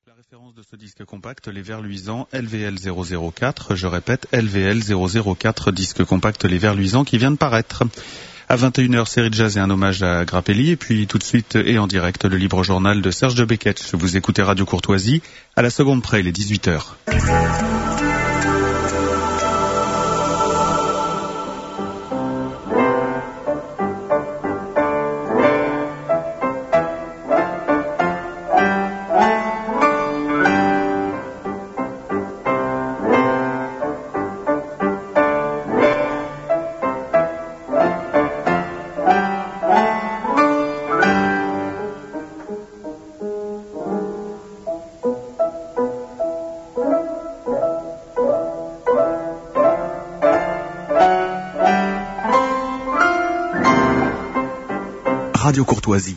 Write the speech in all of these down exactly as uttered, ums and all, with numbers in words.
La référence de ce disque compact, les Verts Luisants L V L zéro zéro quatre, je répète, L V L zéro zéro quatre, disque compact Les Verts Luisants qui vient de paraître. À vingt et une heures, série de jazz et un hommage à Grappelli, et puis tout de suite et en direct, le libre journal de Serge de Beketch. Vous écoutez Radio Courtoisie, à la seconde près, il est dix-huit heures. Radio Courtoisie.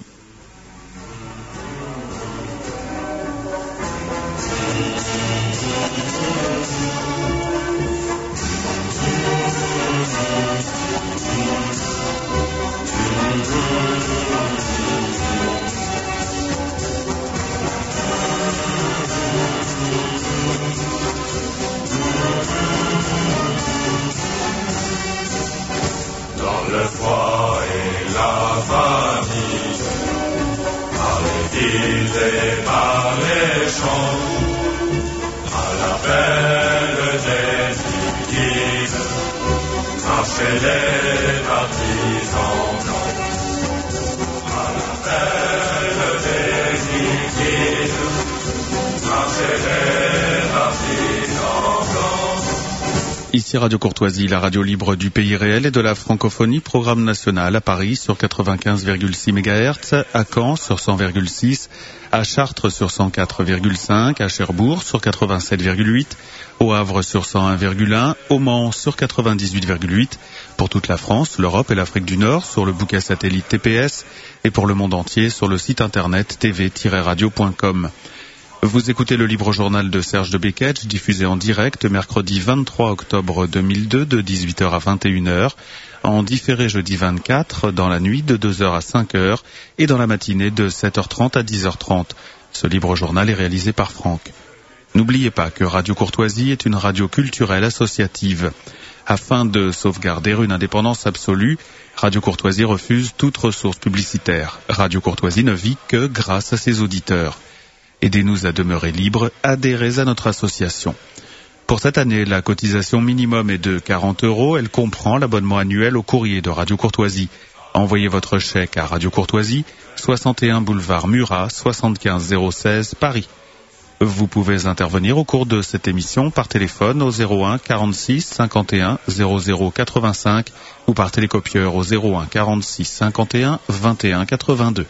Ici Radio Courtoisie, la radio libre du pays réel et de la francophonie, programme national à Paris sur quatre-vingt-quinze virgule six mégahertz, à Caen sur cent virgule six, à Chartres sur cent quatre virgule cinq, à Cherbourg sur quatre-vingt-sept virgule huit, au Havre sur cent un virgule un, au Mans sur quatre-vingt-dix-huit virgule huit, pour toute la France, l'Europe et l'Afrique du Nord sur le bouquet satellite T P S et pour le monde entier sur le site internet t v tiret radio point com. Vous écoutez le libre journal de Serge de Beketch, diffusé en direct mercredi vingt-trois octobre deux mille deux de dix-huit heures à vingt et une heures, en différé jeudi vingt-quatre dans la nuit de deux heures à cinq heures et dans la matinée de sept heures trente à dix heures trente. Ce libre journal est réalisé par Franck. N'oubliez pas que Radio Courtoisie est une radio culturelle associative. Afin de sauvegarder une indépendance absolue, Radio Courtoisie refuse toute ressource publicitaire. Radio Courtoisie ne vit que grâce à ses auditeurs. Aidez-nous à demeurer libres, adhérez à notre association. Pour cette année, la cotisation minimum est de quarante euros. Elle comprend l'abonnement annuel au courrier de Radio Courtoisie. Envoyez votre chèque à Radio Courtoisie, soixante et un boulevard Murat, soixante-quinze zéro seize, Paris. Vous pouvez intervenir au cours de cette émission par téléphone au zéro un quarante-six cinquante et un zéro zéro quatre-vingt-cinq ou par télécopieur au zéro un quarante-six cinquante et un vingt et un quatre-vingt-deux.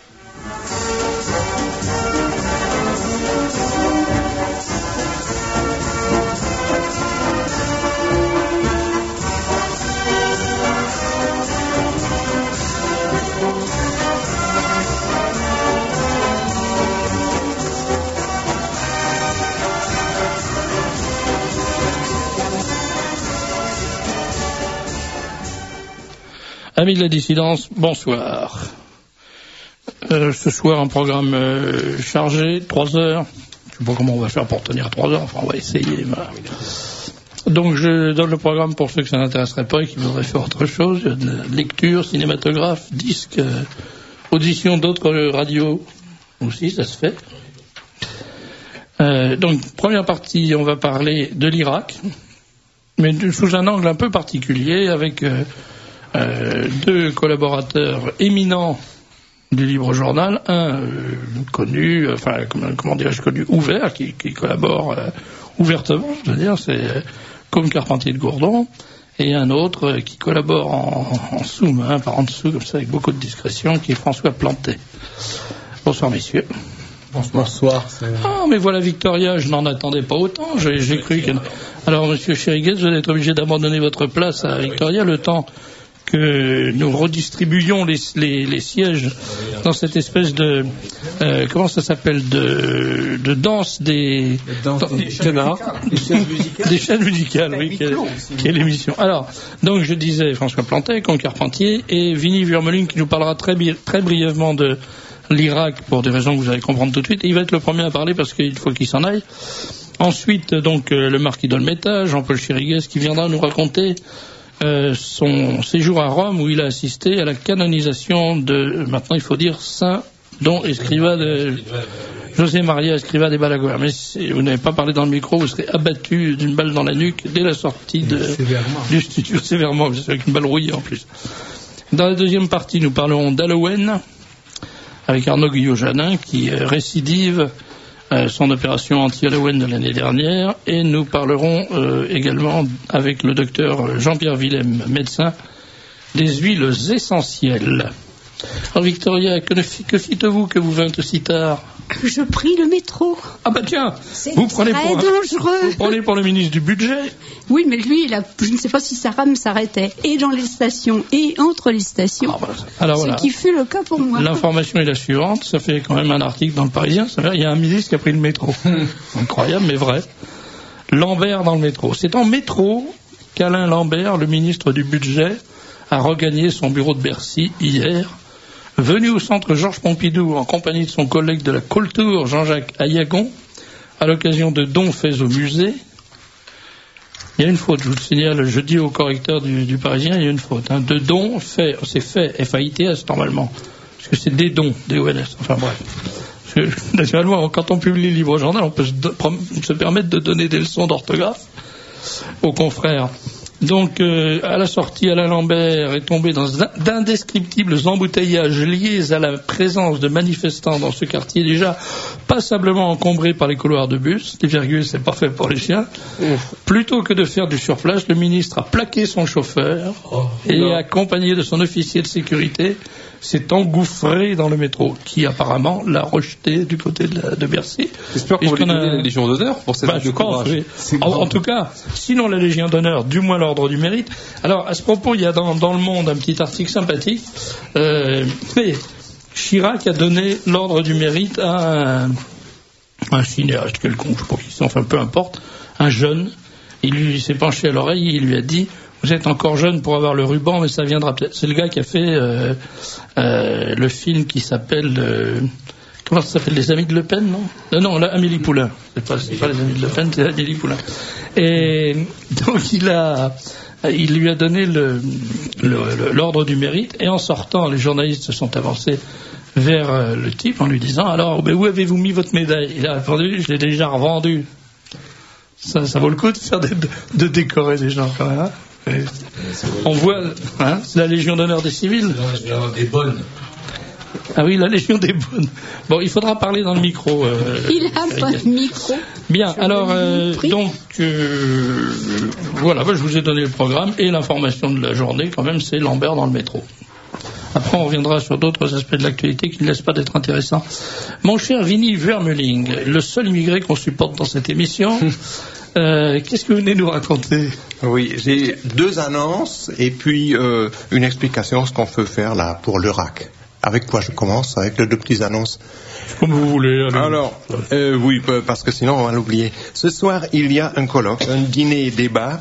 Amis de la dissidence, bonsoir. Euh, ce soir, un programme euh, chargé, trois heures. Je ne sais pas comment on va faire pour tenir trois heures, enfin on va essayer. Voilà. Donc je donne le programme pour ceux que ça n'intéresserait pas et qui voudraient faire autre chose. Lecture, cinématographe, disque, euh, audition d'autres radios aussi, ça se fait. Euh, donc, première partie, on va parler de l'Irak, mais sous un angle un peu particulier, avec... Euh, Euh, deux collaborateurs éminents du Libre Journal, un euh, connu, enfin comment, comment dirais-je connu, ouvert, qui, qui collabore euh, ouvertement, je veux dire, c'est euh, comme Carpentier de Gourdon, et un autre euh, qui collabore en, en sous-main, par en dessous, comme ça, avec beaucoup de discrétion, qui est François Plantet. Bonsoir messieurs. Bonsoir. Ah, mais voilà Victoria, je n'en attendais pas autant, j'ai, j'ai cru que... Alors monsieur Chériguez, vous allez être obligé d'abandonner votre place à Victoria le temps que nous redistribuions les, les, les sièges dans cette espèce de euh, comment ça s'appelle de, de danse des danse dans, des, des canards, des chaînes musicales, des chaînes musicales, oui, qui est, qui est l'émission. Alors, donc je disais François Plantet, Con Carpentier et Vinnie Vermeulen qui nous parlera très, très brièvement de l'Irak pour des raisons que vous allez comprendre tout de suite. Et il va être le premier à parler parce qu'il faut qu'il s'en aille. Ensuite, donc, euh, le marquis d'Olmetta, Jean-Paul Chiriguez, qui viendra nous raconter euh, son séjour à Rome où il a assisté à la canonisation de, maintenant il faut dire, Saint Don Escrivá de José Maria Escrivá de Balaguer. Mais si vous n'avez pas parlé dans le micro, vous serez abattu d'une balle dans la nuque dès la sortie de, du studio, sévèrement, avec une balle rouillée en plus. Dans la deuxième partie, nous parlerons d'Halloween avec Arnaud Guyot-Janin qui euh, récidive euh, son opération anti-Halloween de l'année dernière, et nous parlerons euh, également avec le docteur Jean-Pierre Willem, médecin, des huiles essentielles. Alors Victoria, que, que fîtes-vous que vous vîntes si tard? Je pris le métro. Ah bah tiens, c'est vous prenez, très pour, dangereux. vous prenez pour le ministre du budget. Oui, mais lui, il a, je ne sais pas si sa rame s'arrêtait et dans les stations et entre les stations. Ah bah, alors voilà. Ce qui fut le cas pour moi. L'information est la suivante, ça fait quand même un article dans le Parisien, ça veut dire, il y a un ministre qui a pris le métro. Incroyable, mais vrai. Lambert dans le métro. C'est en métro qu'Alain Lambert, le ministre du budget, a regagné son bureau de Bercy hier. Venu au centre Georges Pompidou en compagnie de son collègue de la Coltour, Jean-Jacques Ayagon, à l'occasion de dons faits au musée. Il y a une faute, je vous le signale, je dis au correcteur du, du Parisien, il y a une faute. Hein, de dons faits, c'est fait, F A I T S normalement, parce que c'est des dons, D O N S, enfin bref. Parce que, naturellement, quand on publie le livre journal, on peut se, se permettre de donner des leçons d'orthographe aux confrères. Donc, euh, à la sortie, Alain Lambert est tombé dans d'indescriptibles embouteillages liés à la présence de manifestants dans ce quartier déjà passablement encombré par les couloirs de bus. Les virgules, c'est parfait pour les chiens. Ouf. Plutôt que de faire du surplace, le ministre a plaqué son chauffeur oh, et, non. accompagné de son officier de sécurité, s'est engouffré dans le métro, qui apparemment l'a rejeté du côté de, la, de Bercy. J'espère qu'on va lui donner a... la Légion d'honneur pour cette bah, je pense, oui. en, en tout cas, sinon la Légion d'honneur, du moins l'ordre du mérite. Alors, à ce propos, il y a dans, dans Le Monde un petit article sympathique. Euh, mais Chirac a donné l'ordre du mérite à un, un cinéaste quelconque, je sais pas qui c'est, enfin peu importe, un jeune. Il lui s'est penché à l'oreille et il lui a dit: vous êtes encore jeune pour avoir le ruban, mais ça viendra peut-être. C'est le gars qui a fait euh, euh, le film qui s'appelle... Euh, comment ça s'appelle? Les Amis de Le Pen, non? Non, non, là, Amélie Poulain. C'est pas, c'est pas Les Amis de Le Pen, c'est Amélie Poulain. Et donc, il a... Il lui a donné le, le, le, l'ordre du mérite, et en sortant, les journalistes se sont avancés vers euh, le type en lui disant: alors, ben, où avez-vous mis votre médaille? Il a répondu: je l'ai déjà revendue. Ça, ça vaut le coup de faire des, de, de décorer les gens quand même, hein. Et on voit, hein, c'est la Légion d'honneur des civils. La Légion des bonnes. Ah oui, la Légion des bonnes. Bon, il faudra parler dans le micro. Euh, il a pas de micro. Bien, alors, euh, donc, euh, voilà, bah, je vous ai donné le programme et l'information de la journée, quand même, c'est Lambert dans le métro. Après, on reviendra sur d'autres aspects de l'actualité qui ne laissent pas d'être intéressants. Mon cher Vinny Vermeuling, le seul immigré qu'on supporte dans cette émission, euh, qu'est-ce que vous venez nous raconter? Oui, j'ai deux annonces et puis euh, une explication, ce qu'on peut faire là pour l'Irak. Avec quoi je commence? Avec les deux petites annonces. Comme vous voulez. Allez. Alors, euh, oui, parce que sinon on va l'oublier. Ce soir, il y a un colloque, un dîner et débat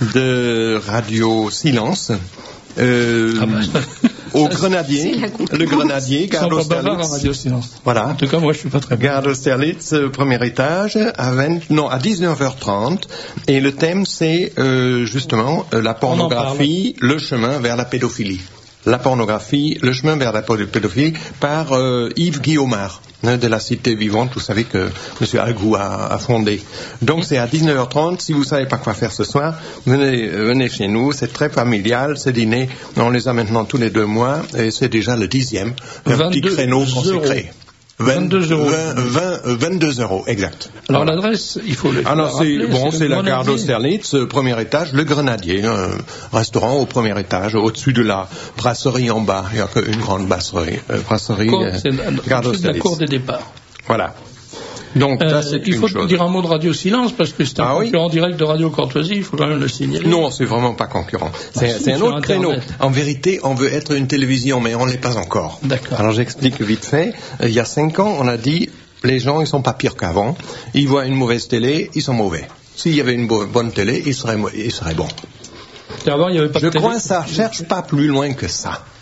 de Radio Silence. Euh, ah bah, au Grenadier, le Grenadier, Gare d'Austerlitz. Voilà. En tout cas, moi, je suis pas très bien. Gare d'Austerlitz, premier étage, à vingt, non, à dix-neuf heures trente. Et le thème, c'est euh, justement euh, la pornographie, le chemin vers la pédophilie. La pornographie, le chemin vers la pédophilie, par euh, Yves Guillaumard, hein, de la Cité Vivante, vous savez que M. Agou a, a fondé. Donc c'est à dix-neuf heures trente, si vous ne savez pas quoi faire ce soir, venez, venez chez nous, c'est très familial, ce dîner, on les a maintenant tous les deux mois, et c'est déjà le dixième, un petit créneau qu'on s'est créé. vingt-deux euros. vingt, vingt, vingt-deux euros, exact. Alors voilà. L'adresse, il faut le Alors c'est rappeler, bon, c'est, c'est la gare d'Austerlitz, premier étage, le Grenadier, un restaurant au premier étage, au-dessus de la brasserie en bas. Il n'y a qu'une grande brasserie, euh, brasserie. Cour, c'est euh, gare d'Austerlitz. La cour des départs. Voilà. Donc, euh, là, c'est il faut une chose. dire un mot de Radio Silence, parce que c'est un ah, concurrent oui direct de Radio Courtoisie, il faut quand même le signaler. Non, c'est vraiment pas concurrent. C'est, ah, c'est un autre créneau. En vérité, on veut être une télévision, mais on ne l'est pas encore. D'accord. Alors, j'explique vite fait. Il y a cinq ans, on a dit, les gens, ils sont pas pires qu'avant. Ils voient une mauvaise télé, ils sont mauvais. S'il y avait une bo- bonne télé, ils seraient, ils seraient bons. Avant, il y avait pas de Je télé. crois que ça cherche pas plus loin que ça.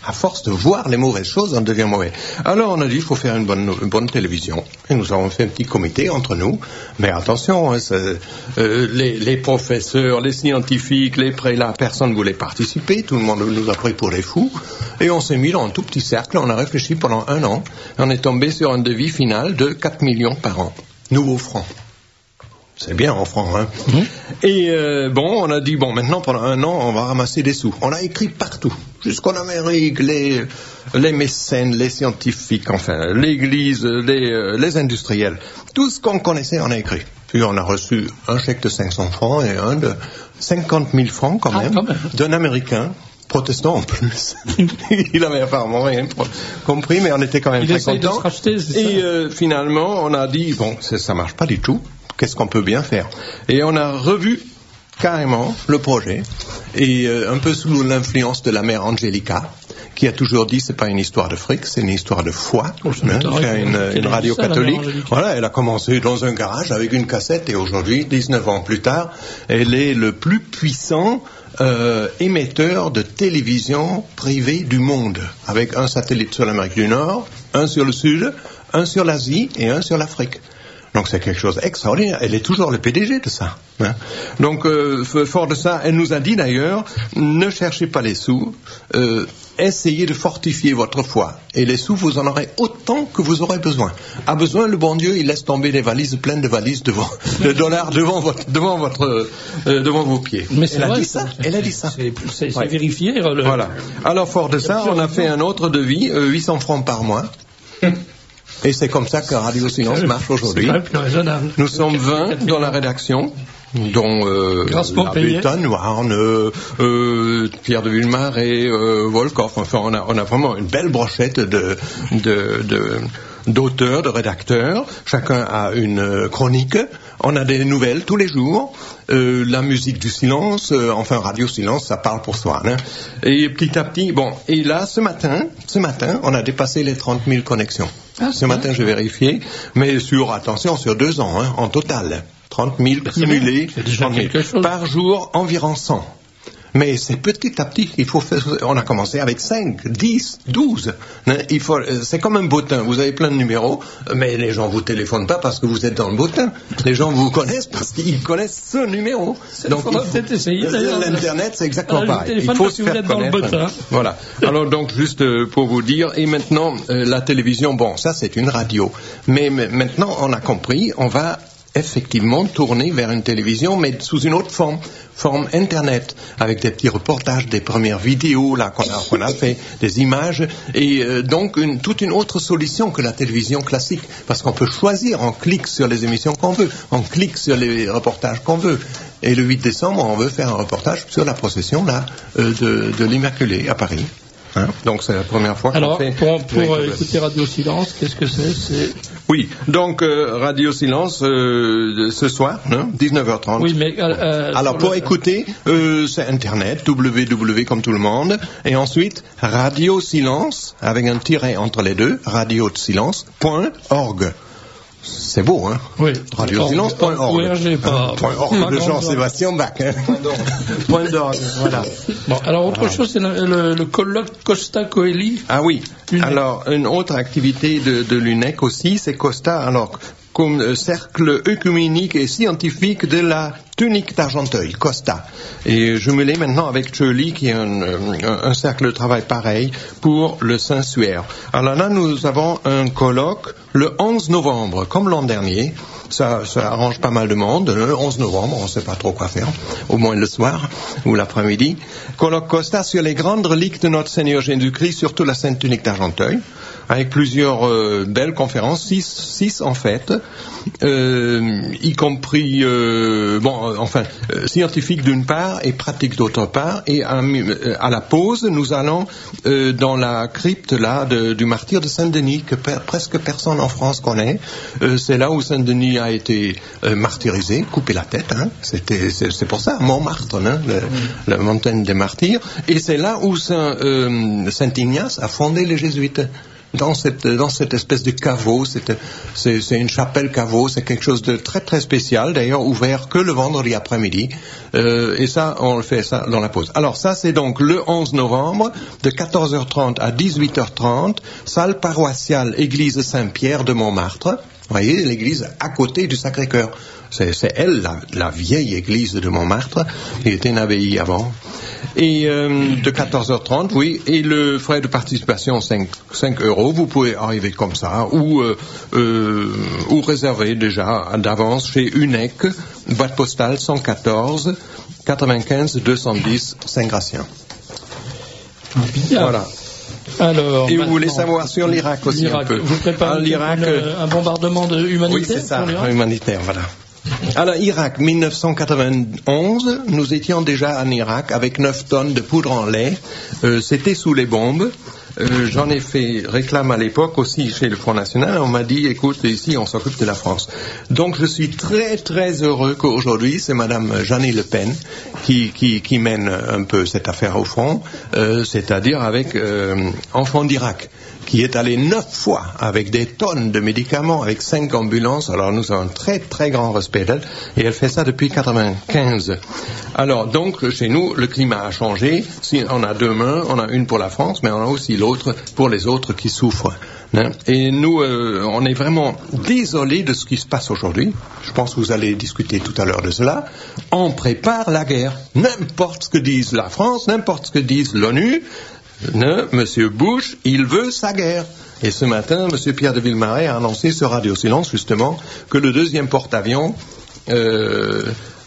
À force de voir les mauvaises choses, on devient mauvais. Alors on a dit, il faut faire une bonne, une bonne télévision. Et nous avons fait un petit comité entre nous. Mais attention, hein, euh, les, les professeurs, les scientifiques, les prélats, personne ne voulait participer. Tout le monde nous a pris pour des fous. Et on s'est mis dans un tout petit cercle. On a réfléchi pendant un an. On est tombé sur un devis final de quatre millions par an. Nouveaux francs. C'est bien en francs, hein. Mmh. Et euh, bon, on a dit, bon, maintenant, pendant un an, on va ramasser des sous. On a écrit partout, jusqu'en Amérique, les, les mécènes, les scientifiques, enfin, l'Église, les, euh, les industriels. Tout ce qu'on connaissait, on a écrit. Puis on a reçu un chèque de cinq cents francs et un de cinquante mille francs, quand même, ah, quand même. d'un Américain. Protestant en plus. Il avait apparemment rien compris, mais on était quand même Il très contents. Et euh, finalement, on a dit, bon, ça marche pas du tout. Qu'est-ce qu'on peut bien faire? Et on a revu carrément le projet, et euh, un peu sous l'influence de la mère Angelica, qui a toujours dit, c'est pas une histoire de fric, c'est une histoire de foi. Oh, hein, faire une, une radio ça, catholique. Voilà, elle a commencé dans un garage avec une cassette, et aujourd'hui, dix-neuf ans plus tard, elle est le plus puissant Euh, émetteur de télévision privée du monde, avec un satellite sur l'Amérique du Nord, un sur le Sud, un sur l'Asie et un sur l'Afrique. Donc c'est quelque chose d'extraordinaire. Elle est toujours le P D G de ça. Hein. Donc euh, fort de ça, elle nous a dit d'ailleurs, ne cherchez pas les sous, euh, essayez de fortifier votre foi. Et les sous, vous en aurez autant que vous aurez besoin. A besoin, le bon Dieu, il laisse tomber des valises pleines de valises devant, de dollars devant votre, devant votre, euh, devant vos pieds. Mais c'est elle vrai, a dit ça. Elle a dit ça. C'est, c'est, c'est ouais. vérifié. Le... Voilà. Alors fort de ça, on a fait un autre devis, euh, huit cents francs par mois. Et c'est comme ça que Radio Silence marche aujourd'hui. Nous sommes vingt dans la rédaction, dont euh, Béthane, Warne, euh, euh, Pierre de Villemarais, euh, Volkoff. Enfin, on a, on a vraiment une belle brochette de, de, de, d'auteurs, de rédacteurs. Chacun a une chronique. On a des nouvelles tous les jours. Euh, la musique du silence, euh, enfin Radio Silence, ça parle pour soi. Hein. Et petit à petit, bon. Et là, ce matin, ce matin, on a dépassé les trente mille connexions. Ah, ce matin, j'ai vérifié, mais sur, attention, sur deux ans, hein, en total. trente mille cumulés par jour, environ cent. Mais c'est petit à petit, il faut faire, on a commencé avec cinq, dix, douze. Hein, il faut, c'est comme un bottin, vous avez plein de numéros, mais les gens vous téléphonent pas parce que vous êtes dans le bottin. Les gens vous connaissent parce qu'ils connaissent ce numéro. C'est Donc, il faut peut-être essayer, l'Internet, c'est exactement Alors, pareil. Il faut se faire connaître. Voilà. Alors donc, juste pour vous dire, et maintenant, euh, la télévision, bon, ça c'est une radio. Mais, mais maintenant, on a compris, on va effectivement tourner vers une télévision, mais sous une autre forme, forme Internet, avec des petits reportages, des premières vidéos là qu'on a, qu'on a fait, des images, et euh, donc une, toute une autre solution que la télévision classique, parce qu'on peut choisir, on clique sur les émissions qu'on veut, on clique sur les reportages qu'on veut. Et le huit décembre, on veut faire un reportage sur la procession là euh, de, de l'Immaculée à Paris. Hein, donc c'est la première fois qu'on Alors, fait... pour, pour euh, écouter Radio Silence, qu'est-ce que c'est, c'est... Oui, donc euh, Radio Silence euh, ce soir, hein, dix-neuf heures trente. Oui, mais... Euh, Alors pour le... écouter, euh, c'est Internet, w w w comme tout le monde, et ensuite Radio Silence, avec un tiret entre les deux, radio de silence point org. C'est beau, hein? Oui. radio silence point org. O R G, pas. Point org de Jean-Sébastien Bach. Hein. Point d'orgue, voilà. Bon, alors autre chose, c'est le, le, le colloque Costa Coeli. Ah oui. L'U N E C. Alors, une autre activité de, de l'U N E C aussi, c'est Costa, alors, comme euh, cercle œcuménique et scientifique de la tunique d'Argenteuil, Costa. Et je me l'ai maintenant avec Shirley, qui est un, un, un cercle de travail pareil pour le Saint-Suaire. Alors là, nous avons un colloque le onze novembre, comme l'an dernier. Ça, ça arrange pas mal de monde. Le onze novembre, on ne sait pas trop quoi faire, au moins le soir ou l'après-midi. Colloque Costa sur les grandes reliques de notre Seigneur Jésus-Christ, surtout la Sainte Tunique d'Argenteuil, avec plusieurs euh, belles conférences, six, six en fait, euh, y compris, euh, bon, euh, enfin, euh, scientifiques d'une part et pratiques d'autre part. Et à, à la pause, nous allons euh, dans la crypte là de, du martyr de Saint-Denis que per, presque personne en France connaît. Euh, c'est là où Saint-Denis a été euh, martyrisé, coupé la tête. Hein. C'était, c'est, c'est pour ça Montmartre, hein, le, la montagne des martyrs. Et c'est là où Saint, euh, Saint Ignace a fondé les Jésuites. dans cette, dans cette espèce de caveau. C'est, c'est, c'est une chapelle caveau, c'est quelque chose de très très spécial, d'ailleurs ouvert que le vendredi après-midi. Euh, et ça, on le fait ça dans la pause. Alors ça, c'est donc le onze novembre, de quatorze heures trente à dix-huit heures trente, salle paroissiale Église Saint-Pierre de Montmartre. Vous voyez, l'église à côté du Sacré-Cœur. C'est, c'est elle, la, la vieille église de Montmartre, qui était une abbaye avant. Et euh, de quatorze heures trente, oui, et le frais de participation, cinq euros. Vous pouvez arriver comme ça, ou, euh, euh, ou réserver déjà d'avance chez U N E C, boîte postale cent quatorze, quatre-vingt-quinze deux cent dix, Saint-Gratien. Bien. Voilà. Alors, et vous voulez savoir sur l'Irak aussi l'Irak. un peu. Vous préparez l'Irak, une, un bombardement de humanitaire? Oui, c'est ça, humanitaire, voilà. Alors, Irak, mille neuf cent quatre-vingt-onze, nous étions déjà en Irak avec neuf tonnes de poudre en lait. Euh, c'était sous les bombes. Euh, j'en ai fait réclame à l'époque aussi chez le Front National. On m'a dit, écoute, ici, on s'occupe de la France. Donc, je suis très, très heureux qu'aujourd'hui, c'est Madame Jeannie Le Pen qui, qui, qui mène un peu cette affaire au front, euh, c'est-à-dire avec euh, Enfants d'Irak, qui est allé neuf fois avec des tonnes de médicaments, avec cinq ambulances. Alors nous avons un très très grand respect d'elle, et elle fait ça depuis quatre-vingt-quinze. Alors donc chez nous le climat a changé. Si on a deux mains, on a une pour la France, mais on a aussi l'autre pour les autres qui souffrent. Hein? Et nous, euh, on est vraiment désolés de ce qui se passe aujourd'hui. Je pense que vous allez discuter tout à l'heure de cela. On prépare la guerre. N'importe ce que dise la France, n'importe ce que dise l'ONU. Ne, Monsieur Bush, il veut sa guerre. Et ce matin, Monsieur Pierre de Villemarais a annoncé sur Radio Silence, justement, que le deuxième porte-avions euh,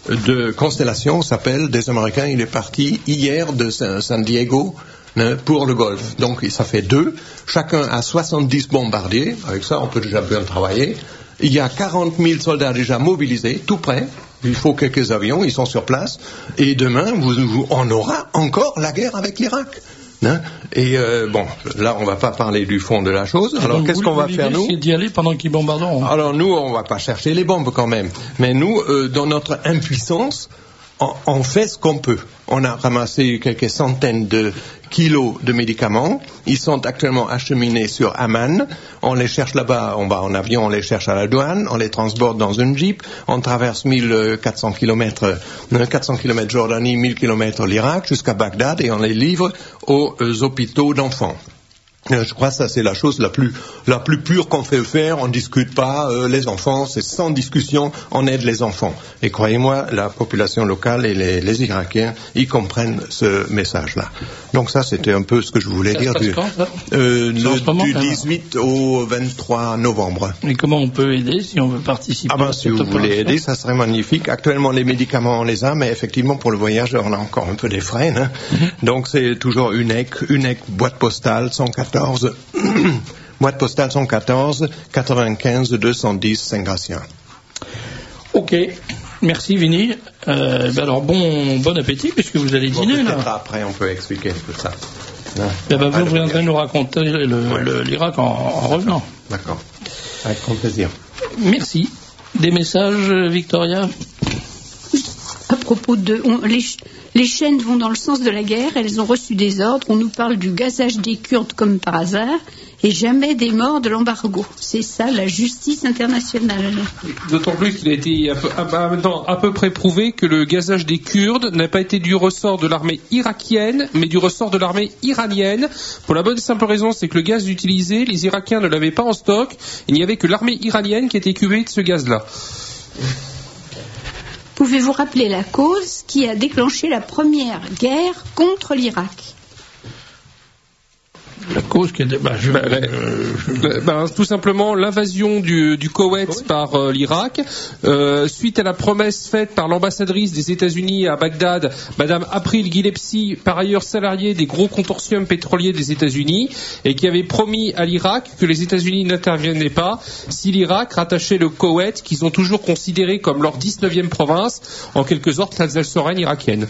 de Constellation s'appelle des Américains. Il est parti hier de San Diego ne, pour le Golfe. Donc, ça fait deux. Chacun a soixante-dix bombardiers. Avec ça, on peut déjà bien travailler. Il y a quarante mille soldats déjà mobilisés, tout prêts. Il faut quelques avions, ils sont sur place. Et demain, vous, vous, on aura encore la guerre avec l'Irak. Hein? Et euh, bon, là on va pas parler du fond de la chose. Alors donc, qu'est-ce qu'on va faire nous? C'est d'y aller pendant qu'ils bombarderont. Alors nous, on va pas chercher les bombes quand même. Mais nous, euh, dans notre impuissance, on, on fait ce qu'on peut. On a ramassé quelques centaines de kilos de médicaments. Ils sont actuellement acheminés sur Amman. On les cherche là-bas, on va en avion, on les cherche à la douane, on les transporte dans une Jeep. On traverse mille quatre cents kilomètres, quatre cents kilomètres Jordanie, mille kilomètres l'Irak, jusqu'à Bagdad, et on les livre aux euh, hôpitaux d'enfants. Je crois que ça c'est la chose la plus la plus pure qu'on fait faire. On ne discute pas euh, les enfants, c'est sans discussion, on aide les enfants. Et croyez-moi, la population locale et les, les Irakiens, ils comprennent ce message-là. Donc ça c'était un peu ce que je voulais ça dire se du, passe quand, euh, le, du dix-huit au vingt-trois novembre. Et comment on peut aider si on veut participer? Ah ben si vous voulez aider, ça serait magnifique. Actuellement les médicaments on les a, mais effectivement pour le voyage on a encore un peu des frais. Hein. Mm-hmm. Donc c'est toujours U N E C, U N E C boîte postale cent quatorze. Boîte postale cent quatorze, quatre-vingt-quinze deux cent dix, Saint-Gratien. Ok, merci Vinny. Euh, ben alors bon, bon appétit puisque vous allez bon, dîner là. Après on peut expliquer tout ça. Ben ben vous viendrez nous raconter le, ouais. le, l'Irak en, en revenant. D'accord, avec grand plaisir. Merci. Des messages, Victoria? À propos de... On, les, les chaînes vont dans le sens de la guerre, elles ont reçu des ordres, on nous parle du gazage des Kurdes comme par hasard, et jamais des morts de l'embargo. C'est ça, la justice internationale. D'autant plus qu'il a été à peu, à, non, à peu près prouvé que le gazage des Kurdes n'a pas été du ressort de l'armée irakienne, mais du ressort de l'armée iranienne. Pour la bonne et simple raison, c'est que le gaz utilisé, les Irakiens ne l'avaient pas en stock, il n'y avait que l'armée iranienne qui était équipée de ce gaz-là. Pouvez-vous rappeler la cause qui a déclenché la première guerre contre l'Irak? La cause qui est... Bah, je... bah, euh, bah, tout simplement l'invasion du, du Koweït par euh, l'Irak, euh, suite à la promesse faite par l'ambassadrice des États-Unis à Bagdad, Madame April Gillespie, par ailleurs salariée des gros consortiums pétroliers des États-Unis, et qui avait promis à l'Irak que les États-Unis n'intervenaient pas si l'Irak rattachait le Koweït, qu'ils ont toujours considéré comme leur dix-neuvième province, en quelque sorte l'Alsace-Lorraine irakienne.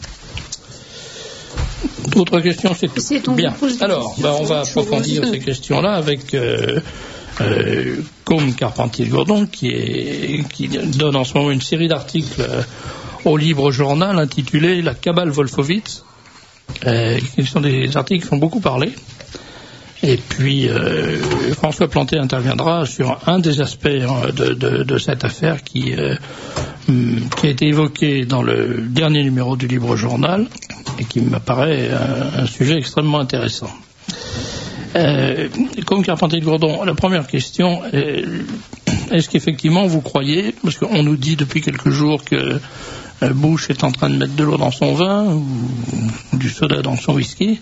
Autre question, c'est, c'est bien. Alors, bah, on va approfondir ces questions-là avec euh, euh, Côme Carpentier-Gourdon, qui, est, qui donne en ce moment une série d'articles euh, au Libre Journal intitulé La cabale Wolfowitz. Euh, qui sont des articles qui font beaucoup parler. Et puis euh, François Planté interviendra sur un des aspects de, de, de cette affaire qui, euh, qui a été évoqué dans le dernier numéro du Libre Journal et qui m'apparaît un, un sujet extrêmement intéressant. Euh, comme Carpentier de Gourdon, la première question est, est-ce qu'effectivement vous croyez, parce qu'on nous dit depuis quelques jours que Bush est en train de mettre de l'eau dans son vin ou du soda dans son whisky,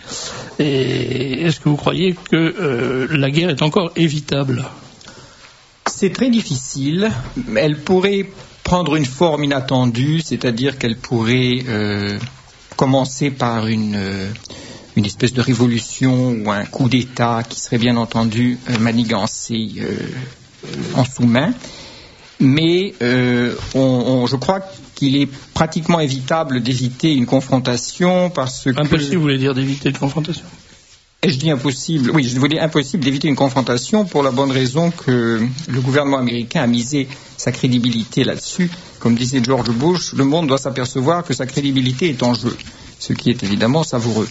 et est-ce que vous croyez que euh, la guerre est encore évitable ? C'est très difficile. Elle pourrait prendre une forme inattendue, c'est-à-dire qu'elle pourrait euh, commencer par une, euh, une espèce de révolution ou un coup d'État qui serait bien entendu euh, manigancé euh, en sous-main. Mais euh, on, on, je crois qu'il est pratiquement évitable d'éviter une confrontation parce que... Impossible, vous voulez dire d'éviter une confrontation ? Et je dis impossible, oui, je voulais impossible d'éviter une confrontation pour la bonne raison que le gouvernement américain a misé sa crédibilité là-dessus. Comme disait George Bush, le monde doit s'apercevoir que sa crédibilité est en jeu, ce qui est évidemment savoureux.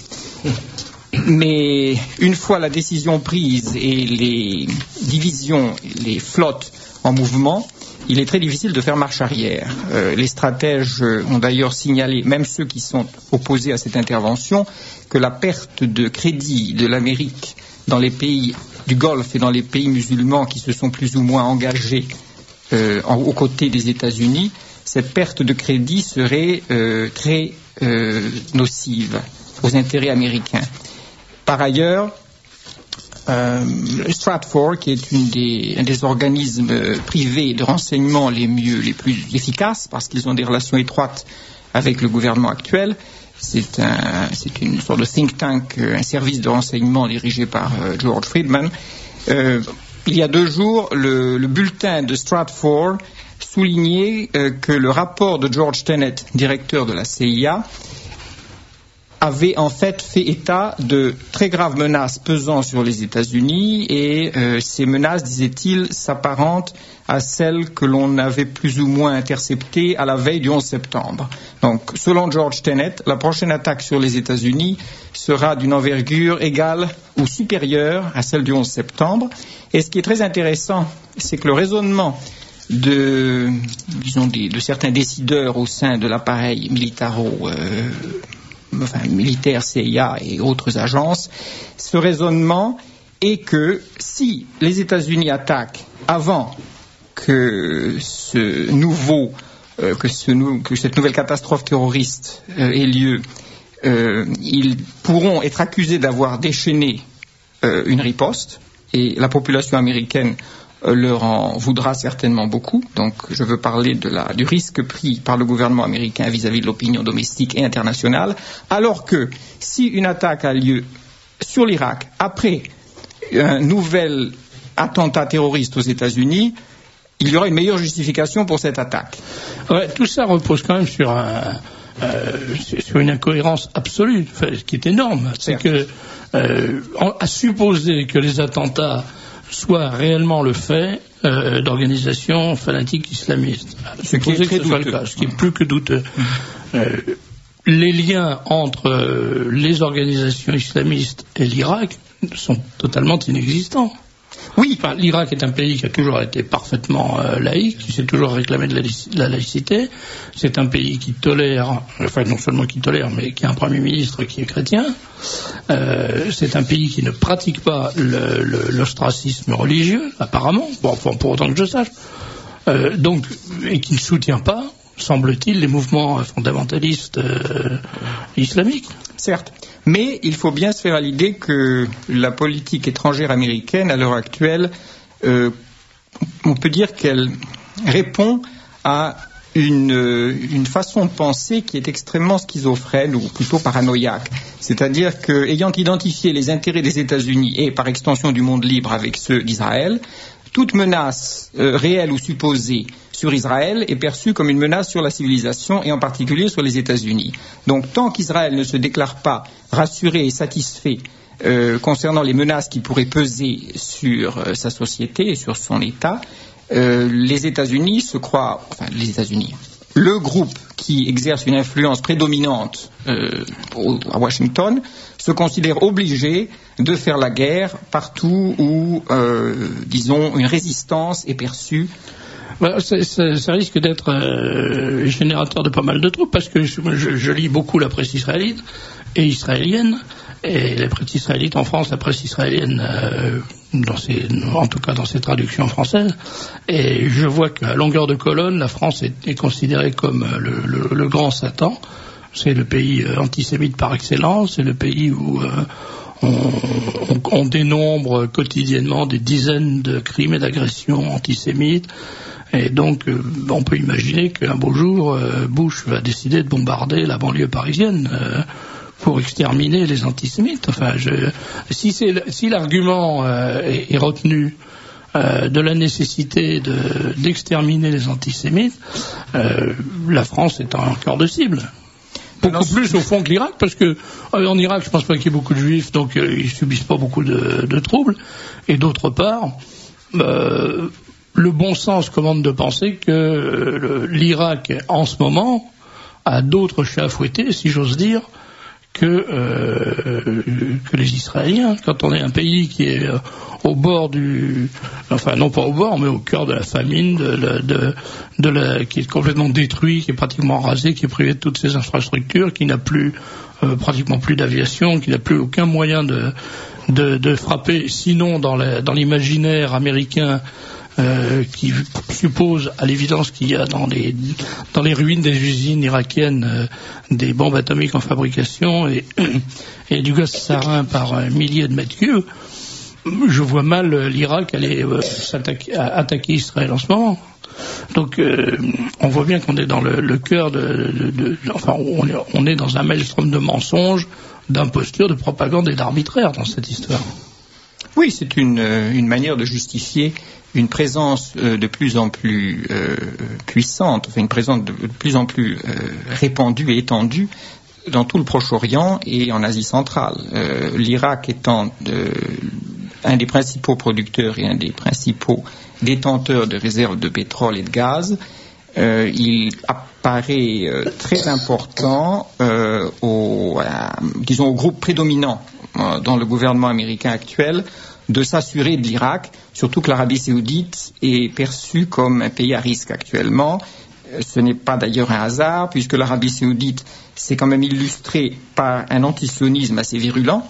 Mais une fois la décision prise et les divisions, les flottes en mouvement, il est très difficile de faire marche arrière. Euh, les stratèges ont d'ailleurs signalé, même ceux qui sont opposés à cette intervention, que la perte de crédit de l'Amérique dans les pays du Golfe et dans les pays musulmans qui se sont plus ou moins engagés euh, en, aux côtés des États-Unis, cette perte de crédit serait euh, très euh, nocive aux intérêts américains. Par ailleurs, Euh, Stratfor, qui est une des, un des organismes privés de renseignement les mieux, les plus efficaces, parce qu'ils ont des relations étroites avec le gouvernement actuel, c'est, un, c'est une sorte de think tank, un service de renseignement dirigé par euh, George Friedman. Euh, il y a deux jours, le, le bulletin de Stratfor soulignait euh, que le rapport de George Tenet, directeur de la C I A, avait en fait fait état de très graves menaces pesant sur les États-Unis et euh, ces menaces, disait-il, s'apparentent à celles que l'on avait plus ou moins interceptées à la veille du onze septembre. Donc, selon George Tenet, la prochaine attaque sur les États-Unis sera d'une envergure égale ou supérieure à celle du onze septembre. Et ce qui est très intéressant, c'est que le raisonnement de, disons, des, de certains décideurs au sein de l'appareil militaro euh, enfin, militaire, C I A et autres agences, ce raisonnement est que si les États-Unis attaquent avant que ce nouveau, euh, que, ce nou- que cette nouvelle catastrophe terroriste euh, ait lieu, euh, ils pourront être accusés d'avoir déchaîné euh, une riposte, et la population américaine leur en voudra certainement beaucoup. Donc je veux parler de la, du risque pris par le gouvernement américain vis-à-vis de l'opinion domestique et internationale, alors que si une attaque a lieu sur l'Irak après un nouvel attentat terroriste aux États-Unis, il y aura une meilleure justification pour cette attaque. Ouais, tout ça repose quand même sur, un, euh, sur une incohérence absolue, enfin, ce qui est énorme. C'est que, euh, à supposer que les attentats soit réellement le fait euh, d'organisations fanatiques islamistes. Ce qui est très que ce soit le cas, ce qui est plus que douteux. Euh, les liens entre euh, les organisations islamistes et l'Irak sont totalement inexistants. Oui. Enfin, l'Irak est un pays qui a toujours été parfaitement euh, laïque, qui s'est toujours réclamé de la, de la laïcité. C'est un pays qui tolère, enfin non seulement qui tolère, mais qui a un Premier ministre qui est chrétien. Euh, c'est un pays qui ne pratique pas le, le, l'ostracisme religieux, apparemment, bon, pour, pour autant que je sache, euh, donc, et qui ne soutient pas, semble-t-il, les mouvements fondamentalistes euh, islamiques. Certes. Mais il faut bien se faire à l'idée que la politique étrangère américaine, à l'heure actuelle, euh, on peut dire qu'elle répond à une, une façon de penser qui est extrêmement schizophrène ou plutôt paranoïaque. C'est-à-dire que, ayant identifié les intérêts des États-Unis et par extension du monde libre avec ceux d'Israël, toute menace euh, réelle ou supposée sur Israël est perçue comme une menace sur la civilisation et en particulier sur les États-Unis. Donc tant qu'Israël ne se déclare pas rassuré et satisfait euh, concernant les menaces qui pourraient peser sur euh, sa société et sur son État, euh, les États-Unis se croient, enfin les États-Unis, le groupe qui exerce une influence prédominante euh, à Washington se considère obligé de faire la guerre partout où, euh, disons, une résistance est perçue. Bah, c'est, c'est, ça risque d'être euh, générateur de pas mal de troupes, parce que je, je lis beaucoup la presse israélite et israélienne, et la presse israélite en France, la presse israélienne, euh, dans ses, en tout cas dans ses traductions françaises, et je vois qu'à longueur de colonne, la France est, est considérée comme le, le, le grand Satan. C'est le pays antisémite par excellence, c'est le pays où euh, on, on, on dénombre quotidiennement des dizaines de crimes et d'agressions antisémites. Et donc, euh, on peut imaginer qu'un beau jour, euh, Bush va décider de bombarder la banlieue parisienne euh, pour exterminer les antisémites. Enfin, je, si, c'est, si l'argument euh, est, est retenu euh, de la nécessité de, d'exterminer les antisémites, euh, la France est un cœur de cible. Beaucoup plus au fond que l'Irak, parce que euh, en Irak, je pense pas qu'il y ait beaucoup de juifs, donc euh, ils subissent pas beaucoup de, de troubles. Et d'autre part, euh, le bon sens commande de penser que euh, le, l'Irak, en ce moment, a d'autres chats à fouetter, si j'ose dire, que, euh, que les Israéliens. Quand on est un pays qui est euh, au bord du... Enfin, non pas au bord, mais au cœur de la famine, de, de, de, de la, qui est complètement détruit, qui est pratiquement rasé, qui est privé de toutes ses infrastructures, qui n'a plus euh, pratiquement plus d'aviation, qui n'a plus aucun moyen de, de, de frapper, sinon dans, la, dans l'imaginaire américain, Euh, qui suppose à l'évidence qu'il y a dans les, dans les ruines des usines irakiennes euh, des bombes atomiques en fabrication et, et du gaz sarin par euh, milliers de mètres cubes. Je vois mal euh, l'Irak aller euh, s'attaquer, attaquer Israël en ce moment. Donc euh, on voit bien qu'on est dans le, le cœur de, de, de, de enfin on est, on est dans un maelstrom de mensonges, d'impostures, de propagande et d'arbitraire dans cette histoire. Oui, c'est une, une manière de justifier une présence euh, de plus en plus euh, puissante, enfin une présence de plus en plus euh, répandue et étendue dans tout le Proche-Orient et en Asie centrale. Euh, L'Irak étant de, un des principaux producteurs et un des principaux détenteurs de réserves de pétrole et de gaz, euh, il apparaît euh, très important euh, au, à, disons, au groupe prédominant euh, dans le gouvernement américain actuel de s'assurer de l'Irak, surtout que l'Arabie saoudite est perçue comme un pays à risque actuellement. Ce n'est pas d'ailleurs un hasard, puisque l'Arabie saoudite s'est quand même illustrée par un antisionisme assez virulent.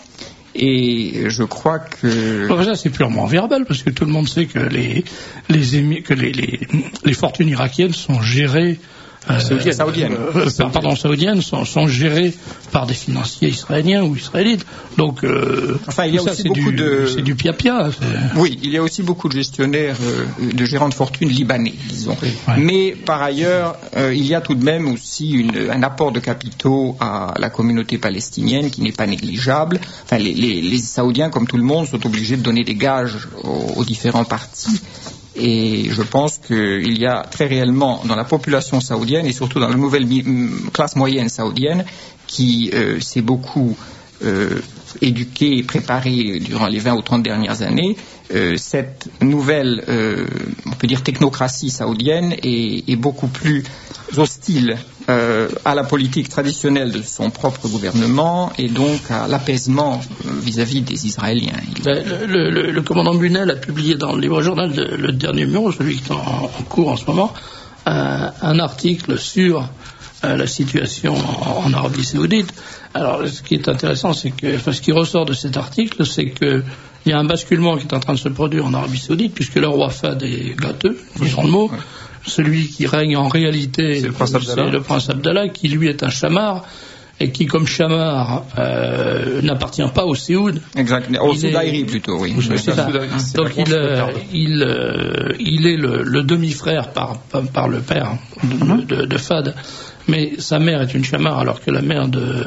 Et je crois que... Bon, ça, c'est purement verbal, parce que tout le monde sait que les, les, émi... que les, les, les fortunes irakiennes sont gérées... Euh, saoudiennes, saoudiennes. Euh, euh, pardon, saoudiennes sont, sont gérées par des financiers israéliens ou israélites. Donc, euh, enfin, il y a ça, aussi c'est beaucoup du, de... c'est du pia-pia. C'est... Oui, il y a aussi beaucoup de gestionnaires, euh, de gérants de fortune libanais, disons. Oui, ouais. Mais par ailleurs, euh, il y a tout de même aussi une, un apport de capitaux à la communauté palestinienne qui n'est pas négligeable. Enfin, les, les, les Saoudiens, comme tout le monde, sont obligés de donner des gages aux, aux différents partis. Et je pense qu'il y a très réellement dans la population saoudienne et surtout dans la nouvelle mi- classe moyenne saoudienne qui euh, s'est beaucoup euh, éduquée et préparée durant les vingt ou trente dernières années, euh, cette nouvelle, euh, on peut dire, technocratie saoudienne est, est beaucoup plus hostile euh, à la politique traditionnelle de son propre gouvernement et donc à l'apaisement euh, vis-à-vis des Israéliens. Le, le, le, le commandant Bunel a publié dans le Libre Journal, de, le dernier numéro, celui qui est en, en cours en ce moment, un, un article sur euh, la situation en, en Arabie Saoudite. Alors, ce qui est intéressant, c'est que, enfin, ce qui ressort de cet article, c'est que il y a un basculement qui est en train de se produire en Arabie Saoudite, puisque le roi Fahd est gâteux, disons le mot. Oui. Celui qui règne en réalité, c'est le prince Abdallah, c'est le prince Abdallah, qui lui est un chamar, et qui, comme chamar, euh, n'appartient pas au Séoud. Exact, au Soudaïri plutôt, oui. C'est c'est ça. Donc il, euh, il, euh, il est le, le demi-frère par, par, par le père de, de, de Fahd, mais sa mère est une chamar, alors que la mère de...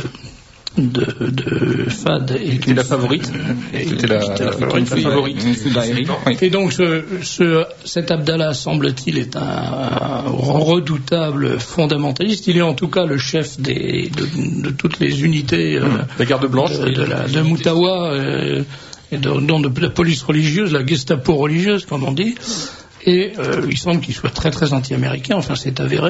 de, de Fahd était une, la favorite et, c'était la, la, la favorite, la favorite. Oui. Et donc ce, ce, cet Abdallah, semble-t-il, est un, un redoutable fondamentaliste. Il est en tout cas le chef des, de, de toutes les unités mmh. euh, la garde blanche de, de, la, de Moutawa euh, et de, de, de la police religieuse, la Gestapo religieuse comme on dit. Et euh, il semble qu'il soit très très anti-américain, enfin c'est avéré.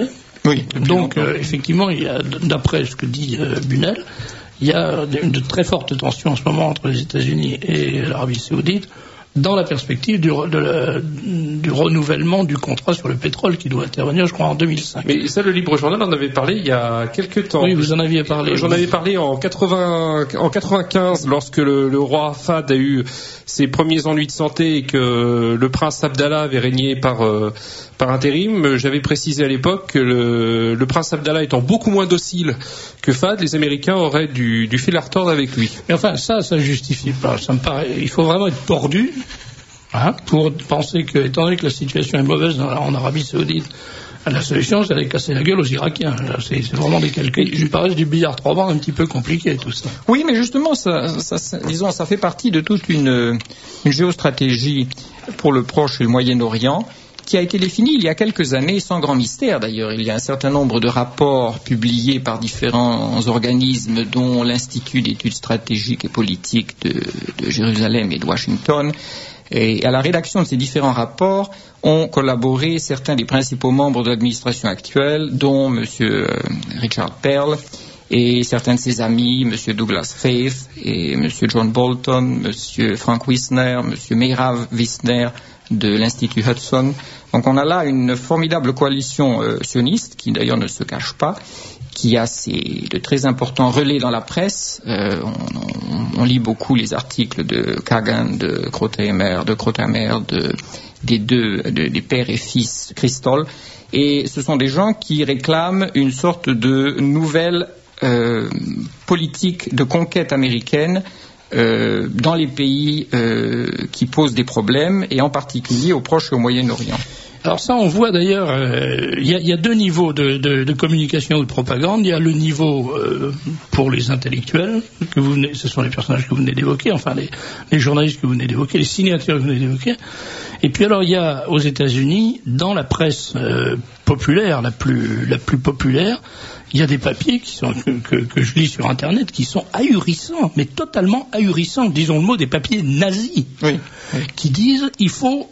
Oui. Donc, euh, effectivement, il y a, d'après ce que dit euh, Bunel, il y a de, de très fortes tensions en ce moment entre les États-Unis et l'Arabie Saoudite, dans la perspective du, de la, du renouvellement du contrat sur le pétrole qui doit intervenir, je crois, en deux mille cinq. Mais ça, le Libre Journal en avait parlé il y a quelques temps. Oui, vous en aviez parlé. J'en oui. avais parlé en quatre-vingts, en quatre-vingt-quinze, lorsque le, le roi Fahd a eu ses premiers ennuis de santé et que le prince Abdallah avait régné par, euh, par intérim. J'avais précisé à l'époque que le, le prince Abdallah étant beaucoup moins docile que Fahd, les Américains auraient du, du fil à retordre avec lui. Mais enfin, ça, ça justifie pas. Ça me paraît, il faut vraiment être tordu. Hein, pour penser que, étant donné que la situation est mauvaise en, en Arabie Saoudite, la solution, c'est d'aller casser la gueule aux Irakiens. C'est, c'est vraiment des calculs qui paraissent du billard trois bancs un petit peu compliqué, tout ça. Oui, mais justement, ça, ça, ça, disons, ça fait partie de toute une, une géostratégie pour le Proche et le Moyen-Orient qui a été définie il y a quelques années, sans grand mystère d'ailleurs. Il y a un certain nombre de rapports publiés par différents organismes, dont l'Institut d'études stratégiques et politiques de, de Jérusalem et de Washington. Et à la rédaction de ces différents rapports ont collaboré certains des principaux membres de l'administration actuelle, dont M. Richard Perle et certains de ses amis, M. Douglas Faith et M. John Bolton, M. Frank Wisner, M. Meirav Wisner de l'Institut Hudson. Donc on a là une formidable coalition euh, sioniste, qui d'ailleurs ne se cache pas, qui a ses, de très importants relais dans la presse. Euh, on, on, on lit beaucoup les articles de Kagan, de Krotheimer, de Krotheimer, de, des deux, de, des pères et fils Christol. Et ce sont des gens qui réclament une sorte de nouvelle euh, politique de conquête américaine euh, dans les pays euh, qui posent des problèmes, et en particulier au Proche et au Moyen-Orient. Alors ça, on voit d'ailleurs, il euh, y, y a deux niveaux de, de, de communication ou de propagande. Il y a le niveau euh, pour les intellectuels, que vous venez, ce sont les personnages que vous venez d'évoquer, enfin les, les journalistes que vous venez d'évoquer, les signatures que vous venez d'évoquer. Et puis alors il y a aux États-Unis, dans la presse euh, populaire, la plus, la plus populaire, il y a des papiers qui sont, que, que, que je lis sur Internet qui sont ahurissants, mais totalement ahurissants. Disons le mot des papiers nazis, oui, oui. qui disent il faut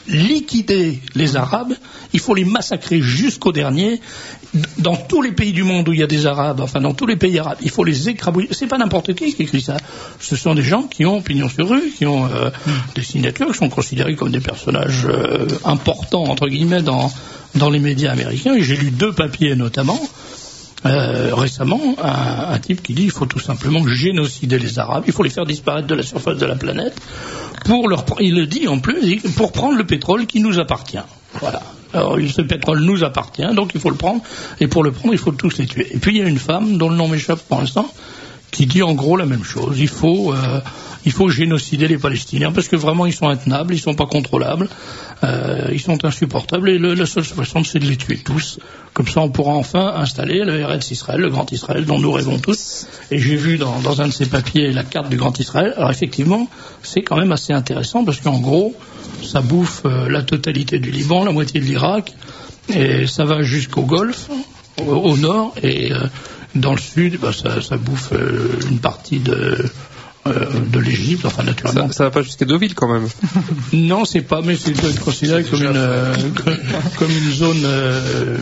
liquider les Arabes, il faut les massacrer jusqu'au dernier. Dans tous les pays du monde où il y a des Arabes, enfin dans tous les pays arabes, il faut les écrabouiller. C'est pas n'importe qui qui écrit ça. Ce sont des gens qui ont pignon sur rue, qui ont euh, des signatures, qui sont considérés comme des personnages euh, importants entre guillemets dans dans les médias américains. Et j'ai lu deux papiers notamment. Euh, récemment, un, un type qui dit il faut tout simplement génocider les Arabes, il faut les faire disparaître de la surface de la planète, pour leur, il le dit en plus, pour prendre le pétrole qui nous appartient. Voilà. Alors ce pétrole nous appartient, donc il faut le prendre, et pour le prendre, il faut tous les tuer. Et puis il y a une femme dont le nom m'échappe pour l'instant, qui dit en gros la même chose. Il faut, euh, il faut génocider les Palestiniens parce que vraiment ils sont intenables, ils sont pas contrôlables, euh, ils sont insupportables et le, la seule façon c'est de les tuer tous. Comme ça on pourra enfin installer le Eretz Israël, le Grand Israël dont nous rêvons tous. Et j'ai vu dans, dans un de ces papiers la carte du Grand Israël. Alors effectivement c'est quand même assez intéressant parce qu'en gros ça bouffe euh, la totalité du Liban, la moitié de l'Irak et ça va jusqu'au Golfe, au, au nord et euh, dans le sud, bah, ça, ça bouffe euh, une partie de, euh, de l'Égypte, enfin naturellement. Ça, ça va pas jusqu'à Deauville quand même. Non, c'est pas, mais c'est considéré comme une, euh, comme une zone euh,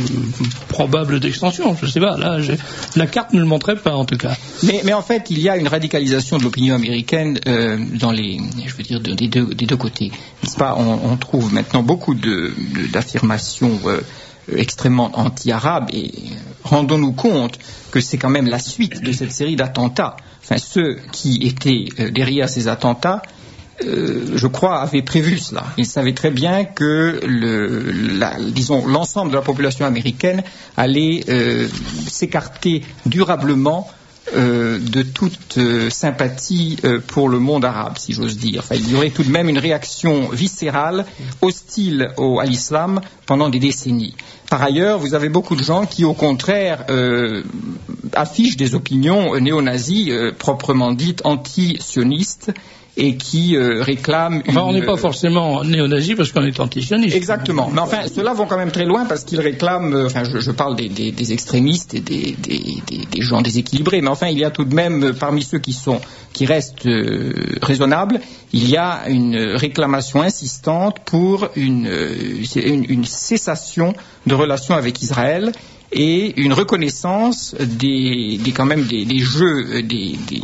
probable d'extension. Je sais pas. Là, j'ai, la carte ne le montrait pas en tout cas. Mais, mais en fait, il y a une radicalisation de l'opinion américaine euh, dans les, je veux dire, de, des, deux, des deux côtés. N'est-ce pas ? On, on trouve maintenant beaucoup de, de, d'affirmations. Euh, extrêmement anti-arabe et rendons-nous compte que c'est quand même la suite de cette série d'attentats. Enfin, ceux qui étaient euh, derrière ces attentats, euh, je crois, avaient prévu cela. Ils savaient très bien que le, la, disons, l'ensemble de la population américaine allait euh, s'écarter durablement Euh, de toute euh, sympathie euh, pour le monde arabe, si j'ose dire. Enfin, il y aurait tout de même une réaction viscérale, hostile au, à l'islam pendant des décennies. Par ailleurs, vous avez beaucoup de gens qui, au contraire, euh, affichent des opinions néo-nazies euh, proprement dites anti-sionistes et qui euh, réclament... Enfin, une... on n'est pas forcément néo-nazi parce qu'on est antisioniste. Exactement. Mais enfin, ceux-là vont quand même très loin parce qu'ils réclament... Euh, enfin, je, je parle des, des, des extrémistes et des, des, des, des gens déséquilibrés. Mais enfin, il y a tout de même, euh, parmi ceux qui sont qui restent euh, raisonnables, il y a une réclamation insistante pour une, euh, une, une cessation de relations avec Israël et une reconnaissance des, des quand même des, des jeux, des, des,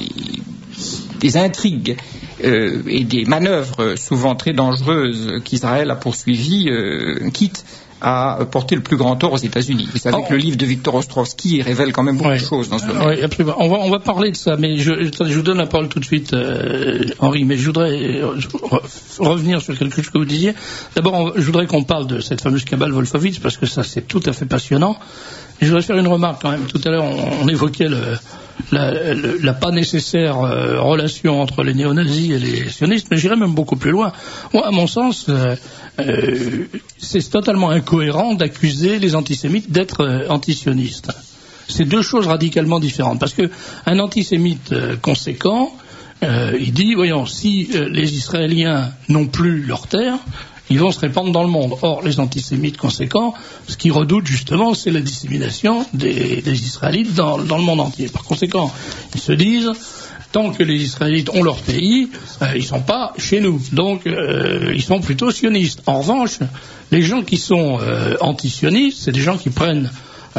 des intrigues euh, et des manœuvres souvent très dangereuses qu'Israël a poursuivies, euh, quitte à porter le plus grand tort aux États-Unis. Vous savez oh. que le livre de Victor Ostrowski révèle quand même beaucoup oui. de choses dans ce domaine. Oui, absolument. On va, on va parler de ça, mais je, je vous donne la parole tout de suite, euh, Henri, mais je voudrais revenir sur quelque chose que vous disiez. D'abord, je voudrais qu'on parle de cette fameuse cabale Wolfowitz, parce que ça, c'est tout à fait passionnant. Et je voudrais faire une remarque quand même. Tout à l'heure, on, on évoquait le, la, le, la pas nécessaire euh, relation entre les néo-nazis et les sionistes, mais j'irais même beaucoup plus loin. Moi, à mon sens, euh, euh, c'est totalement incohérent d'accuser les antisémites d'être euh, antisionistes. C'est deux choses radicalement différentes. Parce que un antisémite euh, conséquent, euh, il dit, voyons, si euh, les Israéliens n'ont plus leur terre, ils vont se répandre dans le monde. Or, les antisémites conséquents, ce qu'ils redoutent justement, c'est la dissémination des, des Israélites dans, dans le monde entier. Par conséquent, ils se disent, tant que les Israélites ont leur pays, euh, ils sont pas chez nous. Donc, euh, ils sont plutôt sionistes. En revanche, les gens qui sont euh, anti-sionistes, c'est des gens qui prennent,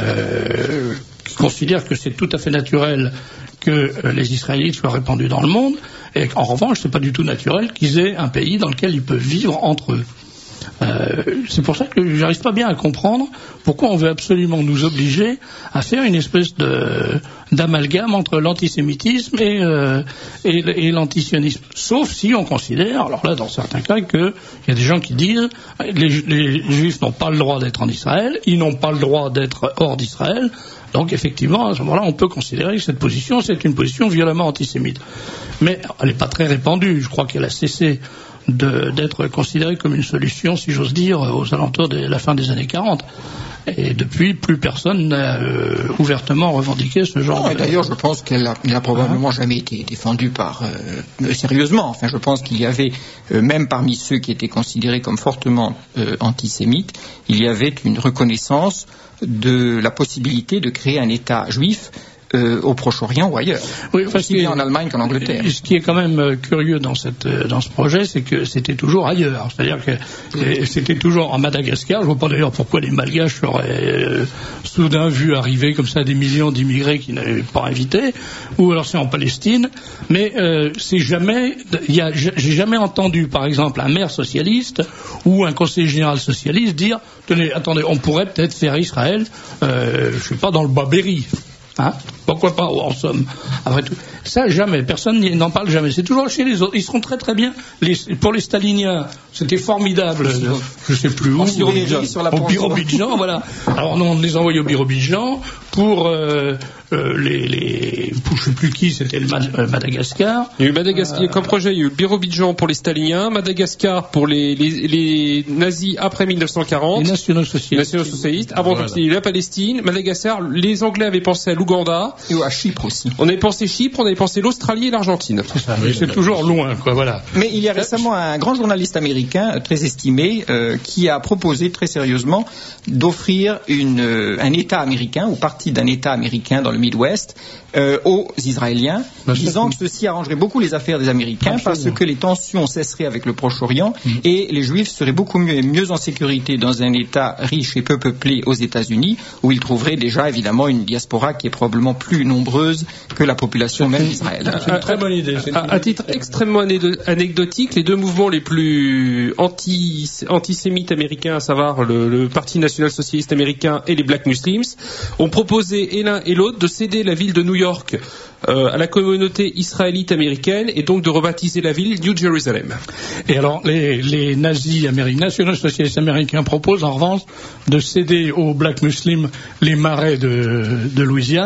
euh, qui considèrent que c'est tout à fait naturel que euh, les Israélites soient répandus dans le monde, et qu'en revanche, c'est pas du tout naturel qu'ils aient un pays dans lequel ils peuvent vivre entre eux. Euh, c'est pour ça que j'arrive pas bien à comprendre pourquoi on veut absolument nous obliger à faire une espèce de d'amalgame entre l'antisémitisme et, euh, et, et l'antisionisme. Sauf si on considère, alors là dans certains cas, qu'il y a des gens qui disent les, les Juifs n'ont pas le droit d'être en Israël, ils n'ont pas le droit d'être hors d'Israël. Donc effectivement, à ce moment-là, on peut considérer que cette position, c'est une position violemment antisémite. Mais elle n'est pas très répandue. Je crois qu'elle a cessé de, d'être considérée comme une solution, si j'ose dire, aux alentours de la fin des années quarante. Et depuis, plus personne n'a euh, ouvertement revendiqué ce genre non, de... D'ailleurs, je pense qu'elle n'a a probablement ah. jamais été défendue par euh, sérieusement. Enfin, je pense qu'il y avait, euh, même parmi ceux qui étaient considérés comme fortement euh, antisémites, il y avait une reconnaissance de la possibilité de créer un État juif Euh, au Proche-Orient ou ailleurs, oui, aussi bien en Allemagne qu'en Angleterre. Ce qui est quand même euh, curieux dans, cette, euh, dans ce projet, c'est que c'était toujours ailleurs. C'est-à-dire que euh, c'était toujours en Madagascar. Je ne vois pas d'ailleurs pourquoi les Malgaches auraient euh, soudain vu arriver comme ça des millions d'immigrés qui n'avaient pas invité, ou alors c'est en Palestine. Mais euh, c'est jamais, y a, j'ai jamais entendu, par exemple, un maire socialiste ou un conseiller général socialiste dire tenez, attendez, on pourrait peut-être faire Israël, euh, je sais pas, dans le Bas-Berry. Hein, pourquoi pas, en somme, après tout. Ça, jamais, personne n'en parle jamais. C'est toujours chez les autres. Ils seront très très bien. Les, pour les staliniens, c'était formidable. Euh, je sais plus où. Au Birobidjan, voilà. Alors on les envoyait au Birobidjan pour euh, euh, les, les, pour je sais plus qui, c'était le Mad- euh, Madagascar. Il y a eu Madagascar, euh, comme projet, il y a eu le Birobidjan pour les staliniens, Madagascar pour les, les, les nazis après mille neuf cent quarante. Les nationaux-socialistes. Nationaux-socialistes. Avant, voilà. Il y a eu la Palestine, Madagascar, les Anglais avaient pensé à l'Ouganda. Et à Chypre aussi. On avait pensé Chypre, on avait pensé l'Australie et l'Argentine. C'est, ça, oui, c'est toujours loin, quoi, voilà. Mais il y a récemment un grand journaliste américain, très estimé, euh, qui a proposé très sérieusement d'offrir une, euh, un État américain, ou partie d'un État américain dans le Midwest, euh, aux Israéliens, ben, disant que ceci arrangerait beaucoup les affaires des Américains parce que les tensions cesseraient avec le Proche-Orient mmh. et les Juifs seraient beaucoup mieux, mieux en sécurité dans un État riche et peu peuplé aux États-Unis, où ils trouveraient déjà évidemment une diaspora qui est probablement plus nombreuse que la population même d'Israël. C'est une très bonne idée. À, à, à titre extrêmement anecdotique, les deux mouvements les plus anti, antisémites américains, à savoir le, le Parti national-socialiste américain et les Black Muslims, ont proposé et l'un et l'autre de céder la ville de New York euh, à la communauté israélite américaine et donc de rebaptiser la ville New Jerusalem. Et alors, les, les nazis américains, nationaux-socialistes américains proposent en revanche de céder aux Black Muslims les marais de, de Louisiane et de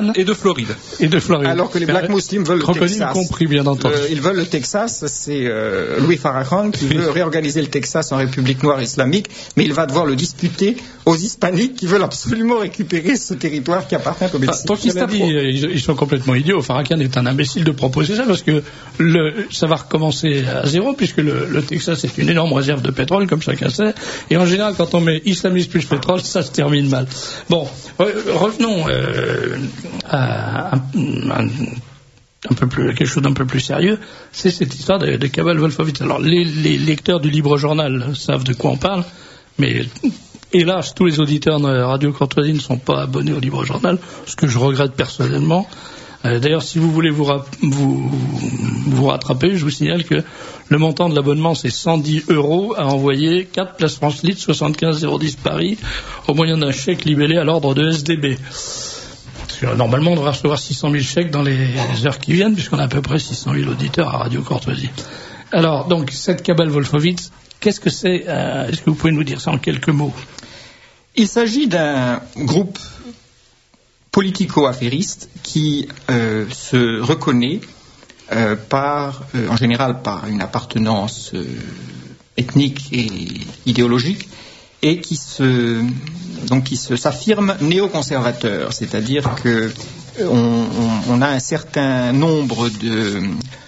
Floride. Et de Floride. Alors que les Black Muslims veulent le Crocodile Texas. compris, bien entendu. Euh, ils veulent le Texas. C'est euh, Louis Farrakhan qui veut réorganiser le Texas en République noire islamique, mais il va devoir le disputer aux Hispaniques qui veulent absolument récupérer ce territoire qui appartient aux Mexicains. Donc, cela dit, ils, ils sont complètement idiots. Farrakhan est un imbécile de proposer ça parce que le, ça va recommencer à zéro puisque le, le Texas est une énorme réserve de pétrole, comme chacun sait. Et en général, quand on met islamiste plus pétrole, ça se termine mal. Bon, revenons euh, à un, un, un peu plus, quelque chose d'un peu plus sérieux. C'est cette histoire de, de Cabal Wolfowitz. Alors, les, les lecteurs du Libre Journal savent de quoi on parle, mais hélas, tous les auditeurs de Radio Courtoisie ne sont pas abonnés au Libre Journal, ce que je regrette personnellement. Euh, d'ailleurs, si vous voulez vous, ra- vous, vous rattraper, je vous signale que le montant de l'abonnement, c'est cent dix euros à envoyer quatre Place France Litre, soixante-quinze zéro dix Paris, au moyen d'un chèque libellé à l'ordre de S D B. Parce que, normalement, on devrait recevoir six cent mille chèques dans les heures qui viennent, puisqu'on a à peu près six cent mille auditeurs à Radio Courtoisie. Alors, donc, cette Cabal Wolfowitz, qu'est-ce que c'est euh, Est-ce que vous pouvez nous dire ça en quelques mots? Il s'agit d'un groupe politico-affairiste qui euh, se reconnaît euh, par, euh, en général par une appartenance euh, ethnique et idéologique, et qui se donc qui se s'affirme néoconservateur, c'est-à-dire que on, on, on a un certain nombre de,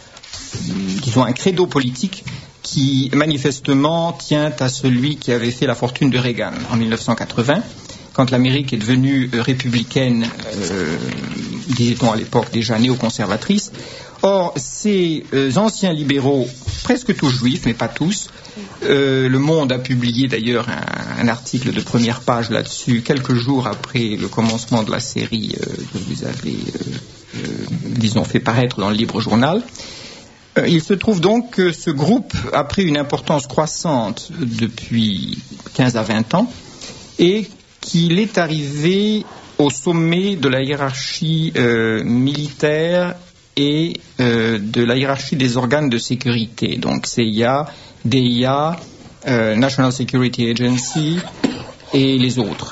disons, un credo politique qui manifestement tient à celui qui avait fait la fortune de Reagan en mille neuf cent quatre-vingts. Quand l'Amérique est devenue euh, républicaine, euh, disait-on à l'époque déjà néoconservatrice. Or, ces euh, anciens libéraux, presque tous juifs, mais pas tous, euh, Le Monde a publié d'ailleurs un, un article de première page là-dessus, quelques jours après le commencement de la série euh, que vous avez, euh, euh, disons, fait paraître dans le Libre Journal. Euh, il se trouve donc que ce groupe a pris une importance croissante depuis quinze à vingt ans, et qu'il est arrivé au sommet de la hiérarchie euh, militaire et euh, de la hiérarchie des organes de sécurité, donc C I A, D I A, euh, National Security Agency et les autres.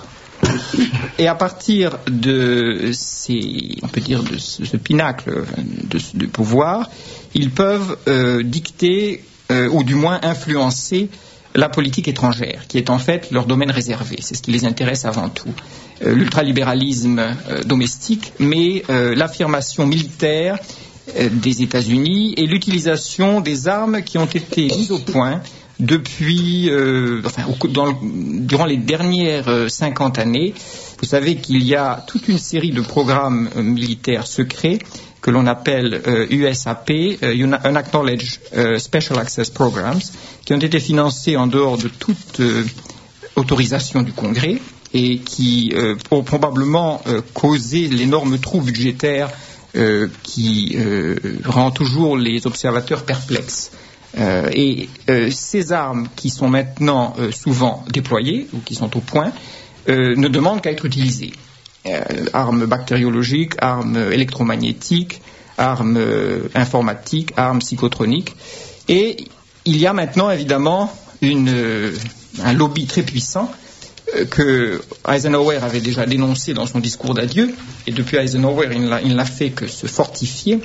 Et à partir de ces, on peut dire, de ce, ce pinacle de, de pouvoir, ils peuvent euh, dicter euh, ou du moins influencer la politique étrangère, qui est en fait leur domaine réservé. C'est ce qui les intéresse avant tout. Euh, l'ultralibéralisme euh, domestique, mais euh, l'affirmation militaire euh, des États-Unis et l'utilisation des armes qui ont été mises au point depuis, euh, enfin, au, dans, durant les dernières euh, cinquante années. Vous savez qu'il y a toute une série de programmes euh, militaires secrets que l'on appelle euh, U S A P, euh, Unacknowledged euh, Special Access Programs, qui ont été financés en dehors de toute euh, autorisation du Congrès et qui euh, ont probablement euh, causé l'énorme trou budgétaire euh, qui euh, rend toujours les observateurs perplexes. Euh, et euh, ces armes qui sont maintenant euh, souvent déployées ou qui sont au point euh, ne demandent qu'à être utilisées. Euh, armes bactériologiques, armes électromagnétiques, armes euh, informatiques, armes psychotroniques. Et il y a maintenant évidemment une, euh, un lobby très puissant euh, que Eisenhower avait déjà dénoncé dans son discours d'adieu, et depuis Eisenhower il n'a, il n'a fait que se fortifier.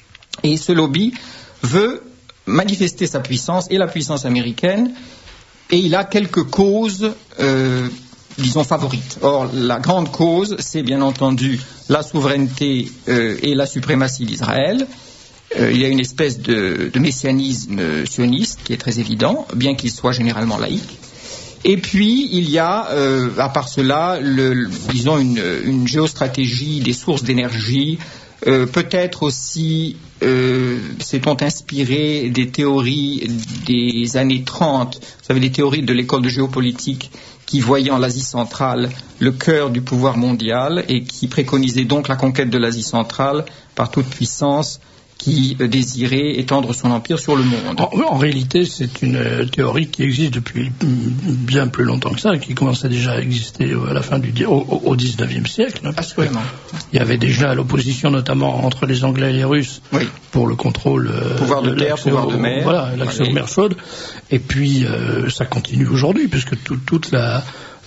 Et ce lobby veut manifester sa puissance et la puissance américaine, et il a quelques causes euh, disons favorites. Or, la grande cause, c'est bien entendu la souveraineté euh, et la suprématie d'Israël. Euh, il y a une espèce de, de messianisme sioniste qui est très évident, bien qu'il soit généralement laïque. Et puis, il y a, euh, à part cela, le, le, disons une, une géostratégie des sources d'énergie, euh, peut-être aussi euh, s'est-on inspiré des théories des années trente, vous savez, les théories de l'école de géopolitique, qui voyait en l'Asie centrale le cœur du pouvoir mondial et qui préconisait donc la conquête de l'Asie centrale par toute puissance qui désirait étendre son empire sur le monde. En, en réalité, c'est une euh, théorie qui existe depuis bien plus longtemps que ça, qui commençait déjà à exister à la fin du au, au dix-neuvième siècle. Hein, Absolument. Il y avait déjà l'opposition, notamment entre les Anglais et les Russes, oui, pour le contrôle euh, pouvoir de, de terre, pouvoir de mer, voilà, l'accès oui, aux mers chaudes. Et puis euh, ça continue aujourd'hui, puisque tout, toute la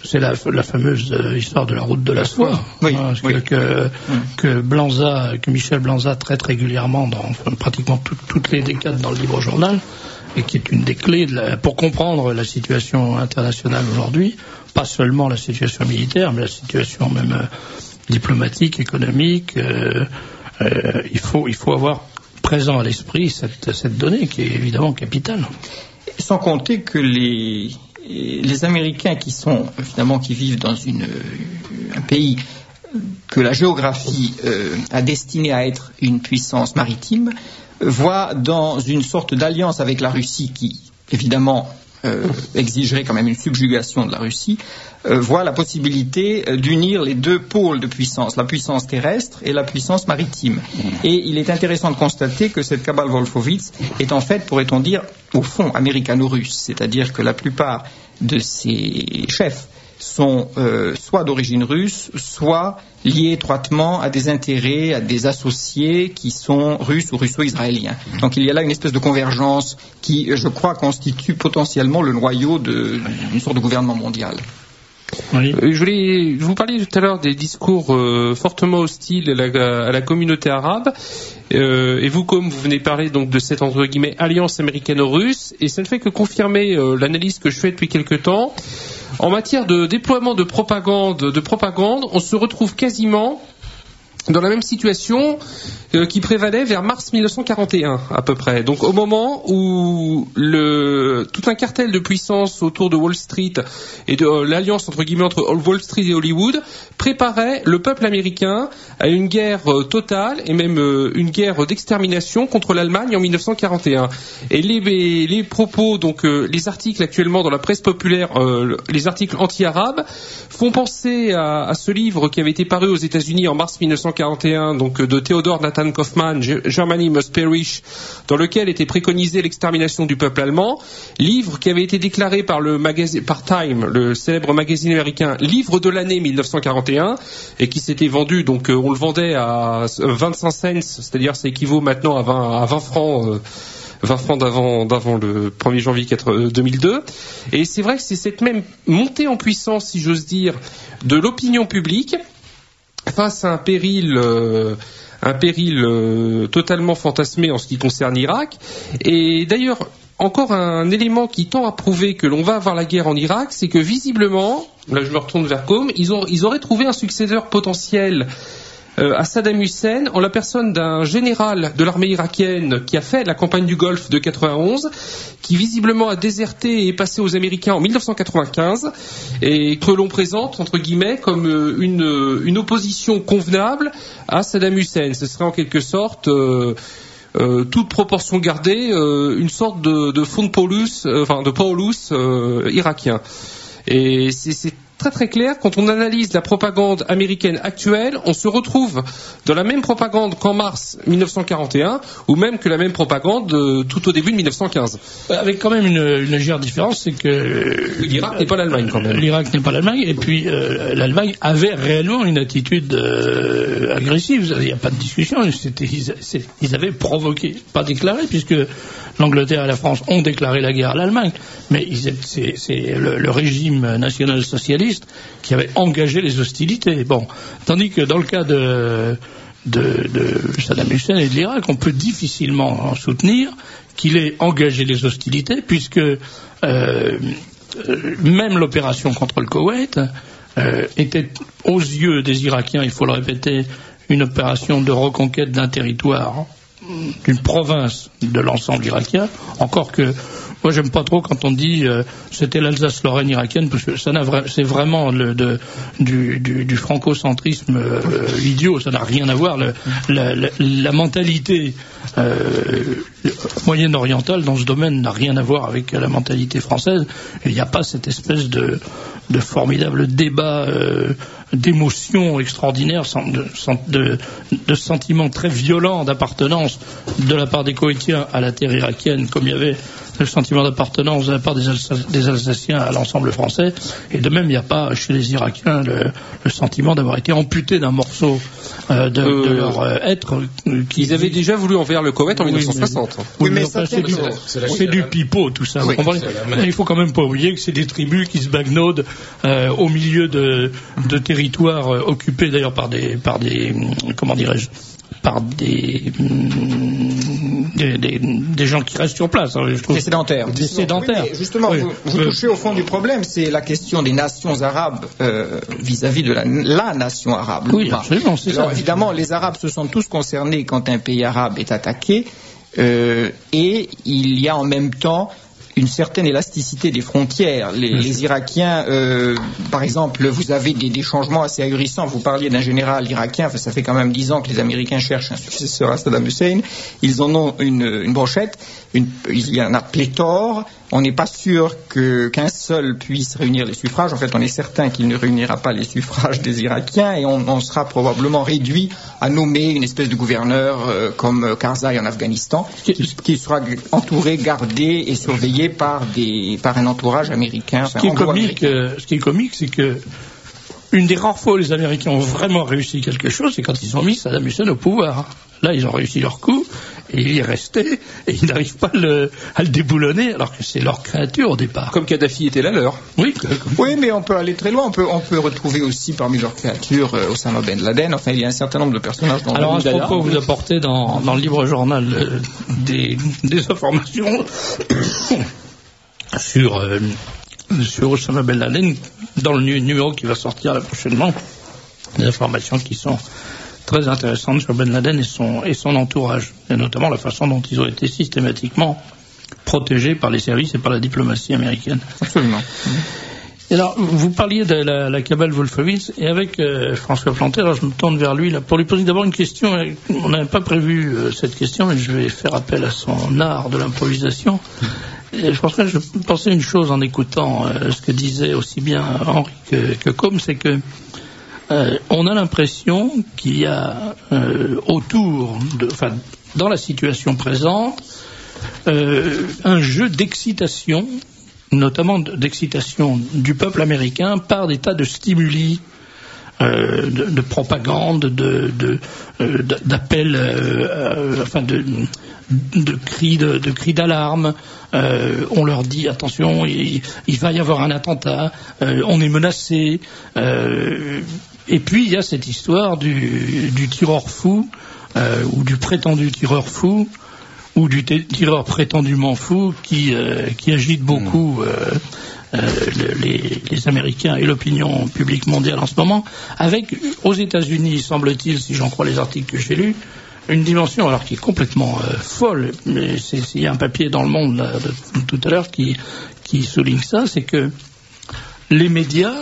c'est la, la fameuse euh, histoire de la route de la soie, oui, hein, oui. que, que, que Blanza, que Michel Blanza traite régulièrement dans enfin, pratiquement tout, toutes les décades dans le Libre Journal, et qui est une des clés de la, pour comprendre la situation internationale aujourd'hui, pas seulement la situation militaire, mais la situation même euh, diplomatique, économique. Euh, euh, il faut, il faut avoir présent à l'esprit cette, cette donnée qui est évidemment capitale. Sans compter que les, les Américains qui sont, finalement, qui vivent dans une, un pays que la géographie euh, a destiné à être une puissance maritime, voient dans une sorte d'alliance avec la Russie qui, évidemment, euh, exigerait quand même une subjugation de la Russie, euh, voit la possibilité euh, d'unir les deux pôles de puissance, la puissance terrestre et la puissance maritime. Et il est intéressant de constater que cette cabale Wolfowitz est en fait, pourrait-on dire, au fond, américano-russe, c'est-à-dire que la plupart de ces chefs sont euh, soit d'origine russe, soit liés étroitement à des intérêts, à des associés qui sont russes ou russo-israéliens. Donc il y a là une espèce de convergence qui, je crois, constitue potentiellement le noyau de, d'une sorte de gouvernement mondial. Oui. Je voulais, je vous parlais tout à l'heure des discours euh, fortement hostiles à la, à la communauté arabe, euh, et vous, comme vous venez parler donc de cette entre guillemets alliance américano-russe, et ça ne fait que confirmer euh, l'analyse que je fais depuis quelque temps. En matière de déploiement de propagande, de propagande, on se retrouve quasiment dans la même situation euh, qui prévalait vers mars mille neuf cent quarante et un à peu près. Donc au moment où le, tout un cartel de puissance autour de Wall Street et de euh, l'alliance entre guillemets entre Wall Street et Hollywood préparait le peuple américain à une guerre euh, totale et même euh, une guerre d'extermination contre l'Allemagne en mille neuf cent quarante et un. Et les, les propos, donc euh, les articles actuellement dans la presse populaire, euh, les articles anti-arabes, font penser à, à ce livre qui avait été paru aux États-Unis en mars mille neuf cent quarante et un, donc de Theodor Nathan Kaufmann, Germany Must Perish, dans lequel était préconisée l'extermination du peuple allemand, livre qui avait été déclaré par le magazine, par Time, le célèbre magazine américain, livre de l'année mille neuf cent quarante et un, et qui s'était vendu, donc on le vendait à vingt-cinq cents, c'est-à-dire ça équivaut maintenant à vingt, à vingt francs. Euh, vingt francs d'avant, d'avant le premier janvier deux mille deux. Et c'est vrai que c'est cette même montée en puissance, si j'ose dire, de l'opinion publique face à un péril, euh, un péril euh, totalement fantasmé en ce qui concerne l'Irak. Et d'ailleurs, encore un élément qui tend à prouver que l'on va avoir la guerre en Irak, c'est que visiblement, là je me retourne vers Com, ils, ont, ils auraient trouvé un successeur potentiel Euh, à Saddam Hussein en la personne d'un général de l'armée irakienne qui a fait la campagne du Golfe de quatre-vingt-onze, qui visiblement a déserté et est passé aux Américains en mille neuf cent quatre-vingt-quinze, et que l'on présente entre guillemets comme euh, une, une opposition convenable à Saddam Hussein. Ce serait en quelque sorte euh, euh, toute proportion gardée, euh, une sorte de, de fond de Paulus, euh, enfin de Paulus euh, irakien. Et c'est, c'est très très clair, quand on analyse la propagande américaine actuelle, on se retrouve dans la même propagande qu'en mars mille neuf cent quarante et un, ou même que la même propagande euh, tout au début de mille neuf cent quinze. Avec quand même une, une légère différence, c'est que l'Irak n'est pas l'Allemagne quand même. L'Irak n'est pas l'Allemagne, et puis euh, l'Allemagne avait réellement une attitude euh, agressive. Il n'y a pas de discussion. C'était, ils, ils avaient provoqué, pas déclaré, puisque l'Angleterre et la France ont déclaré la guerre à l'Allemagne, mais ils, c'est, c'est le, le régime national-socialiste qui avait engagé les hostilités. Bon, tandis que dans le cas de, de, de Saddam Hussein et de l'Irak, on peut difficilement en soutenir qu'il ait engagé les hostilités, puisque euh, même l'opération contre le Koweït euh, était aux yeux des Irakiens, il faut le répéter, une opération de reconquête d'un territoire, d'une province de l'ensemble irakien, encore que moi j'aime pas trop quand on dit euh, c'était l'Alsace-Lorraine irakienne, parce que ça n'a vra- c'est vraiment le, de, du, du, du franco-centrisme euh, idiot, ça n'a rien à voir. Le, la, la, la mentalité euh, moyen-orientale dans ce domaine n'a rien à voir avec la mentalité française. Il n'y a pas cette espèce de, de formidable débat euh, d'émotions extraordinaires, de, de, de sentiments très violents d'appartenance de la part des Koweïtiens à la terre irakienne, comme il y avait le sentiment d'appartenance de la part des, Alsa- des Alsaciens à l'ensemble français. Et de même, il n'y a pas chez les Irakiens le, le sentiment d'avoir été amputé d'un morceau euh, de, euh, de leur euh, être. Euh, Ils avaient déjà voulu envers le Koweït en oui, mille neuf cent soixante. Mais, oui, oui, mais mais enfin, c'est, du, c'est, c'est, c'est du pipeau, tout ça. Oui, il faut quand même pas oublier que c'est des tribus qui se bagnaudent euh, au milieu de, de territoires euh, occupés d'ailleurs par des, par des, comment dirais-je, par des, des, des, des gens qui restent sur place. Alors, je trouve, des sédentaires. Des sédentaires. Oui, justement, oui. vous, vous euh, touchez au fond du problème, c'est la question des nations arabes euh, vis-à-vis de la, la nation arabe. Oui, absolument, c'est Alors, ça. évidemment, les Arabes se sont tous concernés quand un pays arabe est attaqué, euh, et il y a en même temps une certaine élasticité des frontières. Les, les Irakiens, euh, par exemple, vous avez des, des changements assez ahurissants. Vous parliez d'un général irakien, enfin, ça fait quand même dix ans que les Américains cherchent un successeur à Saddam Hussein. Ils en ont une, une brochette, une, il y en a pléthore. On n'est pas sûr que, qu'un seul puisse réunir les suffrages. En fait, on est certain qu'il ne réunira pas les suffrages des Irakiens et on, on sera probablement réduit à nommer une espèce de gouverneur euh, comme Karzai en Afghanistan, qui, qui sera entouré, gardé et surveillé par, des, par un entourage américain. Enfin, ce, qui est comique, euh, ce qui est comique, c'est que une des rares fois où les Américains ont vraiment réussi quelque chose, c'est quand ils ont mis Saddam Hussein au pouvoir. Là, ils ont réussi leur coup, et il y est resté, et ils n'arrivent pas à le, à le déboulonner, alors que c'est leur créature au départ. Comme Kadhafi était la leur. Oui, oui, mais on peut aller très loin. On peut, on peut retrouver aussi parmi leurs créatures euh, Osama Ben Laden. Enfin, il y a un certain nombre de personnages dans alors, le à ce propos, vous apportez dans, dans le livre journal euh, des, des informations sur... Euh, sur Osama Ben Laden, dans le numéro qui va sortir là prochainement, des informations qui sont très intéressantes sur Ben Laden et son, et son entourage, et notamment la façon dont ils ont été systématiquement protégés par les services et par la diplomatie américaine. Absolument. Et alors, vous parliez de la, la cabale Wolfowitz, et avec euh, François Plantet, alors je me tourne vers lui là, pour lui poser d'abord une question. On n'avait pas prévu euh, cette question, mais je vais faire appel à son art de l'improvisation. Et je pensais, je pensais une chose en écoutant euh, ce que disait aussi bien Henri que, que Combe, c'est que euh, on a l'impression qu'il y a euh, autour, de, enfin, dans la situation présente, euh, un jeu d'excitation, notamment d'excitation du peuple américain par des tas de stimuli, euh, de, de propagande, de, de, euh, d'appels, euh, euh, enfin de, de cris, de, de cris d'alarme. Euh, on leur dit attention, il, il va y avoir un attentat, euh, on est menacé. Euh, et puis il y a cette histoire du, du tireur fou euh, ou du prétendu tireur fou, ou du t- tireur prétendument fou qui, euh, qui agite beaucoup euh, euh, les, les Américains et l'opinion publique mondiale en ce moment, avec aux États-Unis, semble-t-il, si j'en crois les articles que j'ai lus, une dimension alors qui est complètement euh, folle, mais c'est, il y a un papier dans Le Monde là, de, de, tout à l'heure qui, qui souligne ça, c'est que les médias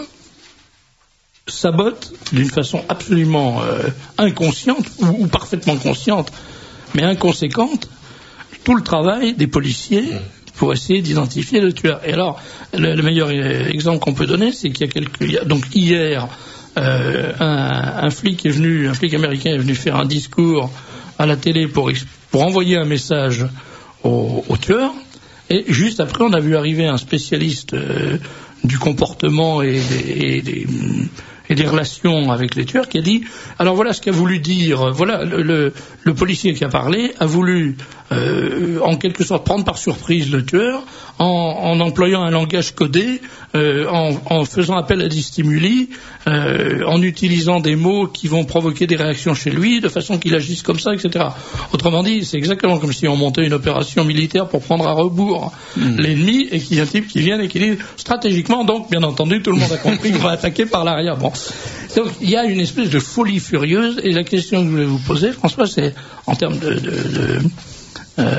sabotent d'une façon absolument euh, inconsciente ou, ou parfaitement consciente, mais inconséquente, tout le travail des policiers pour essayer d'identifier le tueur. Et alors, le, le meilleur exemple qu'on peut donner, c'est qu'il y a quelques... Donc hier, euh, un, un flic est venu, un flic américain est venu faire un discours à la télé pour, pour envoyer un message au, au tueur. Et juste après, on a vu arriver un spécialiste euh, du comportement et des, et des et des relations avec les tueurs qui a dit, alors voilà ce qu'a voulu dire, voilà le, le, le policier qui a parlé a voulu euh, en quelque sorte prendre par surprise le tueur en, en employant un langage codé, euh, en, en faisant appel à des stimuli, euh, en utilisant des mots qui vont provoquer des réactions chez lui de façon qu'il agisse comme ça, et cetera. Autrement dit, c'est exactement comme si on montait une opération militaire pour prendre à rebours mmh. l'ennemi et qu'il y a un type qui vient et qui dit stratégiquement, donc bien entendu tout le monde a compris qu'on va attaquer par l'arrière. Bon. Donc il y a une espèce de folie furieuse, et la question que je voulais vous poser, François, c'est en termes de, de, de euh,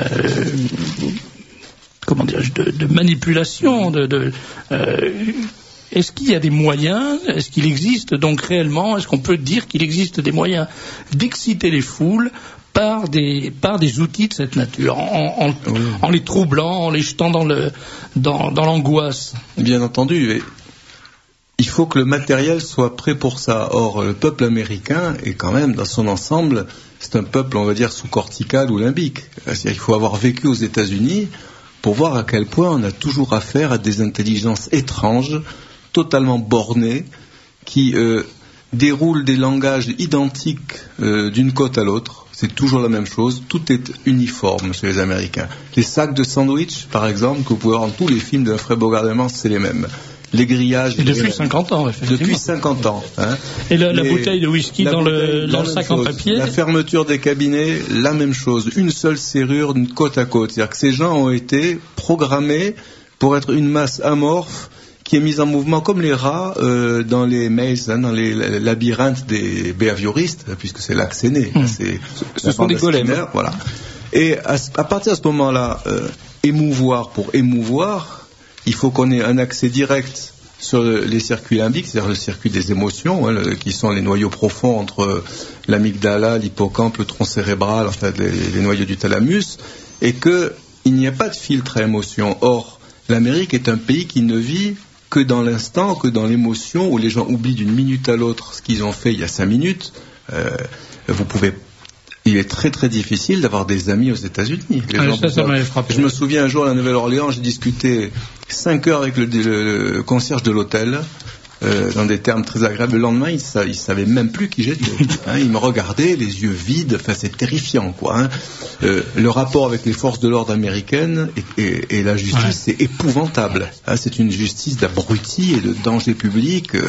comment dirais-je, de, de manipulation, de, de euh, est-ce qu'il y a des moyens, est-ce qu'il existe donc réellement, est-ce qu'on peut dire qu'il existe des moyens d'exciter les foules par des, par des outils de cette nature, en, en, oui. en les troublant, en les jetant dans, le, dans, dans l'angoisse? Bien entendu. Et il faut que le matériel soit prêt pour ça. Or, le peuple américain est quand même, dans son ensemble, c'est un peuple, on va dire, sous-cortical ou limbique. C'est-à-dire qu'il faut avoir vécu aux États-Unis pour voir à quel point on a toujours affaire à des intelligences étranges, totalement bornées, qui euh, déroulent des langages identiques euh, d'une côte à l'autre. C'est toujours la même chose. Tout est uniforme chez les Américains. Les sacs de sandwich, par exemple, que vous pouvez voir dans tous les films de Humphrey Bogart, c'est les mêmes. Les grillages... Et depuis cinquante ans, effectivement. Depuis cinquante ans. Hein. Et la, la bouteille de whisky dans le, dans le sac en papier. La fermeture des cabinets, la même chose. Une seule serrure, une côte à côte. C'est-à-dire que ces gens ont été programmés pour être une masse amorphe qui est mise en mouvement comme les rats euh, dans les mazes, hein, dans les labyrinthes des behavioristes, puisque c'est là que c'est né. Mmh. C'est, Ce sont des golems. Skinner, voilà. Et à, à partir de ce moment-là, euh, émouvoir pour émouvoir, il faut qu'on ait un accès direct sur les circuits limbiques, c'est-à-dire le circuit des émotions, hein, le, qui sont les noyaux profonds entre l'amygdala, l'hippocampe, le tronc cérébral, enfin les, les noyaux du thalamus, et qu'il n'y a pas de filtre à émotion. Or, l'Amérique est un pays qui ne vit que dans l'instant, que dans l'émotion, où les gens oublient d'une minute à l'autre ce qu'ils ont fait il y a cinq minutes. Euh, vous pouvez... Il est très très difficile d'avoir des amis aux États-Unis. Ah, ça, ça m'avait frappé. Je me souviens un jour à la Nouvelle-Orléans, j'ai discuté cinq heures avec le, le, le concierge de l'hôtel, euh, dans des termes très agréables. Le lendemain, il ne savait même plus qui j'étais. Hein, il me regardait, les yeux vides. Enfin, c'est terrifiant, quoi. Hein. Euh, le rapport avec les forces de l'ordre américaines et, et, et la justice, ouais. c'est épouvantable. Hein, c'est une justice d'abrutis et de danger public. Euh.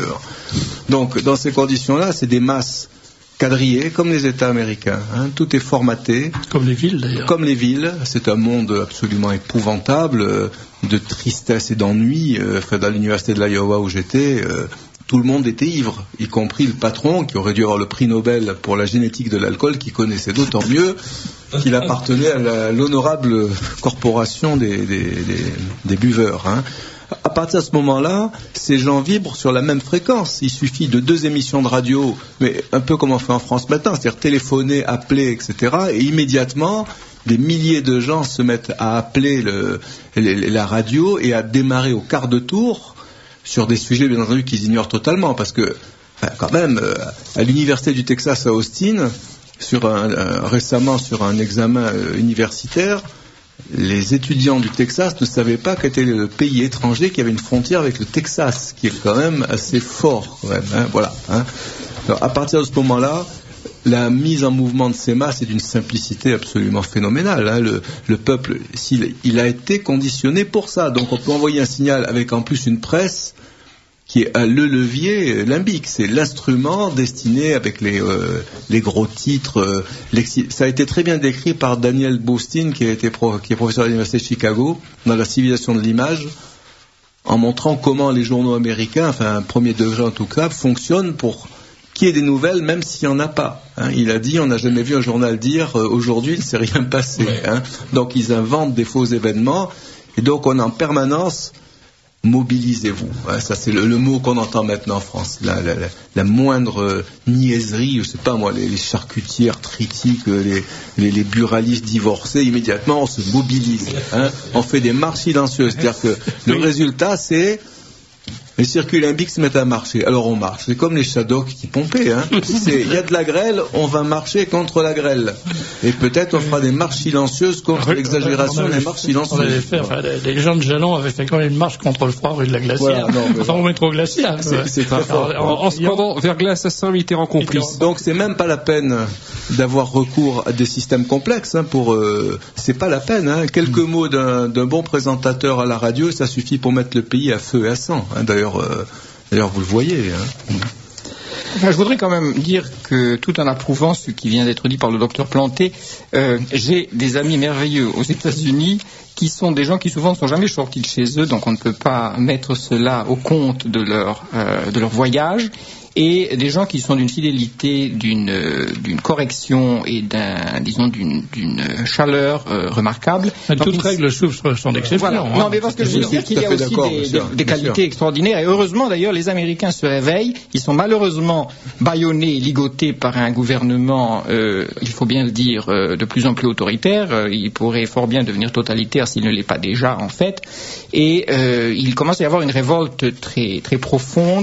Donc, dans ces conditions-là, c'est des masses quadrillés comme les États américains, hein, tout est formaté. Comme les villes d'ailleurs. Comme les villes, c'est un monde absolument épouvantable, euh, de tristesse et d'ennui. Euh, dans l'université de l'Iowa où j'étais, euh, tout le monde était ivre, y compris le patron qui aurait dû avoir le prix Nobel pour la génétique de l'alcool, qui connaissait d'autant mieux qu'il appartenait à la, l'honorable corporation des, des, des, des buveurs. Hein. À partir de ce moment-là, ces gens vibrent sur la même fréquence. Il suffit de deux émissions de radio, mais un peu comme on fait en France maintenant, c'est-à-dire téléphoner, appeler, et cetera. Et immédiatement, des milliers de gens se mettent à appeler le, la radio et à démarrer au quart de tour sur des sujets, bien entendu, qu'ils ignorent totalement. Parce que, enfin, quand même, à l'université du Texas à Austin, sur un, un, récemment sur un examen universitaire, les étudiants du Texas ne savaient pas qu'était le pays étranger qui avait une frontière avec le Texas, qui est quand même assez fort, quand même, hein, voilà. Hein. Alors, à partir de ce moment-là, la mise en mouvement de ces masses est d'une simplicité absolument phénoménale. Hein. Le, le peuple, s'il, il a été conditionné pour ça. Donc on peut envoyer un signal avec en plus une presse qui est le levier limbique, c'est l'instrument destiné avec les, euh, les gros titres. Euh, ça a été très bien décrit par Daniel Boostein, qui, a été pro, qui est professeur à l'université de Chicago, dans La civilisation de l'image, en montrant comment les journaux américains, enfin premier degré en tout cas, fonctionnent pour qu'il y ait des nouvelles, même s'il n'y en a pas. Hein. Il a dit, on n'a jamais vu un journal dire, euh, aujourd'hui il ne s'est rien passé. Hein. Donc ils inventent des faux événements, et donc on est en permanence... Mobilisez-vous. Ouais, ça, c'est le, le mot qu'on entend maintenant en France. La, la, la, la moindre euh, niaiserie, je sais pas moi, les, les charcutières tritiques, les, les, les buralistes divorcés, immédiatement, on se mobilise. Hein, on fait des marches silencieuses. C'est-à-dire que le oui. résultat, c'est les circuits limbiques se mettent à marcher. Alors on marche. C'est comme les Shadocks qui pompaient. Hein. Il y a de la grêle, on va marcher contre la grêle. Et peut-être on fera des marches silencieuses contre oui, l'exagération avait, des marches silencieuses. Fait, enfin, les, les gens de Jalon avaient fait quand même une marche contre le froid rue de la Glacière. Voilà, non, sans métro Glacière. C'est, c'est très fort. En, en ce moment, Verglas à Saint-Mitterrand complice. Donc c'est même pas la peine d'avoir recours à des systèmes complexes. Hein, pour, euh, c'est pas la peine. Hein. Quelques mmh. mots d'un, d'un bon présentateur à la radio, ça suffit pour mettre le pays à feu et à sang. Hein. D'ailleurs, Euh, d'ailleurs, vous le voyez. Hein. Enfin, je voudrais quand même dire que, tout en approuvant ce qui vient d'être dit par le docteur Planté, euh, j'ai des amis merveilleux aux États-Unis qui sont des gens qui souvent ne sont jamais sortis de chez eux, donc on ne peut pas mettre cela au compte de leur, euh, de leur voyage. Et des gens qui sont d'une fidélité, d'une, d'une correction et d'un, disons, d'une, d'une chaleur euh, remarquable. Mais toutes règles souffrent sont d'exception. Voilà. Hein. Non, mais parce que je veux dire qu'il y a aussi des, des, des qualités extraordinaires. Et heureusement, d'ailleurs, les Américains se réveillent. Ils sont malheureusement bâillonnés, ligotés par un gouvernement, euh, il faut bien le dire, euh, de plus en plus autoritaire. Euh, il pourrait fort bien devenir totalitaire s'il ne l'est pas déjà, en fait. Et euh, il commence à y avoir une révolte très, très profonde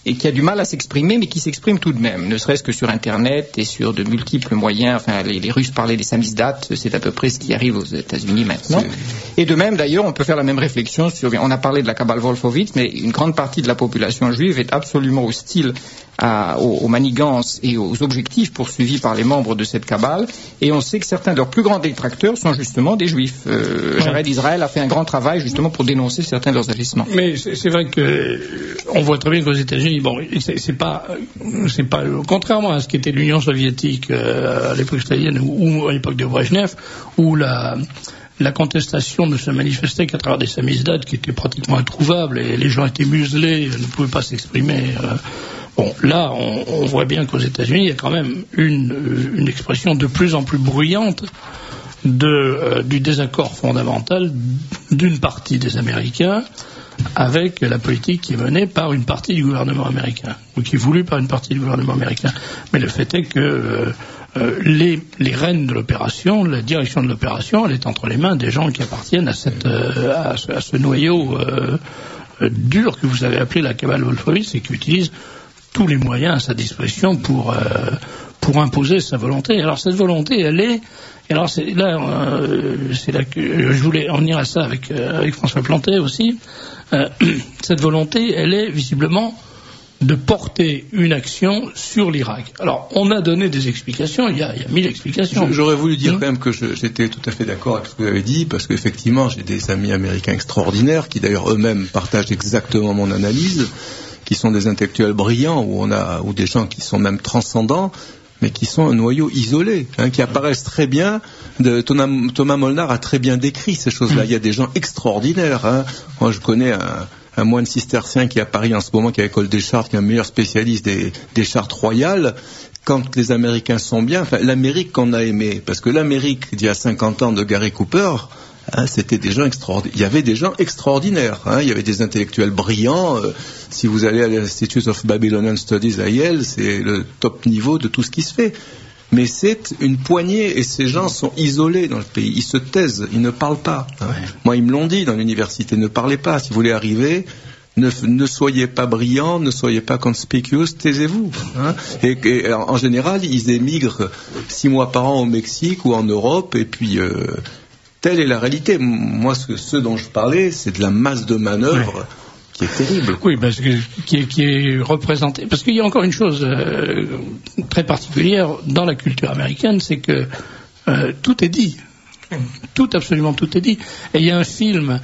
et qui a du mal à s'exprimer, mais qui s'exprime tout de même, ne serait-ce que sur Internet et sur de multiples moyens. Enfin, les, les Russes parlaient des samizdat, c'est à peu près ce qui arrive aux États-Unis maintenant. C'est... Et de même, d'ailleurs, on peut faire la même réflexion sur. On a parlé de la cabale Wolfowitz, mais une grande partie de la population juive est absolument hostile à, aux, aux manigances et aux objectifs poursuivis par les membres de cette cabale. Et on sait que certains de leurs plus grands détracteurs sont justement des juifs. Euh, ouais. Jared Israël a fait un grand travail justement pour dénoncer certains de leurs agissements. Mais c'est, c'est vrai que on voit très bien qu'aux États-Unis, bon, c'est, c'est pas, c'est pas, contrairement à ce qu'était l'Union soviétique euh, à l'époque stalinienne ou, ou à l'époque de Brejnev, où la la contestation ne se manifestait qu'à travers des samizdat qui étaient pratiquement introuvables et les gens étaient muselés, ne pouvaient pas s'exprimer. Euh, bon, là, on, on voit bien qu'aux États-Unis, il y a quand même une, une expression de plus en plus bruyante de, euh, du désaccord fondamental d'une partie des Américains avec la politique qui est menée par une partie du gouvernement américain, ou qui est voulue par une partie du gouvernement américain. Mais le fait est que euh, euh, les, les rênes de l'opération, la direction de l'opération, elle est entre les mains des gens qui appartiennent à, cette, euh, à, ce, à ce noyau euh, euh, dur que vous avez appelé la cabale Wolfowitz et qui utilise tous les moyens à sa disposition pour, euh, pour imposer sa volonté. Alors cette volonté, elle est... Et alors c'est là, euh, c'est là que je voulais en venir à ça avec, euh, avec François Plantet aussi. Euh, cette volonté, elle est visiblement de porter une action sur l'Irak. Alors, on a donné des explications, il y a, il y a mille explications. J'aurais voulu dire mmh. quand même que je, j'étais tout à fait d'accord avec ce que vous avez dit, parce qu'effectivement, j'ai des amis américains extraordinaires, qui d'ailleurs eux-mêmes partagent exactement mon analyse, qui sont des intellectuels brillants, où on a, ou des gens qui sont même transcendants, mais qui sont un noyau isolé, hein, qui apparaissent très bien. De, Thomas, Thomas Molnar a très bien décrit ces choses-là. Il y a des gens extraordinaires. Hein. Moi, je connais un, un moine cistercien qui est à Paris en ce moment, qui est à l'école des chartes, qui est un meilleur spécialiste des, des chartes royales. Quand les Américains sont bien, enfin, l'Amérique qu'on a aimée, parce que l'Amérique d'il y a cinquante ans de Gary Cooper, hein, c'était des gens extraordinaires. Il y avait des gens extraordinaires. Hein. Il y avait des intellectuels brillants. Euh, si vous allez à l'Institute of Babylonian Studies à Yale, c'est le top niveau de tout ce qui se fait. Mais c'est une poignée et ces gens sont isolés dans le pays. Ils se taisent, ils ne parlent pas. Hein. Ouais. Moi, ils me l'ont dit dans l'université, ne parlez pas. Si vous voulez arriver, ne, ne soyez pas brillants, ne soyez pas conspicuous, taisez-vous. Hein. Et, et en général, ils émigrent six mois par an au Mexique ou en Europe et puis... Euh, telle est la réalité. Moi, ce, ce dont je parlais, c'est de la masse de manœuvre ouais. qui est terrible. Oui, parce que, qui, est, qui est représentée. Parce qu'il y a encore une chose euh, très particulière dans la culture américaine, c'est que euh, tout est dit. Tout, absolument tout est dit. Et il y a un film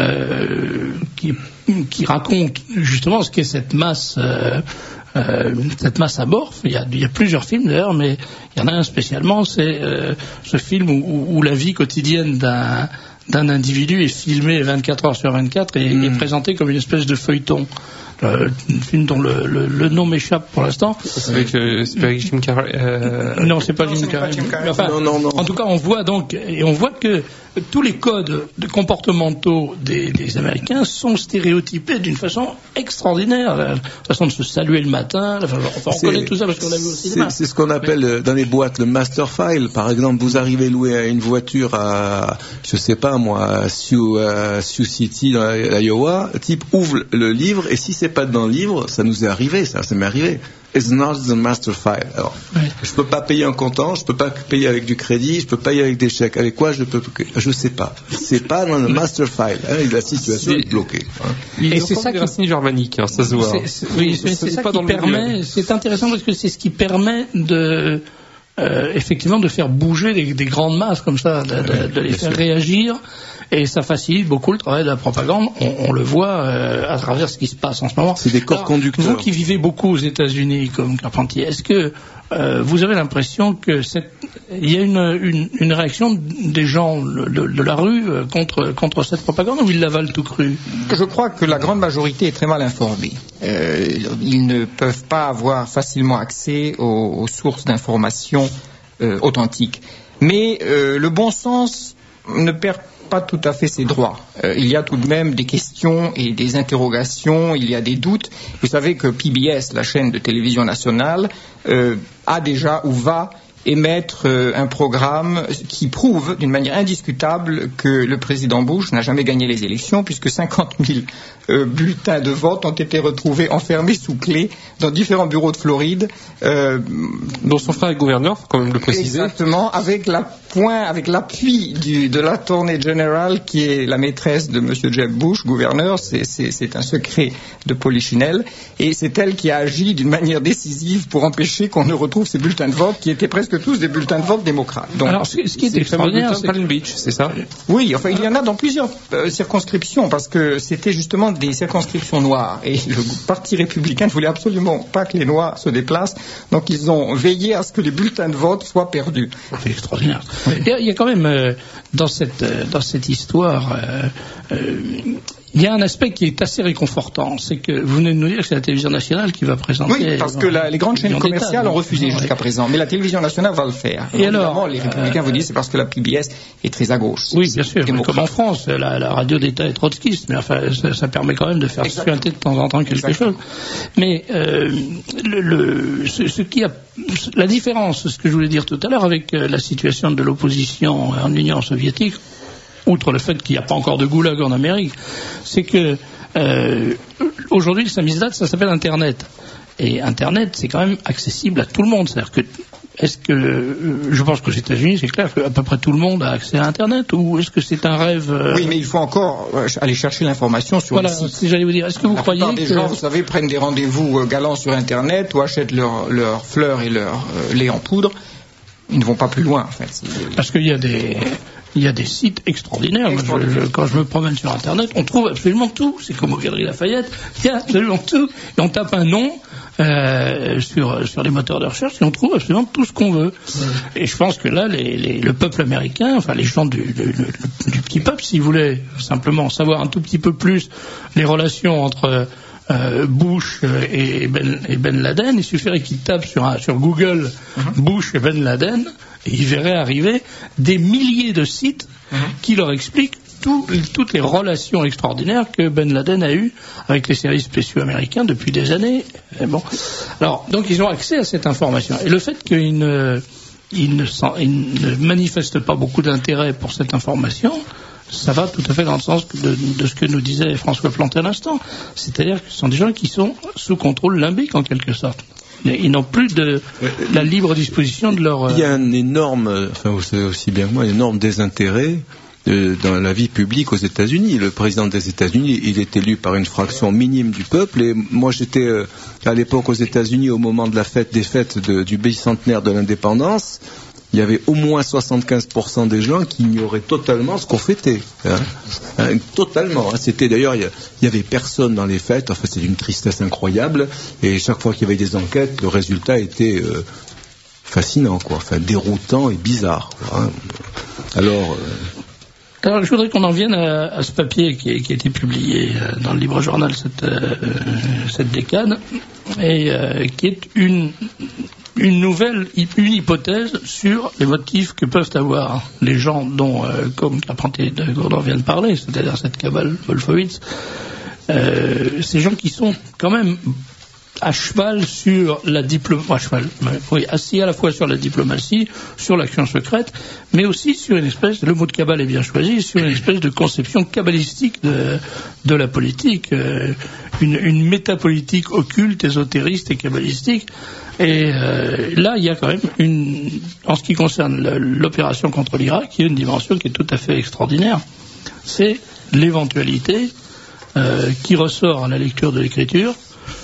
euh, qui, qui raconte justement ce qu'est cette masse... Euh, Euh, cette masse amorphe. Il y a, il y a plusieurs films d'ailleurs, mais il y en a un spécialement, c'est euh, ce film où, où, où la vie quotidienne d'un, d'un individu est filmée vingt-quatre heures sur vingt-quatre et mmh. est présentée comme une espèce de feuilleton. Euh, un film dont le, le, le nom m'échappe pour l'instant. C'est avec, euh, c'est avec Jim Carrey. Euh... Non, c'est pas non, Jim Carrey. Enfin, non, non, non. En tout cas, on voit donc et on voit que tous les codes de comportementaux des, des Américains sont stéréotypés d'une façon extraordinaire. La façon de se saluer le matin. Enfin, on c'est, connaît tout ça parce qu'on l'a vu au cinéma. C'est, c'est ce qu'on appelle mais... dans les boîtes le master file. Par exemple, vous arrivez louer une voiture à, je sais pas moi, à Sioux, à Sioux City dans l'Iowa. Le type ouvre le livre et si c'est pas dans le livre, ça nous est arrivé, ça, ça m'est arrivé. It's not the master file. Alors, ouais. je peux pas payer en comptant, je peux pas payer avec du crédit, je peux pas payer avec des chèques. Avec quoi je peux? Je sais pas. C'est pas dans le master file. Hein, la situation c'est... est bloquée. Hein. Et c'est ça qui racines germaniques, hein, ça se voit. C'est, c'est, oui, c'est, c'est, c'est ça qui permet. C'est intéressant parce que c'est ce qui permet de, euh, effectivement, de faire bouger des, des grandes masses comme ça, de, de, de les faire sûr. réagir. Et ça facilite beaucoup le travail de la propagande. On, on le voit euh, à travers ce qui se passe en ce moment. C'est des corps Alors, conducteurs. Vous qui vivez beaucoup aux États-Unis comme Carpentier, est-ce que euh, vous avez l'impression que cette, il y a une, une, une réaction des gens de, de, de la rue euh, contre, contre cette propagande ou ils l'avalent tout cru? Je crois que la grande majorité est très mal informée. Euh, ils ne peuvent pas avoir facilement accès aux, aux sources d'informations euh, authentiques. Mais euh, le bon sens ne perd pas tout à fait ses droits. Euh, il y a tout de même des questions et des interrogations, il y a des doutes. Vous savez que P B S, la chaîne de télévision nationale, euh, a déjà ou va émettre euh, un programme qui prouve d'une manière indiscutable que le président Bush n'a jamais gagné les élections, puisque cinquante mille euh, bulletins de vote ont été retrouvés enfermés sous clé dans différents bureaux de Floride. Euh, dont son frère est gouverneur, faut quand même le préciser. Exactement, avec la point, avec l'appui du, de l'Attorney General, qui est la maîtresse de M. Jeb Bush, gouverneur. C'est, c'est, c'est un secret de Polichinelle, et c'est elle qui a agi d'une manière décisive pour empêcher qu'on ne retrouve ces bulletins de vote qui étaient presque tous des bulletins de vote démocrates. Donc, alors, ce, ce qui est extraordinaire, c'est Palm Beach, c'est ça? Oui, enfin, il y en a dans plusieurs euh, circonscriptions, parce que c'était justement des circonscriptions noires, et le Parti républicain ne voulait absolument pas que les Noirs se déplacent, donc ils ont veillé à ce que les bulletins de vote soient perdus. C'est extraordinaire. Oui. Il y a quand même, euh, dans, cette, euh, dans cette histoire, euh, euh, il y a un aspect qui est assez réconfortant, c'est que vous venez de nous dire que c'est la télévision nationale qui va présenter... Oui, parce que la, les grandes chaînes commerciales ont refusé ouais. jusqu'à présent, mais la télévision nationale va le faire. Et alors, alors les républicains euh, vous disent c'est parce que la P B S est très à gauche. Oui, bien sûr, comme en France, la, la radio d'État est trotskiste, mais enfin, ça, ça permet quand même de faire suinter de temps en temps quelque Exactement. chose. Mais euh, le, le, ce, ce qui a... La différence, ce que je voulais dire tout à l'heure, avec la situation de l'opposition en Union soviétique, outre le fait qu'il n'y a pas encore de goulag en Amérique, c'est que euh, aujourd'hui le samizdat, ça s'appelle Internet. Et Internet, c'est quand même accessible à tout le monde. C'est-à-dire que, est-ce que, euh, je pense qu'aux États-Unis, c'est clair qu'à peu près tout le monde a accès à Internet, ou est-ce que c'est un rêve euh... Oui, mais il faut encore euh, aller chercher l'information sur voilà, le site. Si j'allais vous dire, est-ce que vous La croyez que des que... gens, vous savez, prennent des rendez-vous euh, galants sur Internet ou achètent leurs leur fleurs et leur euh, lait en poudre, ils ne vont pas plus loin, en fait. C'est... Parce qu'il y a des... Il y a des sites extraordinaires. extraordinaires. Je, je, quand je me promène sur Internet, on trouve absolument tout. C'est comme aux Galeries Lafayette. Il y a absolument tout. Et on tape un nom euh, sur, sur les moteurs de recherche et on trouve absolument tout ce qu'on veut. Ouais. Et je pense que là, les, les, le peuple américain, enfin les gens du, du, du, du petit peuple, s'ils voulaient simplement savoir un tout petit peu plus les relations entre euh, Bush et Ben, et Ben Laden, il suffirait qu'ils tapent sur, un, sur Google mm-hmm. Bush et Ben Laden. Et ils verraient arriver des milliers de sites mmh. qui leur expliquent tout, toutes les relations extraordinaires que Ben Laden a eues avec les services spéciaux américains depuis des années. Et bon. Alors, donc ils ont accès à cette information. Et le fait qu'ils ne, ils ne, ils ne manifestent pas beaucoup d'intérêt pour cette information, ça va tout à fait dans le sens de, de ce que nous disait François Planté à l'instant. C'est-à-dire que ce sont des gens qui sont sous contrôle limbique en quelque sorte. Ils n'ont plus de la libre disposition de leur... Il y a un énorme, enfin vous savez aussi bien que moi, un énorme désintérêt de, dans la vie publique aux États-Unis. Le président des États-Unis, il est élu par une fraction minime du peuple. Et moi, j'étais euh, à l'époque aux États-Unis au moment de la fête des fêtes de, du bicentenaire de l'indépendance. Il y avait au moins soixante-quinze pour cent des gens qui ignoraient totalement ce qu'on fêtait. Hein. Hein, totalement. Hein. C'était d'ailleurs, il y avait personne dans les fêtes. Enfin, c'était une tristesse incroyable. Et chaque fois qu'il y avait des enquêtes, le résultat était euh, fascinant, quoi. Enfin, déroutant et bizarre. Hein. Alors. Euh... Alors, je voudrais qu'on en vienne à, à ce papier qui, est, qui a été publié dans le Libre Journal cette, euh, cette décade, et euh, qui est une. Une nouvelle, une hypothèse sur les motifs que peuvent avoir les gens dont, euh, comme Carpentier de Gourdon vient de parler, c'est-à-dire cette cabale Wolfowitz, euh, ces gens qui sont quand même à cheval sur la diplomatie, à cheval, oui, assis à la fois sur la diplomatie, sur l'action secrète, mais aussi sur une espèce, le mot de cabale est bien choisi, sur une espèce de conception kabbalistique de, de la politique, euh, une, une métapolitique occulte, ésotériste et kabbalistique. Et euh, là, il y a quand même une, en ce qui concerne le, l'opération contre l'Irak, il y a une dimension qui est tout à fait extraordinaire. C'est l'éventualité euh, qui ressort à la lecture de l'écriture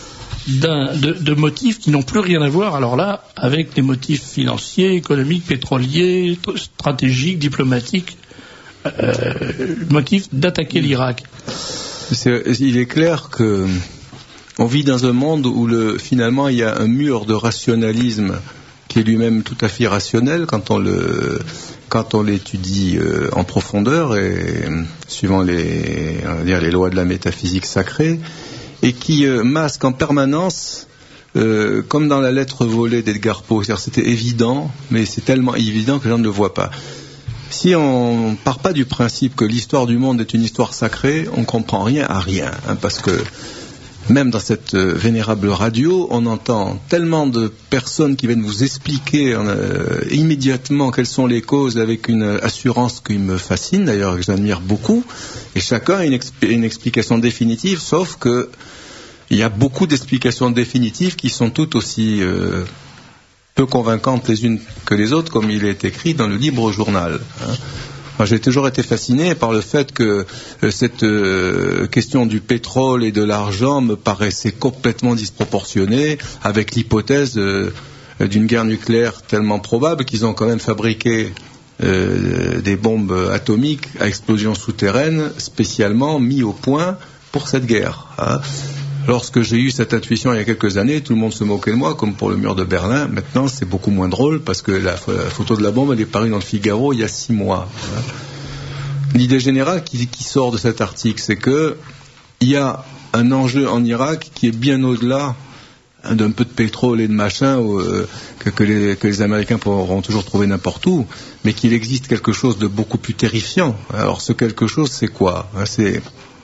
d'un, de, de motifs qui n'ont plus rien à voir, alors là, avec les motifs financiers, économiques, pétroliers, stratégiques, diplomatiques, euh, motifs d'attaquer l'Irak. C'est, il est clair que on vit dans un monde où le, finalement il y a un mur de rationalisme qui est lui-même tout à fait irrationnel quand on le quand on l'étudie euh, en profondeur et suivant les, on va dire, les lois de la métaphysique sacrée, et qui euh, masque en permanence, euh, comme dans la lettre volée d'Edgar Poe, c'est-à-dire c'était évident, mais c'est tellement évident que les gens ne le voient pas. Si on ne part pas du principe que l'histoire du monde est une histoire sacrée, on ne comprend rien à rien, hein, parce que même dans cette euh, vénérable radio, on entend tellement de personnes qui viennent vous expliquer euh, immédiatement quelles sont les causes avec une assurance qui me fascine, d'ailleurs que j'admire beaucoup, et chacun a une, exp- une explication définitive, sauf que il y a beaucoup d'explications définitives qui sont toutes aussi euh, peu convaincantes les unes que les autres, comme il est écrit dans le Libre Journal. Hein. Moi, j'ai toujours été fasciné par le fait que euh, cette euh, question du pétrole et de l'argent me paraissait complètement disproportionnée avec l'hypothèse euh, d'une guerre nucléaire tellement probable qu'ils ont quand même fabriqué euh, des bombes atomiques à explosion souterraine spécialement mis au point pour cette guerre. Hein. Lorsque j'ai eu cette intuition il y a quelques années, tout le monde se moquait de moi, comme pour le mur de Berlin. Maintenant, c'est beaucoup moins drôle, parce que la, la photo de la bombe, elle est parue dans le Figaro il y a six mois. L'idée générale qui, qui sort de cet article, c'est que il y a un enjeu en Irak qui est bien au-delà d'un peu de pétrole et de machin euh, que, que, les, que les Américains pourront toujours trouver n'importe où, mais qu'il existe quelque chose de beaucoup plus terrifiant. Alors, ce quelque chose, c'est quoi ? C'est...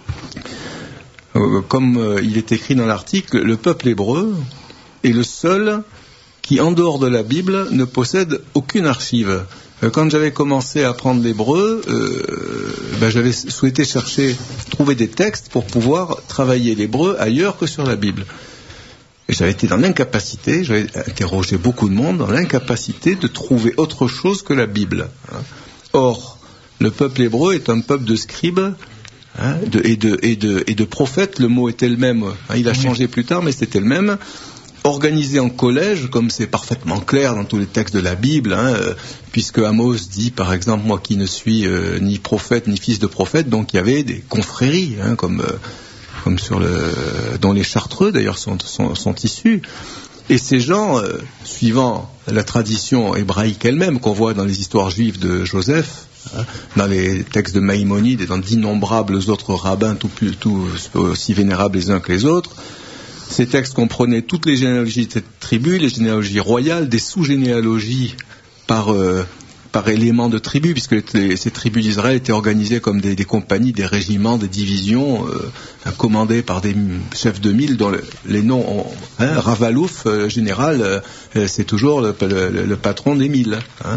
Comme euh, il est écrit dans l'article, le peuple hébreu est le seul qui, en dehors de la Bible, ne possède aucune archive. Euh, quand j'avais commencé à apprendre l'hébreu, euh, ben, j'avais souhaité chercher, trouver des textes pour pouvoir travailler l'hébreu ailleurs que sur la Bible. Et j'avais été dans l'incapacité, j'avais interrogé beaucoup de monde, dans l'incapacité de trouver autre chose que la Bible. Hein. Or, le peuple hébreu est un peuple de scribes, Hein, de, et, de, et, de, et de prophète, le mot était le même, hein, il a changé plus tard, mais c'était le même, organisé en collège, comme c'est parfaitement clair dans tous les textes de la Bible, hein, euh, puisque Amos dit, par exemple, moi qui ne suis euh, ni prophète ni fils de prophète, donc il y avait des confréries, hein, comme, euh, comme sur le, dont les Chartreux d'ailleurs sont, sont, sont issus. Et ces gens, euh, suivant la tradition hébraïque elle-même, qu'on voit dans les histoires juives de Joseph, dans les textes de Maïmonide et dans d'innombrables autres rabbins tout, plus, tout aussi vénérables les uns que les autres, ces textes comprenaient toutes les généalogies de cette tribu, les généalogies royales, des sous-généalogies par, euh, par éléments de tribu, puisque les, ces tribus d'Israël étaient organisées comme des, des compagnies, des régiments, des divisions, euh, commandées par des chefs de mille dont le, les noms ont... Hein, Ravalouf, euh, général, euh, c'est toujours le, le, le patron des mille. Hein.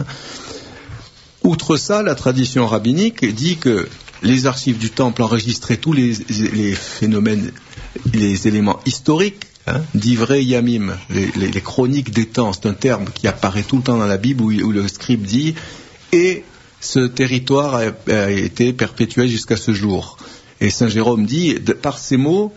Outre ça, la tradition rabbinique dit que les archives du temple enregistraient tous les, les phénomènes, les éléments historiques, hein, d'ivrei yamim, les, les, les chroniques des temps, c'est un terme qui apparaît tout le temps dans la Bible où, où le scribe dit « et ce territoire a, a été perpétué jusqu'à ce jour ». Et Saint Jérôme dit, de, par ces mots,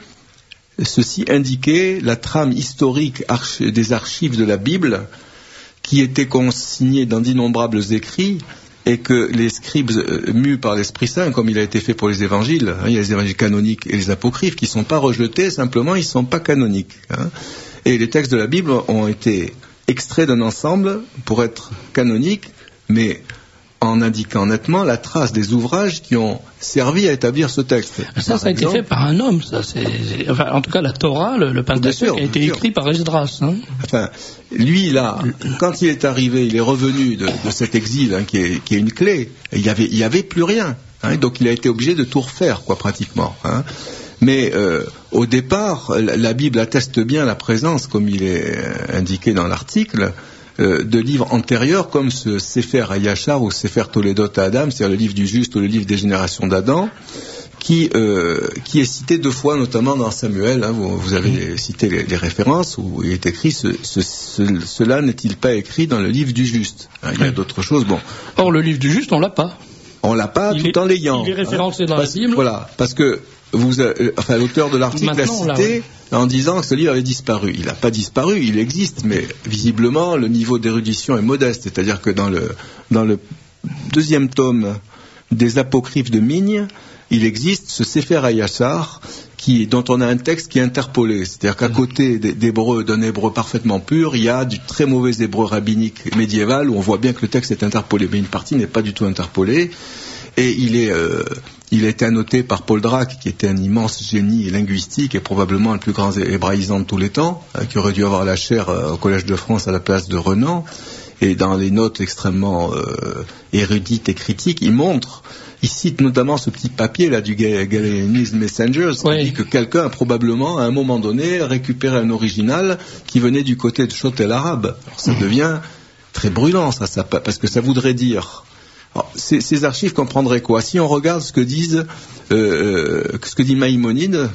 ceci indiquait la trame historique arch, des archives de la Bible qui étaient consignées dans d'innombrables écrits, et que les scribes euh, mus par l'Esprit Saint, comme il a été fait pour les évangiles, hein, il y a les évangiles canoniques et les apocryphes qui ne sont pas rejetés, simplement ils ne sont pas canoniques. Hein. Et les textes de la Bible ont été extraits d'un ensemble pour être canoniques, mais en indiquant nettement la trace des ouvrages qui ont servi à établir ce texte. Ça, ça a exemple, été fait par un homme, ça. C'est, c'est, enfin, en tout cas, la Torah, le, le Pentateuque, a été écrit par Esdras. Hein. Enfin, lui, là, quand il est arrivé, il est revenu de, de cet exil, hein, qui, est, qui est une clé. Il y avait, il y avait plus rien. Hein, donc, il a été obligé de tout refaire, quoi, pratiquement. Hein. Mais euh, au départ, la, la Bible atteste bien la présence, comme il est indiqué dans l'article, de livres antérieurs comme ce Sefer Hayashar ou Sefer Toledot à Adam, c'est-à-dire le livre du juste ou le livre des générations d'Adam, qui, euh, qui est cité deux fois, notamment dans Samuel. Hein, vous, vous avez cité les, les références où il est écrit ce, ce, ce, cela n'est-il pas écrit dans le livre du juste. Hein, il y a d'autres choses. Bon. Or, le livre du juste, on l'a pas. On l'a pas il tout est, en l'ayant. Il est référencé hein, dans parce, la Bible. Voilà, parce que vous, euh, enfin, l'auteur de l'article l'a cité en disant que ce livre avait disparu. Il n'a pas disparu, il existe, mais visiblement le niveau d'érudition est modeste. C'est-à-dire que dans le, dans le deuxième tome des apocryphes de Migne, il existe ce Sefer Hayashar, qui, dont on a un texte qui est interpolé. C'est-à-dire qu'à côté d'hébreu, d'un hébreu parfaitement pur, il y a du très mauvais hébreu rabbinique médiéval où on voit bien que le texte est interpolé, mais une partie n'est pas du tout interpolée. Et il est, euh, il a été annoté par Paul Drac, qui était un immense génie linguistique et probablement le plus grand hébraïsant de tous les temps, hein, qui aurait dû avoir la chaire euh, au Collège de France à la place de Renan. et dans les notes extrêmement euh, érudites et critiques, il montre, il cite notamment ce petit papier là du Galeanese Messengers, qui oui. dit que quelqu'un a probablement à un moment donné récupéré un original qui venait du côté de Chott el-Arab. Alors ça devient très brûlant, ça, ça, parce que ça voudrait dire... Alors, ces, ces archives comprendraient quoi? Si on regarde ce que disent, euh, ce que dit Maïmonide,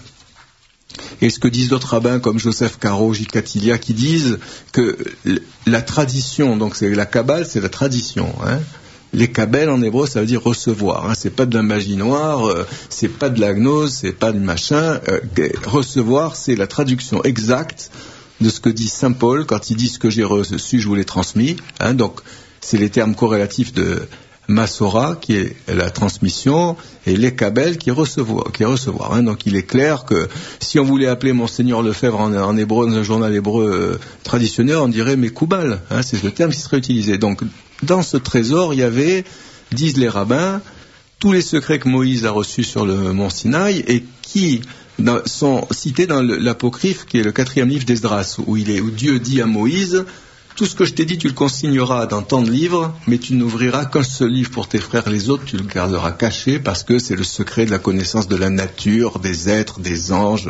et ce que disent d'autres rabbins comme Joseph Caro, Gilles Catilia, qui disent que la tradition, donc c'est la Kabbale, c'est la tradition, hein. Les Kabbales en hébreu, ça veut dire recevoir, hein. C'est pas de la magie noire, euh, c'est pas de la gnose, c'est pas du machin. Euh, recevoir, c'est la traduction exacte de ce que dit Saint Paul quand il dit ce que j'ai reçu, je vous l'ai transmis, hein. Donc c'est les termes corrélatifs de Masora, qui est la transmission, et les Kabel, qui est recevoir. Qui est recevoir hein. Donc il est clair que si on voulait appeler Monseigneur Lefebvre en, en hébreu, dans un journal hébreu euh, traditionnel, on dirait Mekoubal, hein, c'est le terme qui serait utilisé. Donc dans ce trésor, il y avait, disent les rabbins, tous les secrets que Moïse a reçus sur le mont Sinaï, et qui dans, sont cités dans le, l'apocryphe, qui est le quatrième livre d'Esdras, où, il est, où Dieu dit à Moïse... Tout ce que je t'ai dit, tu le consigneras dans tant de livres, mais tu n'ouvriras qu'un seul livre pour tes frères. Les autres, tu le garderas caché parce que c'est le secret de la connaissance de la nature, des êtres, des anges,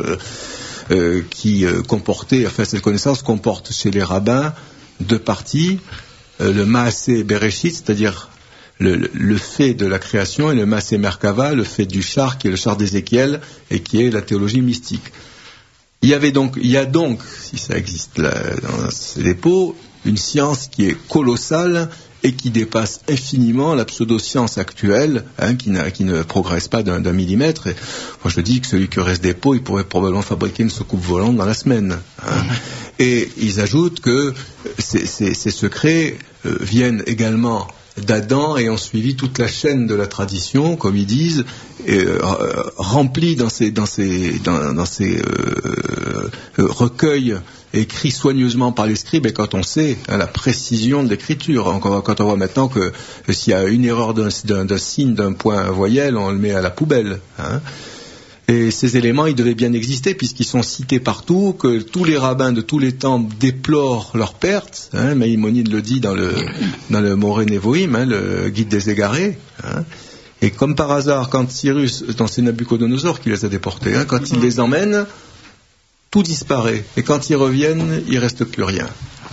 euh, qui euh, comportaient, enfin, cette connaissance comporte chez les rabbins deux parties, euh, le Maasé Bereshit, c'est-à-dire le, le fait de la création, et le Maasé Merkava, le fait du char, qui est le char d'Ézéchiel, et qui est la théologie mystique. Il y avait donc, il y a donc, si ça existe là, dans ces dépôts, une science qui est colossale et qui dépasse infiniment la pseudo-science actuelle, hein, qui, n'a, qui ne progresse pas d'un, d'un millimètre. Et moi, je dis que celui qui aurait ce dépôt, il pourrait probablement fabriquer une soucoupe volante dans la semaine. Hein. Et ils ajoutent que ces, ces, ces secrets euh, viennent également d'Adam et ont suivi toute la chaîne de la tradition, comme ils disent, et, euh, remplis dans ces, dans ces, dans, dans ces euh, euh, recueils écrits soigneusement par les scribes, et quand on sait hein, la précision de l'écriture, hein, quand on voit maintenant que, que s'il y a une erreur d'un, d'un, d'un signe, d'un point voyelle, on le met à la poubelle. Hein. Et ces éléments, ils devaient bien exister puisqu'ils sont cités partout, que tous les rabbins de tous les temps déplorent leur perte. Hein, Maïmonide le dit dans le dans le Moré Nevoïm, hein, le guide des égarés. Hein. Et comme par hasard, quand Cyrus, dans c'est Nabucodonosor qui les a déportés, hein, quand il les emmène, tout disparaît. Et quand ils reviennent, il reste plus rien.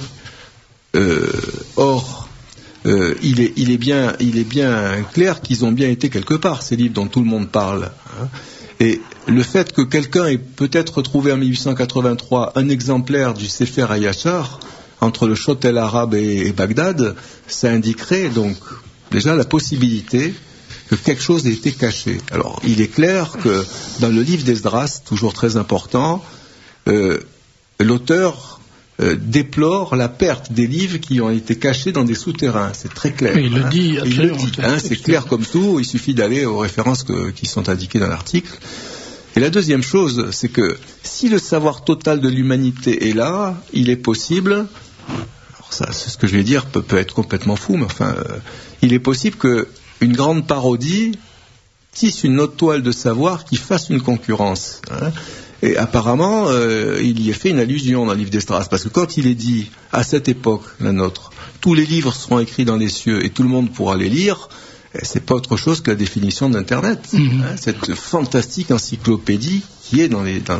Euh, or, euh, il est il est bien il est bien clair qu'ils ont bien été quelque part ces livres dont tout le monde parle. Hein. Et le fait que quelqu'un ait peut-être retrouvé en mille huit cent quatre-vingt-trois un exemplaire du Sefer HaYashar entre le Chott el-Arab et, et Bagdad, ça indiquerait donc déjà la possibilité que quelque chose ait été caché. Alors, il est clair que dans le livre d'Esdras, toujours très important, euh, l'auteur euh, déplore la perte des livres qui ont été cachés dans des souterrains. C'est très clair. Mais il hein. le dit, absolument. Il le dit, hein, c'est clair comme tout, il suffit d'aller aux références que, qui sont indiquées dans l'article. Et la deuxième chose, c'est que si le savoir total de l'humanité est là, il est possible, alors ça, c'est ce que je vais dire, peut, peut être complètement fou, mais enfin, euh, il est possible qu'une grande parodie tisse une autre toile de savoir qui fasse une concurrence. Hein. Et apparemment, euh, il y a fait une allusion dans le livre d'Esdras, parce que quand il est dit, à cette époque, la nôtre, tous les livres seront écrits dans les cieux et tout le monde pourra les lire, c'est pas autre chose que la définition d'Internet. Mm-hmm. Hein, cette fantastique encyclopédie qui est dans les... Dans...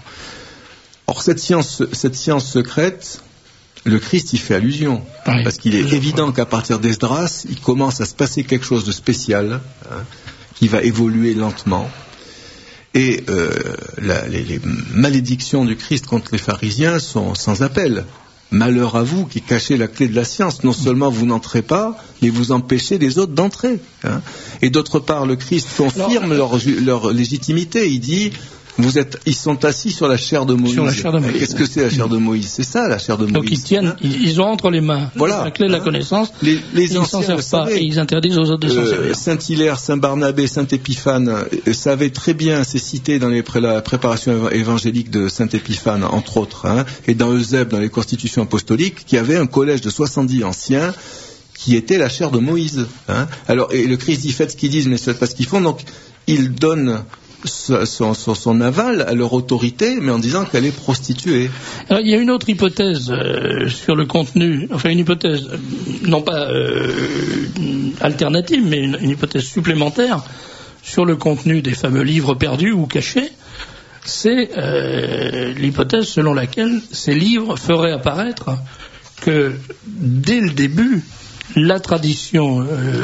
Or, cette science, cette science secrète, le Christ y fait allusion, oui, parce qu'il est évident qu'à partir d'Esdras, il commence à se passer quelque chose de spécial, hein, qui va évoluer lentement. Et euh, la, les, les malédictions du Christ contre les pharisiens sont sans appel. Malheur à vous qui cachez la clé de la science. Non seulement vous n'entrez pas, mais vous empêchez les autres d'entrer. Hein. Et d'autre part, le Christ confirme leur, leur légitimité. Il dit... Vous êtes, ils sont assis sur la chair de Moïse. Sur la chair de Moïse. Qu'est-ce que c'est la chair de Moïse? C'est ça la chair de Moïse. Donc ils tiennent, hein, ils, ils ont entre les mains voilà, la clé de la connaissance. Les, les ils anciens s'en servent pas et ils interdisent aux autres de s'en euh, servir. Saint Hilaire, Saint Barnabé, Saint Épiphane euh, savaient très bien, c'est cité dans les pré- la préparation évangélique de Saint Épiphane, entre autres, hein, et dans Eusèbe, dans les constitutions apostoliques, qu'il y avait un collège de soixante-dix anciens qui était la chair de Moïse. Hein. Alors, et le Christ dit faites ce qu'ils disent, mais faites pas ce qu'ils font. Donc, il donne Son, son, son aval à leur autorité, mais en disant qu'elle est prostituée. Alors, il y a une autre hypothèse euh, sur le contenu, enfin une hypothèse non pas euh, alternative, mais une, une hypothèse supplémentaire sur le contenu des fameux livres perdus ou cachés. C'est euh, l'hypothèse selon laquelle ces livres feraient apparaître que dès le début, la tradition,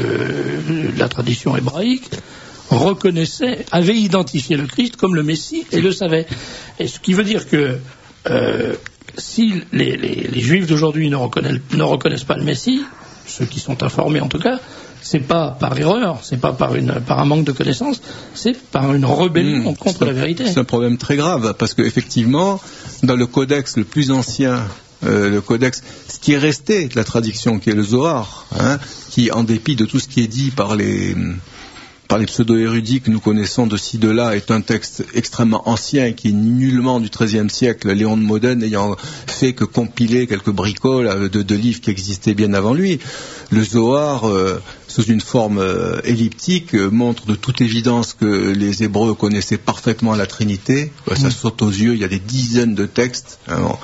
euh, la tradition hébraïque reconnaissait, avait identifié le Christ comme le Messie et le savait. Et ce qui veut dire que euh, si les, les, les Juifs d'aujourd'hui ne reconnaissent, ne reconnaissent pas le Messie, ceux qui sont informés en tout cas, c'est pas par erreur, c'est pas par, une, par un manque de connaissances, c'est par une rébellion mmh, contre la vérité. C'est un problème très grave, parce qu'effectivement, dans le codex le plus ancien, euh, le codex, ce qui est resté de la traduction, qui est le Zohar, hein, qui, en dépit de tout ce qui est dit par les... par les pseudo-érudits que nous connaissons de ci, de là, est un texte extrêmement ancien qui est nullement du treizième siècle, Léon de Modène n'ayant fait que compiler quelques bricoles de, de livres qui existaient bien avant lui. Le Zohar, euh, sous une forme euh, elliptique, euh, montre de toute évidence que les Hébreux connaissaient parfaitement la Trinité. Ouais, ça mmh. saute aux yeux, il y a des dizaines de textes. Hein, bon.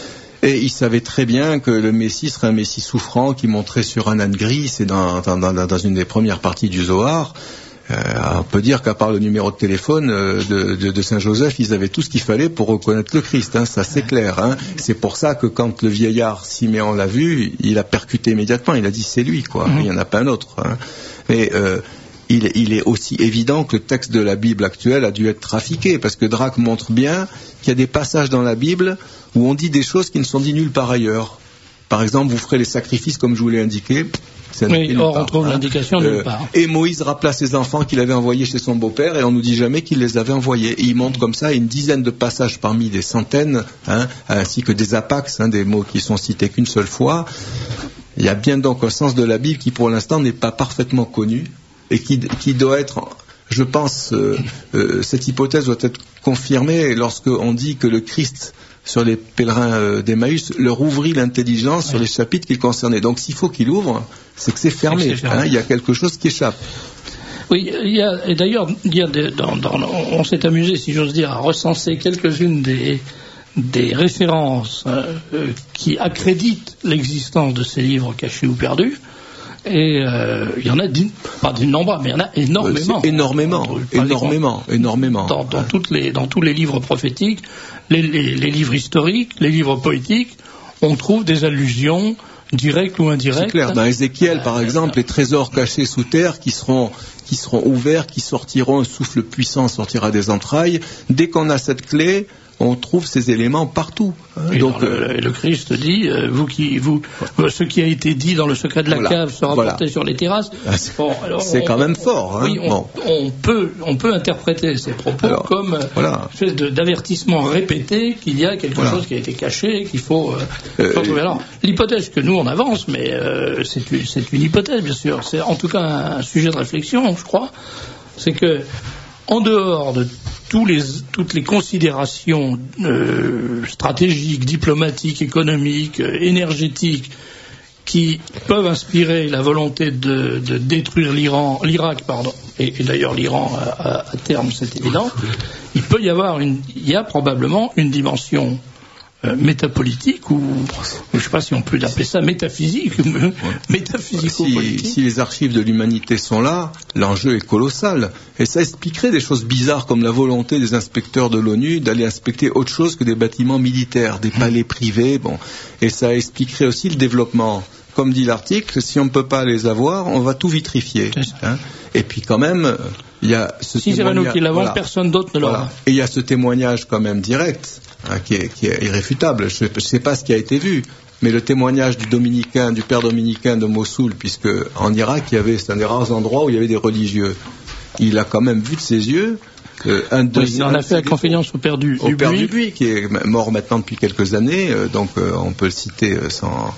Et il savait très bien que le Messie serait un Messie souffrant qui monterait sur un âne gris. C'est dans, dans, dans, dans une des premières parties du Zohar. Euh, on peut dire qu'à part le numéro de téléphone euh, de, de, de Saint-Joseph, ils avaient tout ce qu'il fallait pour reconnaître le Christ, hein, ça c'est clair. Hein. C'est pour ça que quand le vieillard Siméon l'a vu, il a percuté immédiatement, il a dit c'est lui, quoi. Il n'y en a pas un autre. Hein. Mais euh, il, il est aussi évident que le texte de la Bible actuelle a dû être trafiqué, parce que Drac montre bien qu'il y a des passages dans la Bible où on dit des choses qui ne sont dites nulle part ailleurs. Par exemple, vous ferez les sacrifices comme je vous l'ai indiqué. Oui, or on trouve hein. l'indication nulle part. Euh, et Moïse rappela ses enfants qu'il avait envoyés chez son beau-père, et on nous dit jamais qu'il les avait envoyés. Et il montre comme ça une dizaine de passages parmi des centaines, hein, ainsi que des apax, hein, des mots qui sont cités qu'une seule fois. Il y a bien donc un sens de la Bible qui, pour l'instant, n'est pas parfaitement connu, et qui, qui doit être, je pense, euh, euh, cette hypothèse doit être confirmée lorsqu'on dit que le Christ, sur les pèlerins euh, d'Emmaüs, leur ouvrit l'intelligence oui. sur les chapitres qu'il concernait. Donc s'il faut qu'il ouvre, c'est que c'est fermé. C'est fermé. Hein, il y a quelque chose qui échappe. Oui, il y a, et d'ailleurs, il y a des, dans, dans, on s'est amusé, si j'ose dire, à recenser quelques-unes des, des références euh, qui accréditent l'existence de ces livres cachés ou perdus. Et euh, il y en a, pas d'innombrables, mais il y en a énormément. C'est énormément, dans, énormément, exemple, énormément. Dans, dans, toutes les, dans tous les livres prophétiques, les, les, les livres historiques, les livres poétiques, on trouve des allusions directes ou indirectes. C'est clair. Dans Ézéchiel, euh, par exemple, les trésors cachés sous terre qui seront, qui seront ouverts, qui sortiront, un souffle puissant sortira des entrailles. Dès qu'on a cette clé, on trouve ces éléments partout. Hein. Et donc, le, le Christ dit, euh, vous qui, vous, euh, ce qui a été dit dans le secret de la voilà, cave sera voilà. porté sur les terrasses. Ah, c'est bon, alors, c'est on, quand même fort. Hein. Oui, on, bon. on peut, on peut interpréter ces propos alors, comme voilà. une espèce de, d'avertissement répété qu'il y a quelque voilà. chose qui a été caché, qu'il faut, euh, euh, faut trouver. Alors, l'hypothèse que nous on avance, mais euh, c'est, une, c'est une hypothèse bien sûr. C'est en tout cas un, un sujet de réflexion, je crois. C'est que en dehors de tous les, toutes les considérations euh, stratégiques, diplomatiques, économiques, euh, énergétiques qui peuvent inspirer la volonté de, de détruire l'Iran, l'Irak, pardon, et, et d'ailleurs l'Iran à, à, à terme, c'est évident, il peut y avoir une, il y a probablement une dimension Euh, métapolitique ou je ne sais pas si on peut appeler ça métaphysique ou ouais. métaphysico-politique. Si, si les archives de l'humanité sont là, l'enjeu est colossal et ça expliquerait des choses bizarres comme la volonté des inspecteurs de l'ONU d'aller inspecter autre chose que des bâtiments militaires, des palais privés, bon, et ça expliquerait aussi le développement. Comme dit l'article, si on ne peut pas les avoir, on va tout vitrifier. Hein. Et puis quand même, il y a ce si témoignage. Si c'est nous qui l'avons, voilà. personne d'autre ne l'aura. Voilà. Et il y a ce témoignage quand même direct, hein, qui, est, qui est irréfutable. Je ne sais pas ce qui a été vu, mais le témoignage du dominicain, du père dominicain de Mossoul, puisque en Irak, il y avait, c'est un des rares endroits où il y avait des religieux. Il a quand même vu de ses yeux. Euh, un de, oui, il en a fait la confidence au père du, au du père Buis. du Buis, qui est mort maintenant depuis quelques années, euh, donc euh, on peut le citer euh, sans...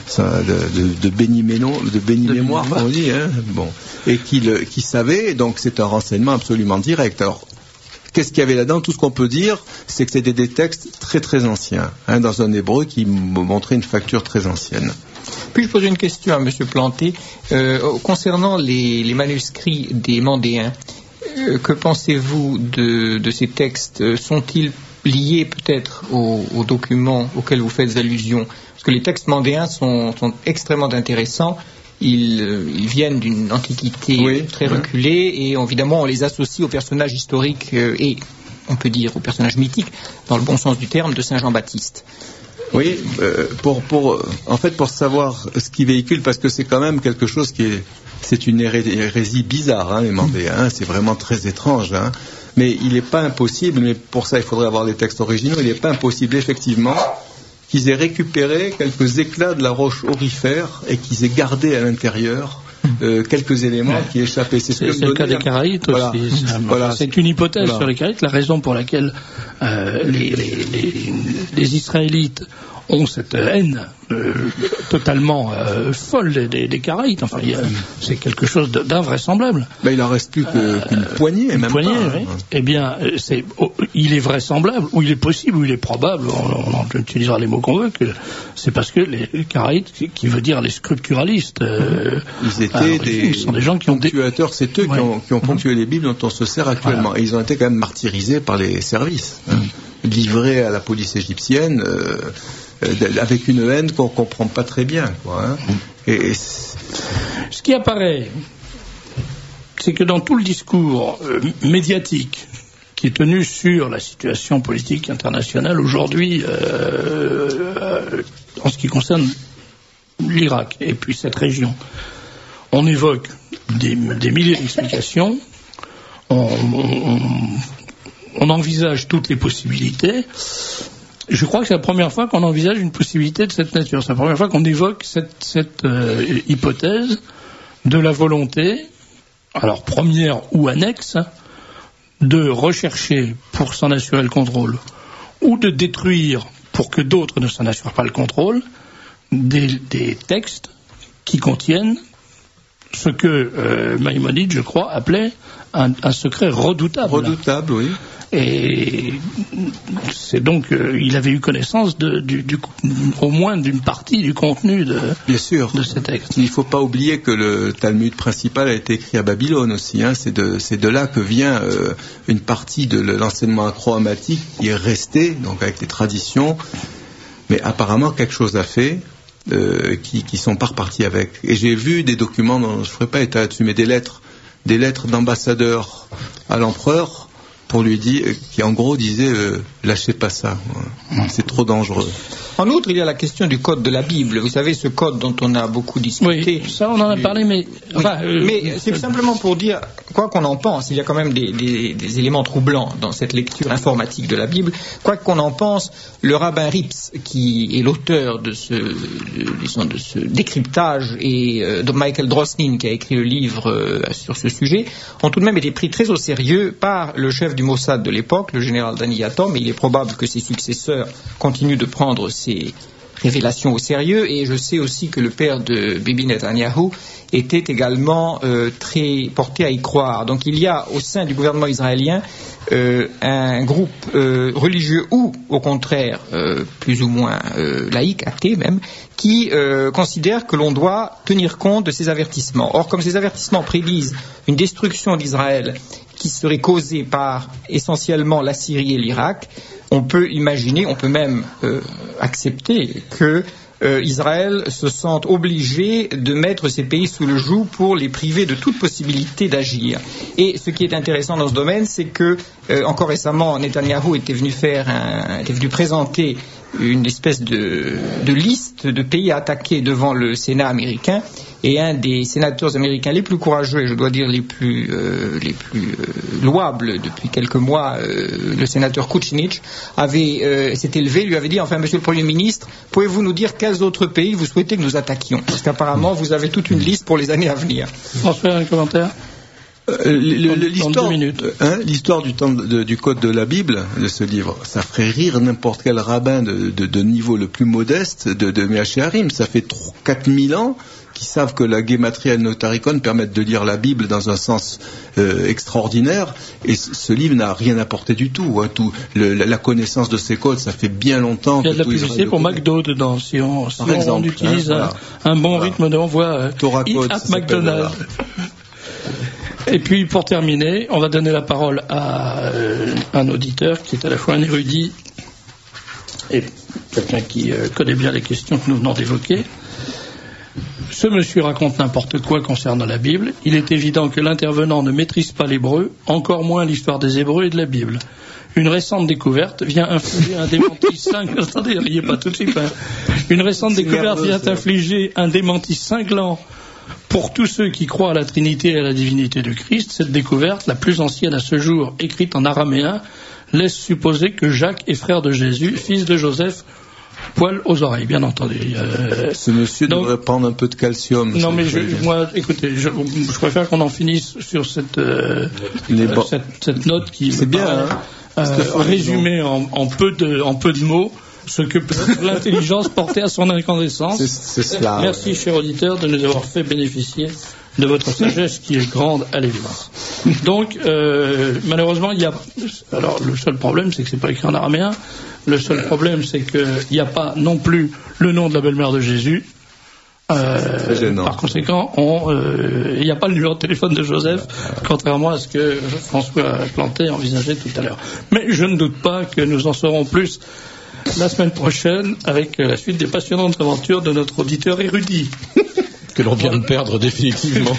de, de, de béni-mémoire, de béni-mémoire, comme on dit, hein, bon, et qui, le, qui savait, donc c'est un renseignement absolument direct. Alors, qu'est-ce qu'il y avait là-dedans? Tout ce qu'on peut dire, c'est que c'était des textes très très anciens, hein, dans un hébreu qui montrait une facture très ancienne. Puis-je poser une question à M. Planté euh, concernant les, les manuscrits des Mandéens? Euh, que pensez-vous de, de ces textes? Sont-ils lié peut-être aux, aux documents auxquels vous faites allusion. Parce que les textes mandéens sont, sont extrêmement intéressants. Ils, euh, ils viennent d'une antiquité oui, très reculée et évidemment on les associe aux personnages historiques euh, et on peut dire aux personnages mythiques, dans le bon sens du terme, de Saint Jean-Baptiste. Oui, euh, pour, pour, en fait, pour savoir ce qu'ils véhiculent, parce que c'est quand même quelque chose qui est, c'est une hérésie bizarre, hein, les Mandéens, hein, c'est vraiment très étrange, hein. Mais il n'est pas impossible, mais pour ça il faudrait avoir les textes originaux, il n'est pas impossible effectivement qu'ils aient récupéré quelques éclats de la roche aurifère et qu'ils aient gardé à l'intérieur Euh, quelques éléments ouais. qui échappaient. C'est, c'est, ce c'est le cas des Karaïtes voilà. aussi. C'est, voilà. c'est une hypothèse voilà. sur les Karaïtes. La raison pour laquelle euh, les, les, les, les Israélites ont cette haine euh, totalement euh, folle des, des, des Karaïtes. Enfin, il y a, c'est quelque chose d'invraisemblable. Ben, il en reste plus que, euh, qu'une poignée, une même poignée, pas. Oui. Eh bien, c'est, oh, il est vraisemblable, ou il est possible, ou il est probable. On, on utilisera les mots qu'on veut. Que c'est parce que les, les Karaïtes, qui veut dire les scripturalistes, euh, ils étaient des, sont des gens qui ont ponctuateurs. Des... C'est eux ouais. qui ont, qui ont ponctué les Bibles dont on se sert actuellement. Voilà. Et ils ont été quand même martyrisés par les services, hein, mmh. livrés à la police égyptienne. Euh, avec une haine qu'on ne comprend pas très bien, quoi, hein. et, et ce qui apparaît, c'est que dans tout le discours euh, médiatique qui est tenu sur la situation politique internationale aujourd'hui, euh, euh, en ce qui concerne l'Irak et puis cette région, on évoque des, des milliers d'explications, on, on, on envisage toutes les possibilités. Je crois que c'est la première fois qu'on envisage une possibilité de cette nature. C'est la première fois qu'on évoque cette, cette euh, hypothèse de la volonté, alors première ou annexe, de rechercher pour s'en assurer le contrôle, ou de détruire pour que d'autres ne s'en assurent pas le contrôle, des, des textes qui contiennent ce que euh, Maïmonide, je crois, appelait un, un secret redoutable. Redoutable, oui. Et c'est donc, euh, il avait eu connaissance de, du, du, au moins d'une partie du contenu de, Bien sûr. de ces textes. Il ne faut pas oublier que le Talmud principal a été écrit à Babylone aussi. Hein. C'est, de, c'est de là que vient euh, une partie de l'enseignement acroamatique qui est resté, donc avec les traditions, mais apparemment quelque chose a fait. Euh, qui, qui sont pas repartis avec. Et j'ai vu des documents, dont je ne ferai pas état là-dessus, mais des lettres, des lettres d'ambassadeurs à l'empereur pour lui dire, qui en gros disaient euh, lâchez pas ça, c'est trop dangereux. En outre, il y a la question du code de la Bible. Vous savez, ce code dont on a beaucoup discuté. Oui, ça on en a parlé, mais... Enfin, oui, euh, mais c'est simplement pour dire, quoi qu'on en pense, il y a quand même des, des, des éléments troublants dans cette lecture informatique de la Bible. Quoi qu'on en pense, le rabbin Rips, qui est l'auteur de ce, de, disons, de ce décryptage, et euh, de Michael Drosnin, qui a écrit le livre euh, sur ce sujet, ont tout de même été pris très au sérieux par le chef du Mossad de l'époque, le général Dani Yatom, et il est probable que ses successeurs continuent de prendre ces révélations au sérieux, et je sais aussi que le père de Bibi Netanyahu était également euh, très porté à y croire. Donc il y a au sein du gouvernement israélien euh, un groupe euh, religieux ou au contraire euh, plus ou moins euh, laïque, athée même, qui euh, considère que l'on doit tenir compte de ces avertissements. Or, comme ces avertissements prédisent une destruction d'Israël qui serait causée par essentiellement la Syrie et l'Irak, on peut imaginer, on peut même euh, accepter que euh, Israël se sente obligé de mettre ces pays sous le joug pour les priver de toute possibilité d'agir. Et ce qui est intéressant dans ce domaine, c'est que euh, encore récemment, Netanyahou était venu faire, un, était venu présenter une espèce de, de liste de pays à attaquer devant le Sénat américain. Et un des sénateurs américains les plus courageux, et je dois dire les plus, euh, les plus euh, louables depuis quelques mois, euh, le sénateur Kucinich, avait, euh, s'est élevé, lui avait dit, enfin, monsieur le Premier ministre, pouvez-vous nous dire quels autres pays vous souhaitez que nous attaquions? Parce qu'apparemment, vous avez toute une liste pour les années à venir. François, un commentaire? Euh, le, le, l'histoire, hein, l'histoire du, temps de, du code de la Bible, de ce livre, ça ferait rire n'importe quel rabbin de, de, de niveau le plus modeste de, de Méaché Harim. Ça fait quatre mille ans qui savent que la Gematria et le Notaricon permettent de lire la Bible dans un sens euh, extraordinaire, et c- ce livre n'a rien apporté du tout. Hein, tout le, la, la connaissance de ces codes, ça fait bien longtemps. Il y a de la publicité pour McDo dedans, si on, si on exemple, utilise hein, un, voilà. un bon voilà. rythme d'envoi. Torah Code, Eat at McDonald's. Et puis, pour terminer, on va donner la parole à euh, un auditeur qui est à la fois un érudit et quelqu'un qui euh, connaît bien les questions que nous venons d'évoquer. Ce monsieur raconte n'importe quoi concernant la Bible. Il est évident que l'intervenant ne maîtrise pas l'hébreu, encore moins l'histoire des Hébreux et de la Bible. Une récente découverte vient infliger un démenti cinglant. Attendez, riez pas tout de suite. Hein. Une récente découverte vient infliger un démenti cinglant pour tous ceux qui croient à la Trinité et à la divinité de Christ. Cette découverte, la plus ancienne à ce jour, écrite en araméen, laisse supposer que Jacques est frère de Jésus, fils de Joseph, poil aux oreilles, bien entendu. Euh, Ce monsieur donc, devrait prendre un peu de calcium. Non, mais je, moi, écoutez, je, je préfère qu'on en finisse sur cette, euh, bon. cette, cette note qui c'est bien, hein, euh, résumée en, en, peu de, en peu de mots ce que peut l'intelligence porter à son incandescence. C'est, c'est cela. Merci, cher auditeur, de nous avoir fait bénéficier de votre sagesse qui est grande à l'évidence. Donc, euh, malheureusement, il y a... Alors, le seul problème, c'est que c'est pas écrit en araméen. Le seul problème, c'est qu'il n'y a pas non plus le nom de la belle-mère de Jésus. Euh, par conséquent, il euh, n'y a pas le numéro de téléphone de Joseph, contrairement à ce que François Planté envisageait tout à l'heure. Mais je ne doute pas que nous en saurons plus la semaine prochaine avec la suite des passionnantes aventures de notre auditeur érudit. Que l'on vient de perdre définitivement.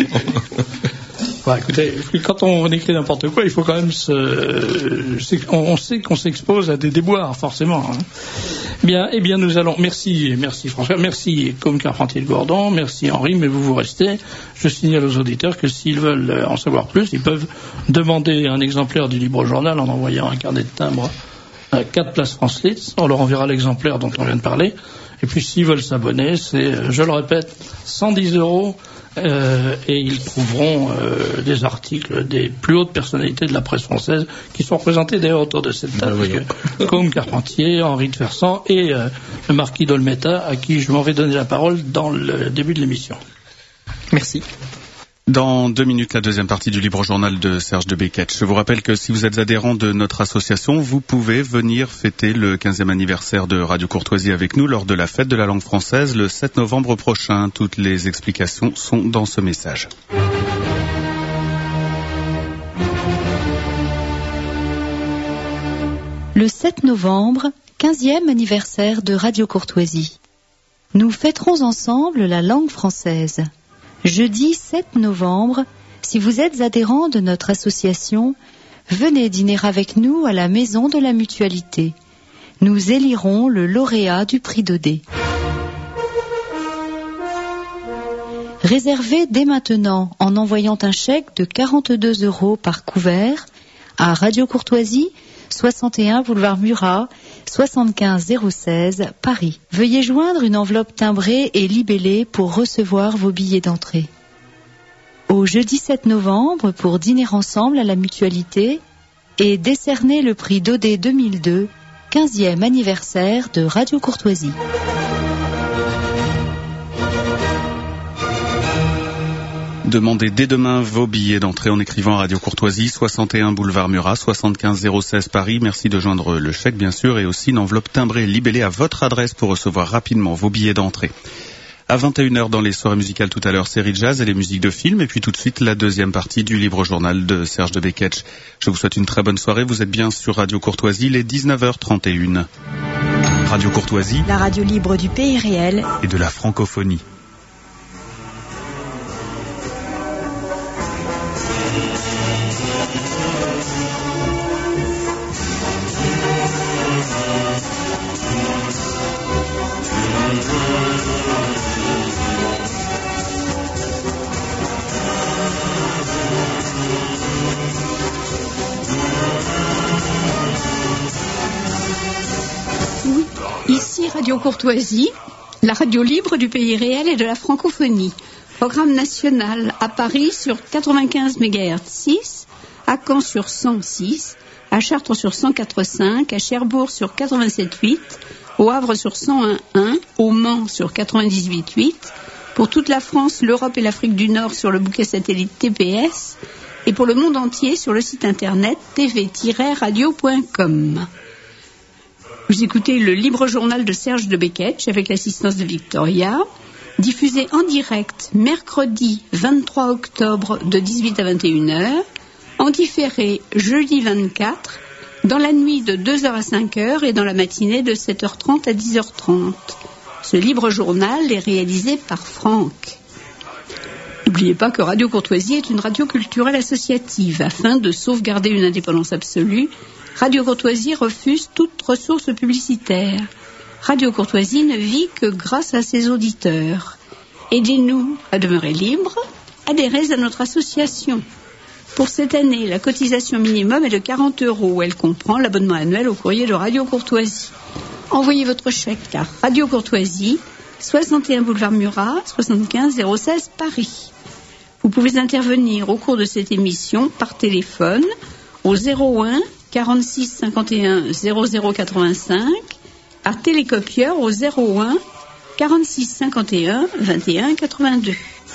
Bah, écoutez, quand on écrit n'importe quoi, il faut quand même se... On sait qu'on s'expose à des déboires, forcément. Hein. Bien, eh bien, nous allons... Merci, merci François, merci Côme Carpentier-Gordon, merci Henri, mais vous vous restez. Je signale aux auditeurs que s'ils veulent en savoir plus, ils peuvent demander un exemplaire du Libre Journal en envoyant un carnet de timbre à quatre places France Litz. On leur enverra l'exemplaire dont on vient de parler. Et puis s'ils veulent s'abonner, c'est, je le répète, cent dix euros euh, et ils trouveront euh, des articles des plus hautes personnalités de la presse française qui sont représentés d'ailleurs autour de cette table. Ben, Côme Carpentier, Henri de Fersan et euh, le marquis d'Olmeta, à qui je m'en vais donner la parole dans le début de l'émission. Merci. Dans deux minutes, la deuxième partie du Libre Journal de Serge de Becquetch. Je vous rappelle que si vous êtes adhérent de notre association, vous pouvez venir fêter le quinzième anniversaire de Radio Courtoisie avec nous lors de la fête de la langue française le sept novembre prochain. Toutes les explications sont dans ce message. Le sept novembre, quinzième anniversaire de Radio Courtoisie. Nous fêterons ensemble la langue française. Jeudi sept novembre, si vous êtes adhérent de notre association, venez dîner avec nous à la Maison de la Mutualité. Nous élirons le lauréat du prix Daudet. Réservez dès maintenant en envoyant un chèque de quarante-deux euros par couvert à Radio Courtoisie, soixante et un boulevard Murat, soixante-quinze zéro seize, Paris. Veuillez joindre une enveloppe timbrée et libellée pour recevoir vos billets d'entrée. Au jeudi sept novembre, pour dîner ensemble à la Mutualité et décerner le prix Daudet deux mille deux, quinzième anniversaire de Radio Courtoisie. Demandez dès demain vos billets d'entrée en écrivant à Radio Courtoisie, soixante et un boulevard Murat, soixante-quinze zéro seize Paris. Merci de joindre le chèque, bien sûr, et aussi une enveloppe timbrée libellée à votre adresse pour recevoir rapidement vos billets d'entrée. À vingt et une heures dans les soirées musicales tout à l'heure, série jazz et les musiques de films, et puis tout de suite la deuxième partie du Libre Journal de Serge de Becquetch. Je vous souhaite une très bonne soirée. Vous êtes bien sur Radio Courtoisie, il est dix-neuf heures trente et une. Radio Courtoisie, la radio libre du pays réel et de la francophonie. Radio Courtoisie, la radio libre du pays réel et de la francophonie. Programme national à Paris sur quatre-vingt-quinze mégahertz six, à Caen sur cent six, à Chartres sur cent quatre virgule cinq, à Cherbourg sur quatre-vingt-sept virgule huit, au Havre sur cent un virgule un, au Mans sur quatre-vingt-dix-huit virgule huit, pour toute la France, l'Europe et l'Afrique du Nord sur le bouquet satellite T P S et pour le monde entier sur le site internet t v tiret radio point com. Vous écoutez le Libre Journal de Serge de Becquetch avec l'assistance de Victoria. diffusé en direct mercredi vingt-trois octobre de dix-huit à vingt et une heures, en différé jeudi vingt-quatre, dans la nuit de deux heures à cinq heures et dans la matinée de sept heures trente à dix heures trente. Ce libre journal est réalisé par Franck. N'oubliez pas que Radio Courtoisie est une radio culturelle associative. Afin de sauvegarder une indépendance absolue, Radio Courtoisie refuse toute ressource publicitaire. Radio Courtoisie ne vit que grâce à ses auditeurs. Aidez-nous à demeurer libres, adhérez à notre association. Pour cette année, la cotisation minimum est de quarante euros. Elle comprend l'abonnement annuel au courrier de Radio Courtoisie. Envoyez votre chèque à Radio Courtoisie, soixante et un boulevard Murat, soixante-quinze zéro seize Paris. Vous pouvez intervenir au cours de cette émission par téléphone au zéro un quarante-six cinquante et un zéro zéro quatre-vingt-cinq, par télécopieur au zéro un quarante-six cinquante et un vingt et un quatre-vingt-deux.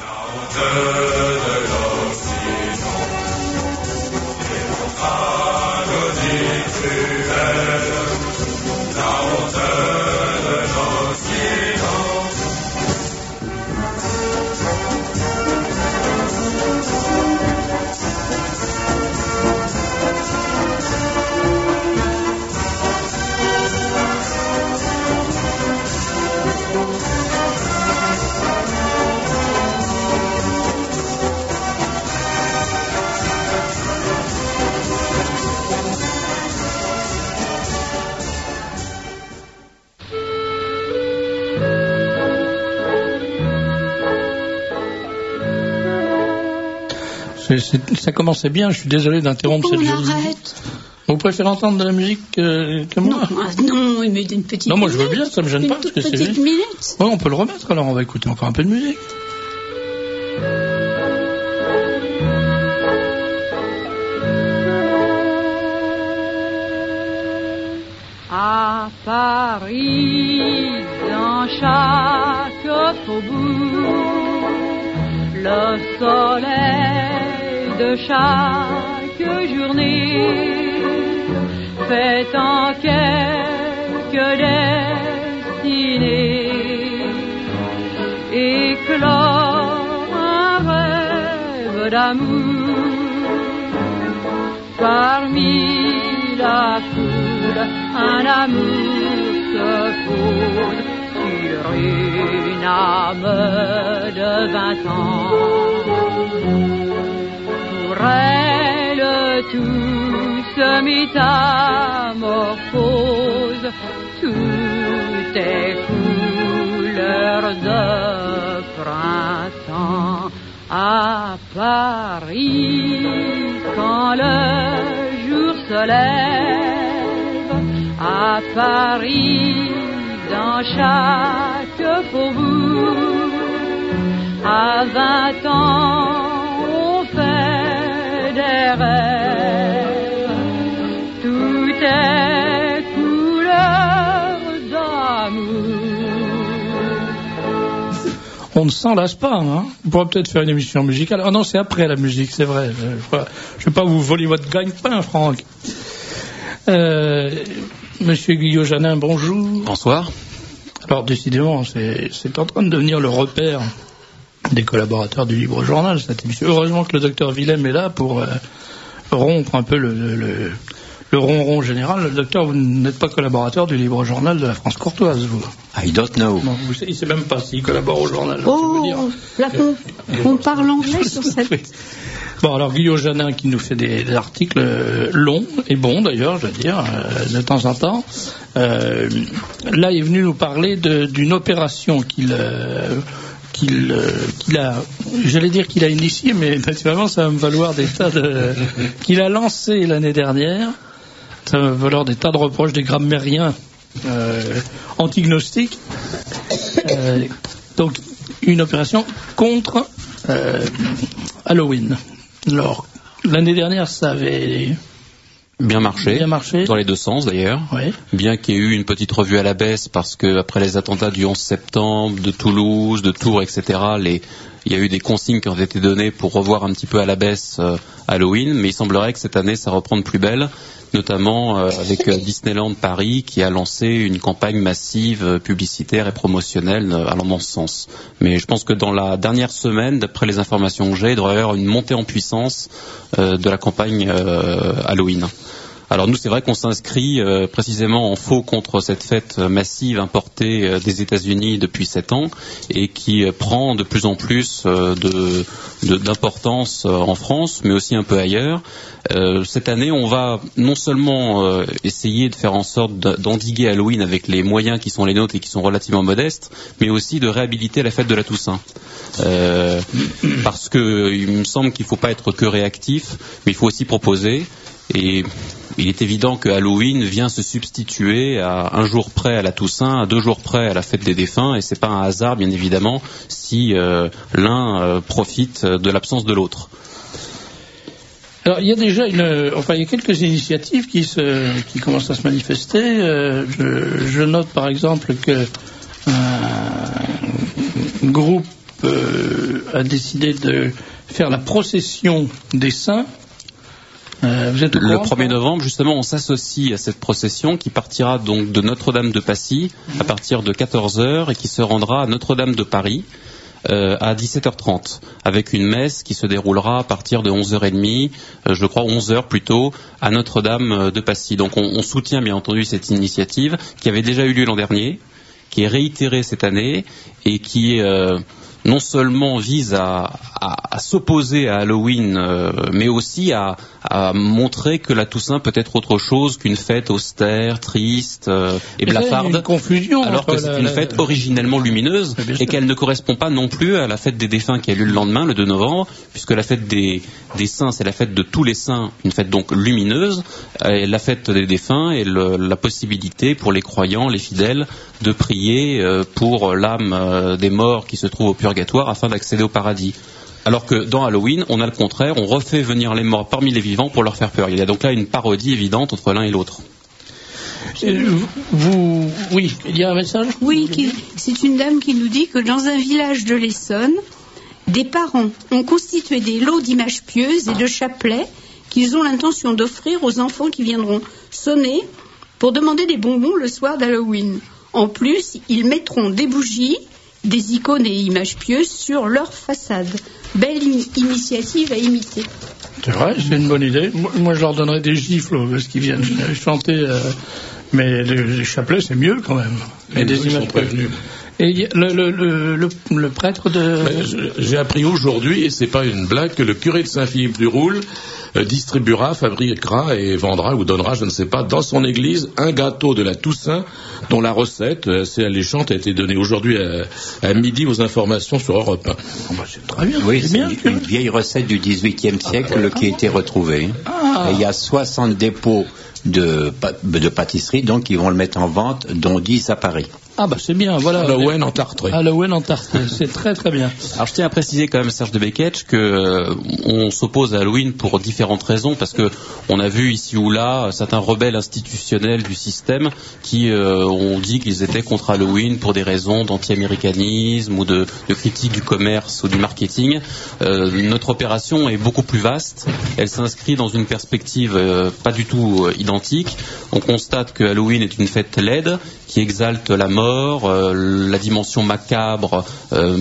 C'est, c'est, ça commençait bien, je suis désolé d'interrompre cette journée. Arrête. Vous préférez entendre de la musique euh, que moi? Non, non, mais une petite Non, moi je veux minute. bien, ça me gêne une pas. Parce que petite c'est... minute. Ouais, on peut le remettre alors, on va écouter encore un peu de musique. À Paris, dans chaque faubourg, le soleil de chaque journée fait en quelques destinées éclore un rêve d'amour parmi la foule, un amour se pose sur une âme de vingt ans. Pour elle, tout se métamorphose, tout est couleur de printemps. À Paris, quand le jour se lève, à Paris, dans chaque faubourg, à vingt ans, on fait des rêves. Tout est couleur d'amour. On ne s'en lasse pas, hein. On pourrait peut-être faire une émission musicale. Ah non, c'est après la musique, c'est vrai. Je ne vais pas vous voler votre gagne-pain, Franck. Euh, Monsieur Guillaume Janin, bonjour. Bonsoir. Alors, décidément, c'est, c'est en train de devenir le repère des collaborateurs du Libre Journal, cette émission. Heureusement que le docteur Willem est là pour euh, rompre un peu le, le, le, le ronron général. Le docteur, vous n'êtes pas collaborateur du Libre Journal de la France courtoise, vous? I don't know. Non, vous, il ne sait même pas s'il collabore au journal. Oh, là qu'on, qu'on parle anglais sur cette... Oui. Bon, alors Guillaume Janin qui nous fait des, des articles euh, longs et bons d'ailleurs, je veux dire, euh, de temps en temps. Euh, là, il est venu nous parler de, d'une opération qu'il, euh, qu'il, euh, qu'il a, j'allais dire qu'il a initiée, mais naturellement ça va me valoir des tas de, qu'il a lancé l'année dernière. Ça va me valoir des tas de reproches des grammairiens euh, antignostiques. Euh, donc, une opération contre euh, Halloween. Alors, l'année dernière, ça avait bien marché, bien marché, dans les deux sens d'ailleurs. Oui. Bien qu'il y ait eu une petite revue à la baisse parce que après les attentats du onze septembre, de Toulouse, de Tours, et cetera, les il y a eu des consignes qui ont été données pour revoir un petit peu à la baisse euh, Halloween, mais il semblerait que cette année ça reprend de plus belle, notamment euh, avec euh, Disneyland Paris qui a lancé une campagne massive euh, publicitaire et promotionnelle euh, allant dans ce sens. Mais je pense que dans la dernière semaine, d'après les informations que j'ai, il devrait y avoir une montée en puissance euh, de la campagne euh, Halloween. Alors nous, c'est vrai qu'on s'inscrit euh, précisément en faux contre cette fête massive importée euh, des États-Unis depuis sept ans et qui euh, prend de plus en plus euh, de, de, d'importance euh, en France, mais aussi un peu ailleurs. Euh, cette année, on va non seulement euh, essayer de faire en sorte d'endiguer Halloween avec les moyens qui sont les nôtres et qui sont relativement modestes, mais aussi de réhabiliter la fête de la Toussaint. Euh, parce que il me semble qu'il ne faut pas être que réactif, mais il faut aussi proposer. Et il est évident que Halloween vient se substituer à un jour près à la Toussaint, à deux jours près à la fête des défunts, et c'est pas un hasard, bien évidemment, si euh, l'un euh, profite de l'absence de l'autre. Alors il y a déjà une, enfin il y a quelques initiatives qui se, qui commencent à se manifester. Euh, je, je note par exemple que un groupe euh, a décidé de faire la procession des saints. Euh, vous êtes au le courant, premier novembre, justement, on s'associe à cette procession qui partira donc de Notre-Dame de Passy à partir de quatorze heures et qui se rendra à Notre-Dame de Paris euh, à dix-sept heures trente avec une messe qui se déroulera à partir de onze heures trente, euh, je crois onze heures plutôt, à Notre-Dame de Passy. Donc on, on soutient bien entendu cette initiative qui avait déjà eu lieu l'an dernier, qui est réitérée cette année et qui euh, non seulement vise à, à, à s'opposer à Halloween, euh, mais aussi à, à montrer que la Toussaint peut être autre chose qu'une fête austère, triste euh, et mais blafarde, ça, il y a une confusion alors que c'est la, une la, fête originellement lumineuse et qu'elle ne correspond pas non plus à la fête des défunts qui a lieu le lendemain, le deux novembre, puisque la fête des, des saints, c'est la fête de tous les saints, une fête donc lumineuse, et la fête des défunts est le, la possibilité pour les croyants, les fidèles, de prier euh, pour l'âme euh, des morts qui se trouve au purgatoire afin d'accéder au paradis. Alors que dans Halloween, on a le contraire, on refait venir les morts parmi les vivants pour leur faire peur. Il y a donc là une parodie évidente entre l'un et l'autre. Vous, oui, il y a un message ? Oui, qui, c'est une dame qui nous dit que dans un village de l'Essonne, des parents ont constitué des lots d'images pieuses et de chapelets qu'ils ont l'intention d'offrir aux enfants qui viendront sonner pour demander des bonbons le soir d'Halloween. En plus, ils mettront des bougies, des icônes et images pieuses sur leur façade. Belle in- initiative à imiter. C'est vrai, c'est une bonne idée. Moi, moi je leur donnerais des gifles parce qu'ils viennent chanter, euh, mais les, les chapelets, c'est mieux quand même. Et et des ils sont images prévenus. Et le, le, le, le, le prêtre de... Ben, j'ai appris aujourd'hui, et c'est pas une blague, que le curé de Saint-Philippe-du-Roule euh, distribuera, fabriquera et vendra ou donnera, je ne sais pas, dans son église un gâteau de la Toussaint dont la recette assez alléchante a été donnée aujourd'hui à, à midi aux informations sur Europe un. Oh bah c'est très bien. Oui, c'est, c'est bien, une, une vieille recette du dix-huitième siècle ah, qui a été retrouvée. Ah. Et il y a soixante dépôts de, de pâtisserie, donc ils vont le mettre en vente, dont dix à Paris. Ah bah c'est bien, voilà. Halloween en Tartre. Halloween en Tartre, c'est très très bien. Alors je tiens à préciser quand même, Serge de Beketch, que euh, on s'oppose à Halloween pour différentes raisons, parce que on a vu ici ou là certains rebelles institutionnels du système qui euh, ont dit qu'ils étaient contre Halloween pour des raisons d'anti-américanisme ou de, de critique du commerce ou du marketing. Euh, notre opération est beaucoup plus vaste, elle s'inscrit dans une perspective euh, pas du tout euh, identique. On constate que Halloween est une fête laide qui exalte la mort, euh, la dimension macabre, euh,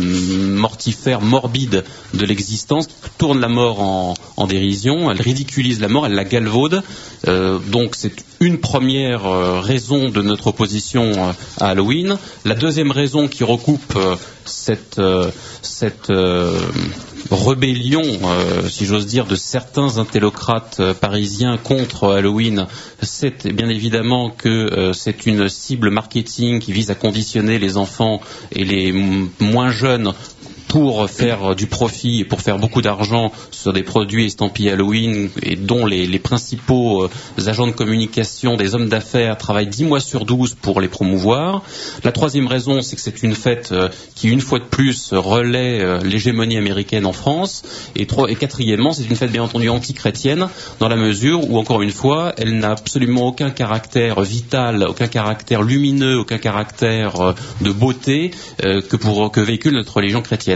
mortifère, morbide de l'existence, qui tourne la mort en, en dérision, elle ridiculise la mort, elle la galvaude. Euh, donc c'est une première euh, raison de notre opposition euh, à Halloween. La deuxième raison qui recoupe euh, cette, euh, cette euh, rébellion, euh, si j'ose dire, de certains intellocrates euh, parisiens contre Halloween, c'est bien évidemment que euh, c'est une cible marketing qui vise à conditionner les enfants et les m- moins jeunes pour faire du profit et pour faire beaucoup d'argent sur des produits estampillés Halloween et dont les, les principaux euh, agents de communication des hommes d'affaires travaillent dix mois sur douze pour les promouvoir. La troisième raison, c'est que c'est une fête euh, qui, une fois de plus, relaie euh, l'hégémonie américaine en France. Et, trois, et quatrièmement, c'est une fête bien entendu anti-chrétienne dans la mesure où, encore une fois, elle n'a absolument aucun caractère vital, aucun caractère lumineux, aucun caractère euh, de beauté euh, que, pour, que véhicule notre religion chrétienne.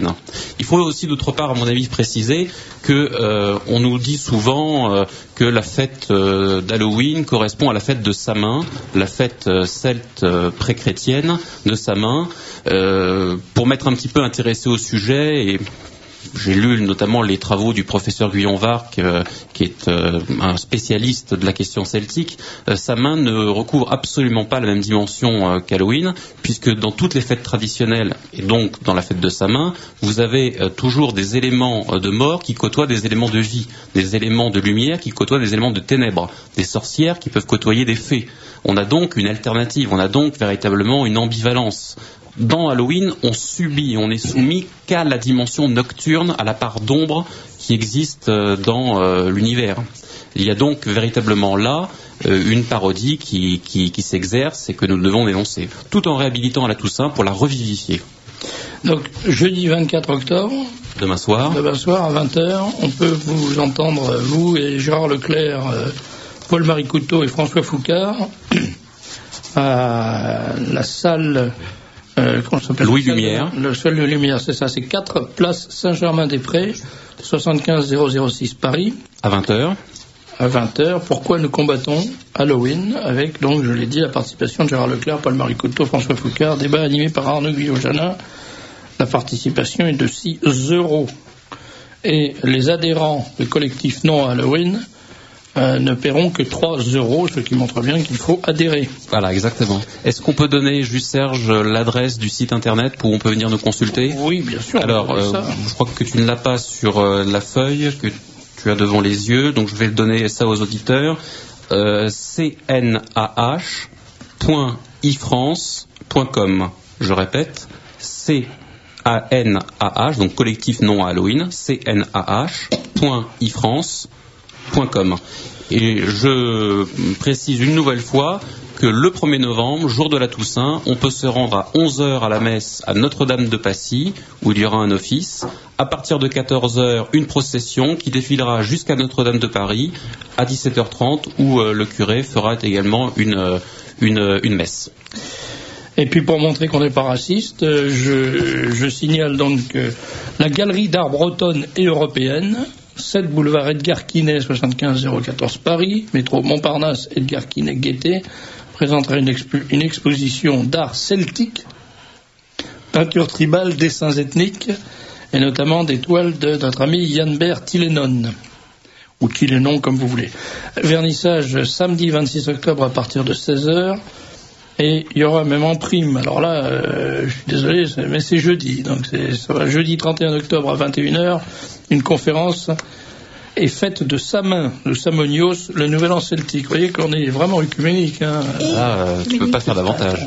chrétienne. Il faut aussi d'autre part, à mon avis, préciser que euh, on nous dit souvent euh, que la fête euh, d'Halloween correspond à la fête de Samin, la fête euh, celte euh, pré-chrétienne de Samin. Euh, pour m'être un petit peu intéressé au sujet, et j'ai lu notamment les travaux du professeur Guyon Varc, euh, qui est euh, un spécialiste de la question celtique. Euh, Samin ne recouvre absolument pas la même dimension euh, qu'Halloween, puisque dans toutes les fêtes traditionnelles, et donc dans la fête de Samin, vous avez euh, toujours des éléments euh, de mort qui côtoient des éléments de vie, des éléments de lumière qui côtoient des éléments de ténèbres, des sorcières qui peuvent côtoyer des fées. On a donc une alternative, on a donc véritablement une ambivalence. Dans Halloween, on subit, on est soumis qu'à la dimension nocturne, à la part d'ombre qui existe dans euh, l'univers. Il y a donc véritablement là euh, une parodie qui, qui, qui s'exerce et que nous devons dénoncer, tout en réhabilitant à la Toussaint pour la revivifier. Donc, jeudi vingt-quatre octobre, demain soir, demain soir à vingt heures, on peut vous entendre, vous et Gérard Leclerc, euh, Paul-Marie Couteau et François Foucard, à la salle... Euh, comment ça s'appelle ? Louis Lumière. Le seul de Lumière, c'est ça, c'est quatre place Saint-Germain-des-Prés, soixante-quinze zéro zéro six Paris. À vingt heures. À vingt heures. Pourquoi nous combattons Halloween avec, donc, je l'ai dit, la participation de Gérard Leclerc, Paul-Marie Couteau, François Foucard, débat animé par Arnaud Guyot-Janin. La participation est de six euros. Et les adhérents du collectif Non Halloween Euh, ne paieront que trois euros, ce qui montre bien qu'il faut adhérer. Voilà, exactement. Est-ce qu'on peut donner, juste Serge, l'adresse du site internet où on peut venir nous consulter ? Oui, bien sûr. Alors, euh, je crois que tu ne l'as pas sur euh, la feuille que tu as devant les yeux, donc je vais donner ça aux auditeurs. Euh, c n a h point i france point com. Je répète, C A N A H, donc collectif non à Halloween, C N A H point i france point com. Et je précise une nouvelle fois que le premier novembre, jour de la Toussaint, on peut se rendre à onze heures à la messe à Notre-Dame de Passy, où il y aura un office. À partir de quatorze heures, une procession qui défilera jusqu'à Notre-Dame de Paris à dix-sept heures trente, où euh, le curé fera également une, euh, une, une messe. Et puis pour montrer qu'on n'est pas raciste, je, je signale donc que la galerie d'art bretonne et européenne, sept boulevard Edgar Quinet, soixante-quinze zéro quatorze Paris, métro Montparnasse, Edgar Quinet Gaîté, présentera une, expo- une exposition d'art celtique, peinture tribale, dessins ethniques, et notamment des toiles de notre ami Jan Bert Tillenon, ou Tillenon comme vous voulez. Vernissage samedi vingt-six octobre à partir de seize heures, et il y aura même en prime, alors là, euh, je suis désolé, c'est, mais c'est jeudi, donc c'est, ça va, jeudi trente et un octobre à vingt et une heures, une conférence est faite de Samin, de Samonios, le nouvel an celtique. Vous voyez qu'on est vraiment œcuménique. Hein. Ah, euh, tu peux pas faire davantage.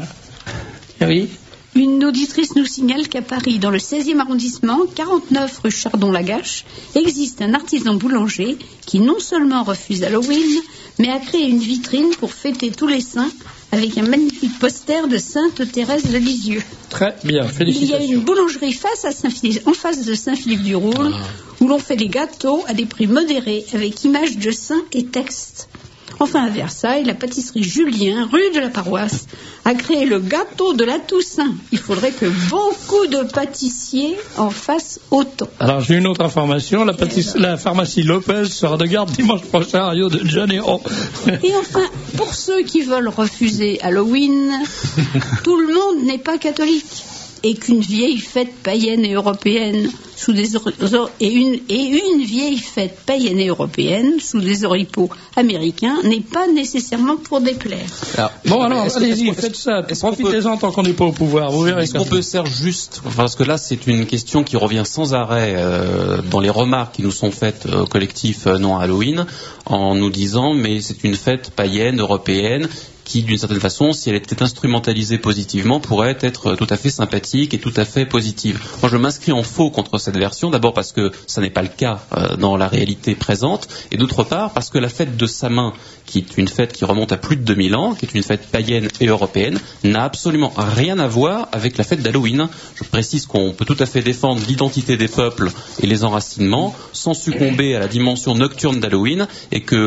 Oui. Une auditrice nous signale qu'à Paris, dans le seizième arrondissement, quarante-neuf rue Chardon-Lagache, existe un artisan boulanger qui non seulement refuse Halloween, mais a créé une vitrine pour fêter tous les saints avec un magnifique poster de Sainte Thérèse de Lisieux. Très bien, félicitations. Il y a une boulangerie face à Saint-Philippe, en face de Saint-Philippe-du-Roule, ah. où l'on fait des gâteaux à des prix modérés avec images de saints et textes. Enfin, à Versailles, la pâtisserie Julien, rue de la Paroisse, a créé le gâteau de la Toussaint. Il faudrait que beaucoup de pâtissiers en fassent autant. Alors, j'ai une autre information. La, pâtiss- la pharmacie Lopez sera de garde dimanche prochain à Rio de Janeiro. Et enfin, pour ceux qui veulent refuser Halloween, tout le monde n'est pas catholique. Et qu'une vieille fête païenne et européenne sous des or- or- et, une, et une vieille fête païenne et européenne sous des oripeaux américains n'est pas nécessairement pour déplaire. Alors, bon alors, allez-y, faites ça, profitez-en tant qu'on n'est pas au pouvoir, vous verrez. Est-ce qu'on peut faire juste, parce que là c'est une question qui revient sans arrêt euh, dans les remarques qui nous sont faites au collectif euh, non Halloween, en nous disant mais c'est une fête païenne, européenne, qui, d'une certaine façon, si elle était instrumentalisée positivement, pourrait être tout à fait sympathique et tout à fait positive. Moi, je m'inscris en faux contre cette version, d'abord parce que ça n'est pas le cas euh, dans la réalité présente, et d'autre part parce que la fête de Samin, qui est une fête qui remonte à plus de deux mille ans, qui est une fête païenne et européenne, n'a absolument rien à voir avec la fête d'Halloween. Je précise qu'on peut tout à fait défendre l'identité des peuples et les enracinements sans succomber à la dimension nocturne d'Halloween, et que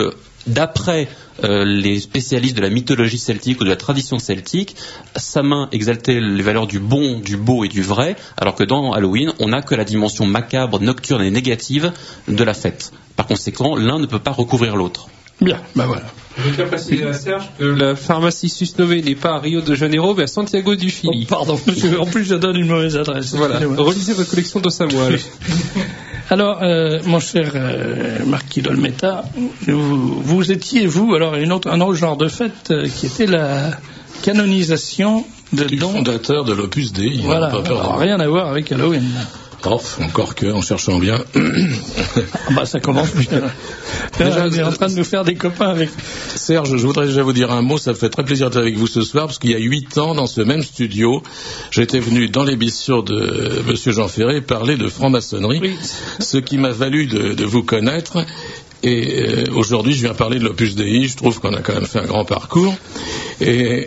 d'après euh, les spécialistes de la mythologie celtique ou de la tradition celtique, sa main exaltait les valeurs du bon, du beau et du vrai, alors que dans Halloween, on n'a que la dimension macabre, nocturne et négative de la fête. Par conséquent, l'un ne peut pas recouvrir l'autre. Bien, ben voilà. Je tiens à préciser à Serge que la pharmacie Susnové n'est pas à Rio de Janeiro, mais à Santiago du Chili. Oh, pardon, monsieur, en plus je donne une mauvaise adresse. Voilà, relisez votre collection d'os à moelle. Alors, euh, mon cher euh, Marquis d'Olmetta, vous, vous étiez, vous, alors une autre, un autre genre de fête euh, qui était la canonisation de du Don... fondateur de l'Opus Dei. Voilà, pas peur alors, de... rien à voir avec Halloween. Off, encore que, en cherchant bien. Ah bah ça commence bien. Déjà, on est en train de nous faire des copains avec... Serge, je voudrais déjà vous dire un mot, ça me fait très plaisir d'être avec vous ce soir, parce qu'il y a huit ans, dans ce même studio, j'étais venu dans l'émission de Monsieur Jean Ferré parler de franc-maçonnerie, oui. Ce qui m'a valu de, de vous connaître. Et euh, aujourd'hui, je viens parler de l'Opus Dei. Je trouve qu'on a quand même fait un grand parcours. Et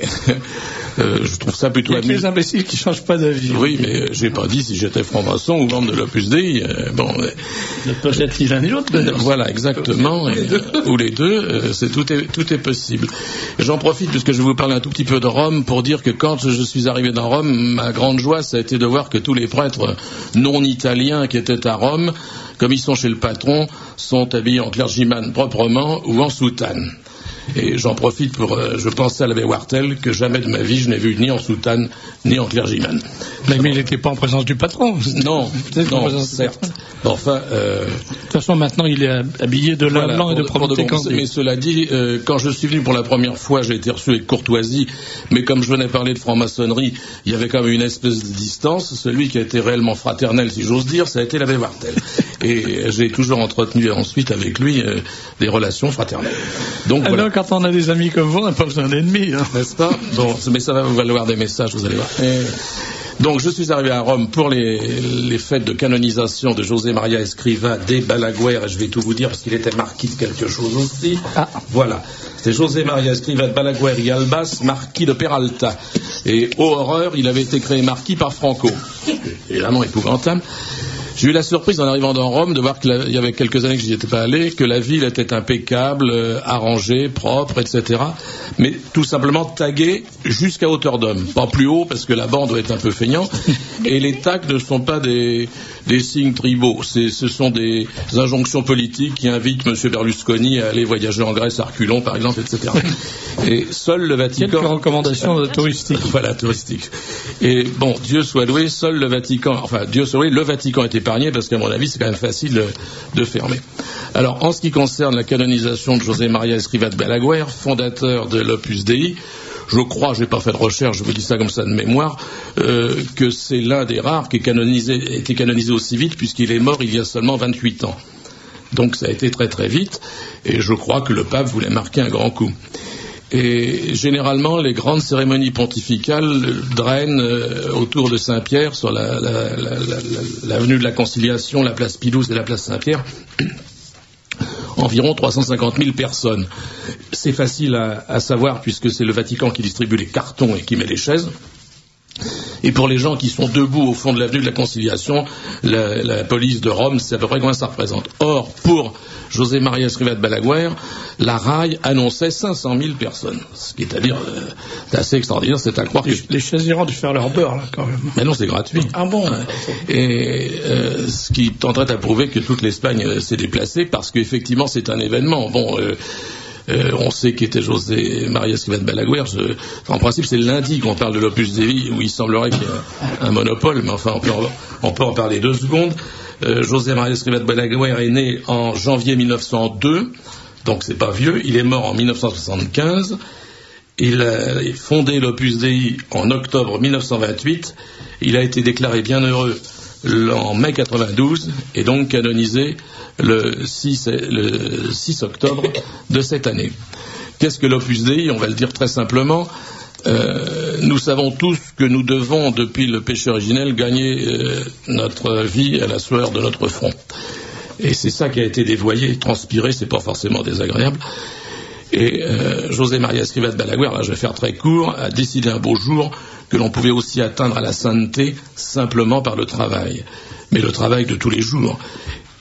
euh, je trouve ça plutôt... Il y a que les imbéciles qui changent pas d'avis. Oui, mais euh, j'ai pas dit si j'étais franc-maçon ou membre de l'Opus Dei. Euh, bon, ne peut être ni l'un ni l'autre. Voilà, exactement. Et, euh, ou les deux. Euh, c'est tout est tout est possible. Et j'en profite puisque je vais vous parler un tout petit peu de Rome pour dire que quand je suis arrivé dans Rome, ma grande joie, ça a été de voir que tous les prêtres non italiens qui étaient à Rome, comme ils sont chez le patron, sont habillés en clergyman proprement ou en soutane. Et j'en profite pour, euh, je pensais à l'abbé Wartel, que jamais de ma vie je n'ai vu ni en soutane, ni en clergyman. Mais, mais il n'était pas en présence du patron. Non, non, certes. Enfin, euh... de toute façon, maintenant, il est habillé de lin voilà, blanc et de probité bon, mais cela dit, euh, quand je suis venu pour la première fois, j'ai été reçu avec courtoisie, mais comme je venais parler de franc-maçonnerie, il y avait quand même une espèce de distance. Celui qui a été réellement fraternel, si j'ose dire, ça a été l'abbé Wartel. Et j'ai toujours entretenu ensuite avec lui euh, des relations fraternelles. Donc, alors, voilà. Quand on a des amis comme vous, on n'a pas besoin d'ennemis. Hein. N'est-ce pas? Bon, mais ça va vous valoir des messages, vous allez voir. Et donc, je suis arrivé à Rome pour les, les fêtes de canonisation de José Maria Escrivá de Balaguer, et je vais tout vous dire parce qu'il était marquis de quelque chose aussi. Ah. Voilà. C'est José Maria Escrivá de Balaguer y Albas, marquis de Peralta. Et, ô horreur, il avait été créé marquis par Franco. Évidemment épouvantable. J'ai eu la surprise en arrivant dans Rome de voir qu'il y avait quelques années que je n'y étais pas allé, que la ville était impeccable, euh, arrangée, propre, et cetera. Mais tout simplement taguée jusqu'à hauteur d'homme. Pas plus haut parce que la bande doit être un peu feignant. Et les tags ne sont pas des, des signes tribaux. C'est, ce sont des injonctions politiques qui invitent M. Berlusconi à aller voyager en Grèce à reculons, par exemple, et cetera. Et seul le Vatican... Quelques recommandations touristiques. Voilà, touristiques. Et bon, Dieu soit loué, seul le Vatican... Enfin, Dieu soit loué, le Vatican est épargné parce qu'à mon avis, c'est quand même facile de, de fermer. Alors, en ce qui concerne la canonisation de José Maria Escrivá de Balaguer, fondateur de l'Opus Dei, je crois, je n'ai pas fait de recherche, je vous dis ça comme ça de mémoire, euh, que c'est l'un des rares qui a canonisé, été canonisé aussi vite puisqu'il est mort il y a seulement vingt-huit ans. Donc ça a été très très vite et je crois que le pape voulait marquer un grand coup. Et généralement, les grandes cérémonies pontificales drainent euh, autour de Saint-Pierre, sur la, la, la, la, l'avenue de la Conciliation, la place Pie-douze et la place Saint-Pierre, environ trois cent cinquante mille personnes. C'est facile à, à savoir puisque c'est le Vatican qui distribue les cartons et qui met les chaises. Et pour les gens qui sont debout au fond de l'avenue de la Conciliation, la, la police de Rome, c'est à peu près combien ça représente. Or, pour José Maria Escrivá de Balaguer, la R A I annonçait cinq cent mille personnes. Ce qui est à dire, euh, c'est assez extraordinaire, c'est à croire les, que... Les chaises iront dû faire leur beurre, là, quand même. Mais non, c'est gratuit. Ah bon? Et euh, ce qui tenterait à prouver que toute l'Espagne euh, s'est déplacée, parce qu'effectivement, c'est un événement. Bon... Euh, Euh, on sait qu'était José Maria Escrivá de Balaguer. Je, en principe, c'est le lundi qu'on parle de l'Opus Dei, où il semblerait qu'il y ait un monopole, mais enfin, on peut en, on peut en parler deux secondes. Euh, José Maria Escrivá de Balaguer est né en janvier mille neuf cent deux, donc c'est pas vieux. Il est mort en mille neuf cent soixante-quinze. Il a fondé l'Opus Dei en octobre mille neuf cent vingt-huit. Il a été déclaré bienheureux en mai quatre-vingt-douze et donc canonisé le six, le six octobre de cette année. Qu'est-ce que l'Opus Dei? On va le dire très simplement. Euh, nous savons tous que nous devons, depuis le péché originel, gagner euh, notre vie à la sueur de notre front. Et c'est ça qui a été dévoyé, transpiré, c'est pas forcément désagréable. Et euh, José Maria Escrivá de Balaguer, là je vais faire très court, a décidé un beau jour que l'on pouvait aussi atteindre à la sainteté simplement par le travail. Mais le travail de tous les jours.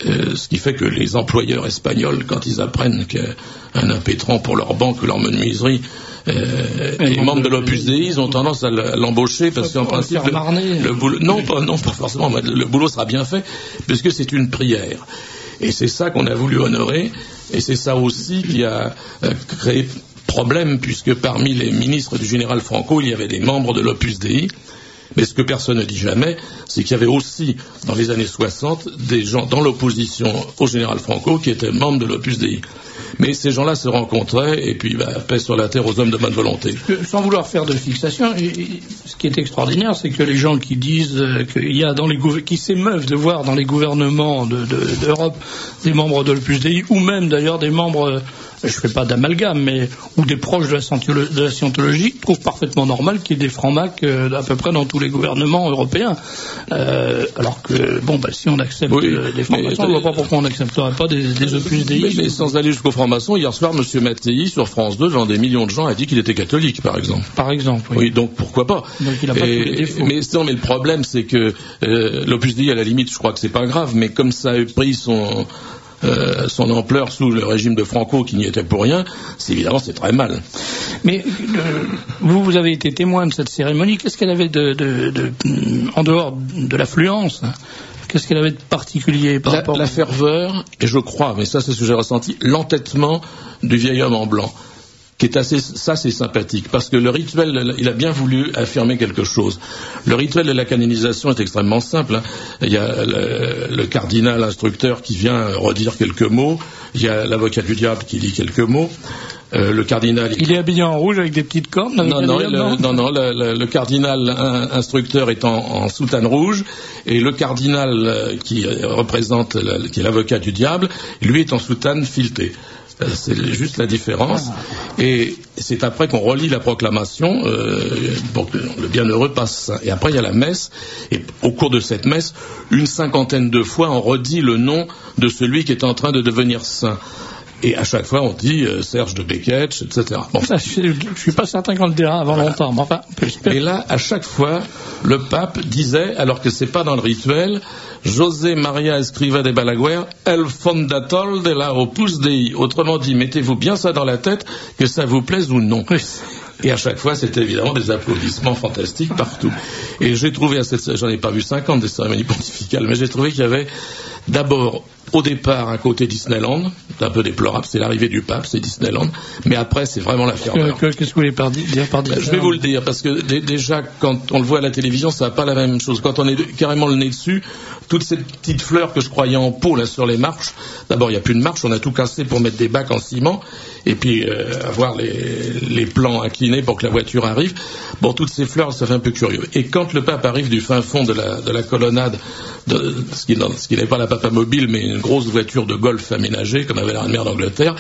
Euh, ce qui fait que les employeurs espagnols, quand ils apprennent qu'un impétrant pour leur banque ou leur menuiserie euh, est membre de l'Opus Dei, ils ont tendance à l'embaucher parce qu'en principe, le, le boulot, non, pas, non, pas forcément, mais le boulot sera bien fait puisque c'est une prière. Et c'est ça qu'on a voulu honorer, et c'est ça aussi qui a euh, créé problème, puisque parmi les ministres du général Franco, il y avait des membres de l'Opus Dei. Mais ce que personne ne dit jamais, c'est qu'il y avait aussi, dans les années soixante, des gens dans l'opposition au général Franco qui étaient membres de l'Opus Dei. Mais ces gens-là se rencontraient, et puis, bah, paix sur la terre aux hommes de bonne volonté. Sans vouloir faire de fixation, ce qui est extraordinaire, c'est que les gens qui disent qu'il y a dans les gouver- qui s'émeuvent de voir dans les gouvernements de, de, d'Europe des membres de l'Opus Dei, ou même d'ailleurs des membres, je ne fais pas d'amalgame, mais ou des proches de la, scientolo- de la scientologie, trouvent parfaitement normal qu'il y ait des francs-macs euh, à peu près dans tous les gouvernements européens. Euh, alors que, bon, bah, si on accepte oui, euh, des francs-maçons, on ne voit pas pourquoi on n'accepterait pas des, des Opus Dei. Mais, mais sans aller jusqu'aux francs-maçons, hier soir, M. Mattei, sur France deux, devant des millions de gens, a dit qu'il était catholique, par exemple. Par exemple, oui. Oui, donc pourquoi pas. Donc il n'a pas et, tous les défauts. Mais, non, mais le problème, c'est que euh, l'Opus Dei, à la limite, je crois que c'est pas grave, mais comme ça a pris son... Euh, son ampleur sous le régime de Franco qui n'y était pour rien, c'est évidemment c'est très mal. Mais euh, vous, vous avez été témoin de cette cérémonie. Qu'est-ce qu'elle avait de, de, de en dehors de l'affluence? Qu'est-ce qu'elle avait de particulier par la, rapport la ferveur, et je crois, mais ça c'est ce que j'ai ressenti, l'entêtement du vieil homme en blanc, qui est assez, ça c'est sympathique, parce que le rituel, il a bien voulu affirmer quelque chose. Le rituel de la canonisation est extrêmement simple, hein. Il y a le, le cardinal instructeur qui vient redire quelques mots, il y a l'avocat du diable qui dit quelques mots, euh, le cardinal... Il est habillé en rouge avec des petites cornes? Non, non, le, non, non, non, le, le, le cardinal un, instructeur est en, en soutane rouge, et le cardinal euh, qui représente, le, qui est l'avocat du diable, lui est en soutane filetée. C'est juste la différence. Et c'est après qu'on relit la proclamation euh, pour que le bienheureux passe. Et après, il y a la messe. Et au cours de cette messe, une cinquantaine de fois, on redit le nom de celui qui est en train de devenir saint. Et à chaque fois, on dit euh, Serge de Beketch, et cetera. Bon. Ça, je ne suis pas certain qu'on le dira avant voilà. longtemps. Mais enfin, et là, à chaque fois, le pape disait, alors que c'est pas dans le rituel, José María Escrivá de Balaguer, el fondator de la Opus Dei. Autrement dit, mettez-vous bien ça dans la tête, que ça vous plaise ou non. Oui. Et à chaque fois, c'était évidemment des applaudissements fantastiques partout. Et j'ai trouvé à cette, j'en ai pas vu cinquante des cérémonies pontificales, mais j'ai trouvé qu'il y avait d'abord, au départ, un côté Disneyland, c'est un peu déplorable, c'est l'arrivée du pape, c'est Disneyland, mais après, c'est vraiment la ferveur. Qu'est-ce que vous voulez par dire par Disneyland? Je vais vous le dire, parce que d- déjà, quand on le voit à la télévision, ça n'a pas la même chose. Quand on est carrément le nez dessus, toutes ces petites fleurs que je croyais en pot, là, sur les marches, d'abord, il n'y a plus de marche, on a tout cassé pour mettre des bacs en ciment, et puis euh, avoir les, les plans inclinés pour que la voiture arrive. Bon, toutes ces fleurs, ça fait un peu curieux. Et quand le pape arrive du fin fond de la, de la colonnade, de, ce qui, ce qui n'est pas la papamobile, mais une grosse voiture de golf aménagée, comme avait la reine mère d'Angleterre,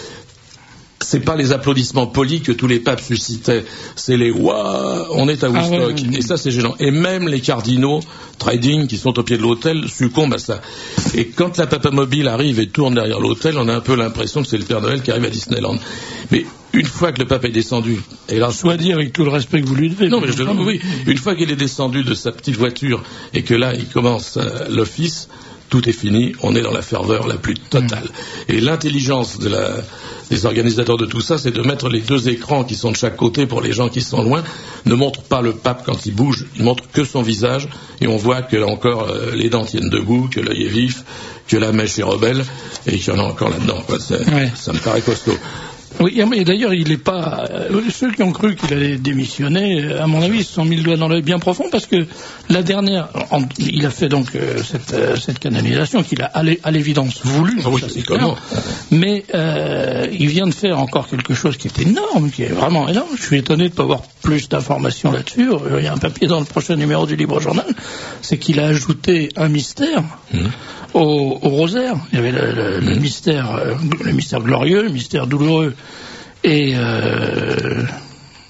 c'est pas les applaudissements polis que tous les papes suscitaient, c'est les ouah, on est à Woodstock. Ah ouais, ouais. Et ça, c'est gênant. Et même les cardinaux trading qui sont au pied de l'autel succombent à ça. Et quand la papamobile arrive et tourne derrière l'autel, on a un peu l'impression que c'est le Père Noël qui arrive à Disneyland. Mais une fois que le pape est descendu, et là, soit dit avec tout le respect que vous lui devez. Non, mais je, oui, une fois qu'il est descendu de sa petite voiture et que là, il commence euh, l'office, tout est fini, on est dans la ferveur la plus totale. Mmh. Et l'intelligence de la, des organisateurs de tout ça, c'est de mettre les deux écrans qui sont de chaque côté pour les gens qui sont loin, ne montrent pas le pape quand il bouge, il montre que son visage, et on voit que là encore, euh, les dents tiennent debout, que l'œil est vif, que la mèche est rebelle, et qu'il y en a encore là-dedans, quoi. Ouais. Ça me paraît costaud. Oui, mais d'ailleurs, il n'est pas. Euh, ceux qui ont cru qu'il allait démissionner, à mon avis, ils se sont mis le doigt dans l'œil bien profond, parce que la dernière, en, il a fait donc euh, cette, euh, cette canalisation qu'il a à, l'é, à l'évidence voulu, ah oui, ça, c'est clair. Mais euh, il vient de faire encore quelque chose qui est énorme, qui est vraiment énorme. Je suis étonné de ne pas avoir plus d'informations là-dessus. Il y a un papier dans le prochain numéro du Libre Journal, c'est qu'il a ajouté un mystère. Mmh. Au, au rosaire, il y avait le, le, le mystère, euh, le mystère glorieux, le mystère douloureux, et euh,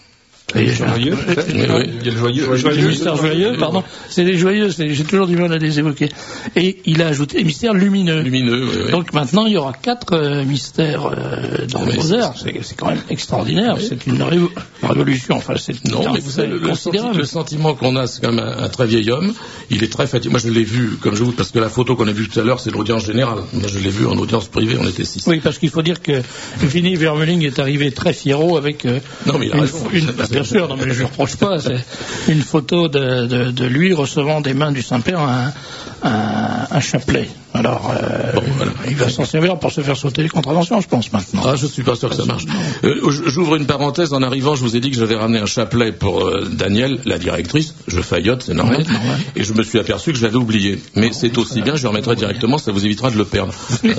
Et joyeux, peut-être. Oui, oui. Il y a le joyeux. Le joyeux, mystère joyeux, pardon. C'est les joyeux, c'est, j'ai toujours du mal à les évoquer. Et il a ajouté les mystères lumineux. Lumineux, oui, oui. Donc maintenant, il y aura quatre euh, mystères euh, dans Mais les heures. C'est, c'est quand même extraordinaire. Oui. C'est une révo- révolution. Enfin, c'est non, mais vous savez, le, le, senti- le sentiment qu'on a, c'est quand même un, un très vieil homme. Il est très fatigué. Moi, je l'ai vu, comme je vous, parce que la photo qu'on a vue tout à l'heure, c'est l'audience générale. Moi, je l'ai vu en audience privée. On était six. Oui, parce qu'il faut dire que Vinnie Vermeulen est arrivé très fiero avec euh, non, mais il a une, raison. une, bien sûr, non, mais je ne reproche pas. C'est une photo de, de, de lui recevant des mains du Saint-Père un, un, un chapelet. Alors, euh, bon, voilà. Il va s'en servir pour se faire sauter les contraventions, je pense, maintenant. Ah, je suis pas sûr que ça marche. Euh, j'ouvre une parenthèse. En arrivant, je vous ai dit que j'avais ramené un chapelet pour euh, Daniel, la directrice. Je faillote, c'est normal. Ouais, normal. Et je me suis aperçu que je l'avais oublié. Mais non, c'est aussi bien, je le remettrai directement, ça vous évitera de le perdre.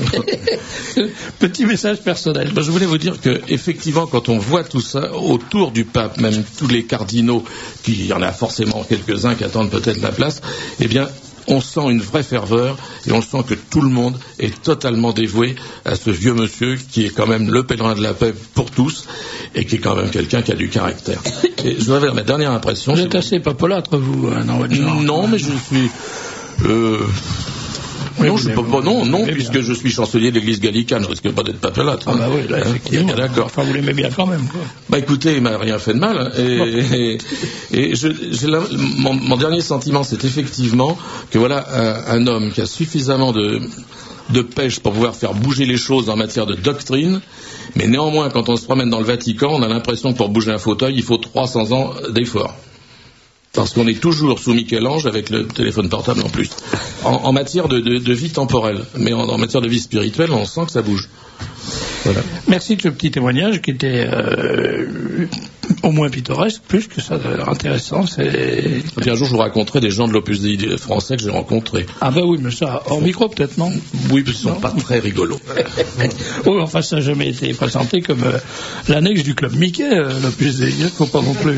Petit message personnel. Ben, je voulais vous dire que, effectivement, quand on voit tout ça autour du pape, même tous les cardinaux, qu'il y en a forcément quelques-uns qui attendent peut-être la place, eh bien, on sent une vraie ferveur et on sent que tout le monde est totalement dévoué à ce vieux monsieur qui est quand même le pèlerin de la paix pour tous et qui est quand même quelqu'un qui a du caractère. Et je dois dire ma dernière impression. Vous êtes assez papolâtre, vous, hein, dans votre genre. Non, mais je suis... Euh... Oui, non, je peux pas, non, non, puisque bien. Je suis chancelier de l'église gallicane, je risque pas d'être papelâtre. Ah, bah oui, là, effectivement. D'accord. Enfin, vous l'aimez bien quand même, quoi. Bah, écoutez, il m'a rien fait de mal, hein, et, et, et je, j'ai la, mon, mon dernier sentiment, c'est effectivement que voilà, un, un homme qui a suffisamment de, de pêche pour pouvoir faire bouger les choses en matière de doctrine, mais néanmoins, quand on se promène dans le Vatican, on a l'impression que pour bouger un fauteuil, il faut trois cents ans d'effort. Parce qu'on est toujours sous Michel-Ange avec le téléphone portable en plus. En, en matière de, de, de vie temporelle, mais en, en matière de vie spirituelle, on sent que ça bouge. Voilà. Merci de ce petit témoignage qui était euh, au moins pittoresque, plus que ça, intéressant. C'est... Et puis un jour, je vous raconterai des gens de l'Opus Dei français que j'ai rencontrés. Ah ben oui, mais ça, hors micro peut-être, non? Oui, parce qu'ils ne sont pas très rigolos. Oui, enfin, ça n'a jamais été présenté comme euh, l'annexe du club Mickey, euh, l'Opus Dei. Il ne faut pas non plus...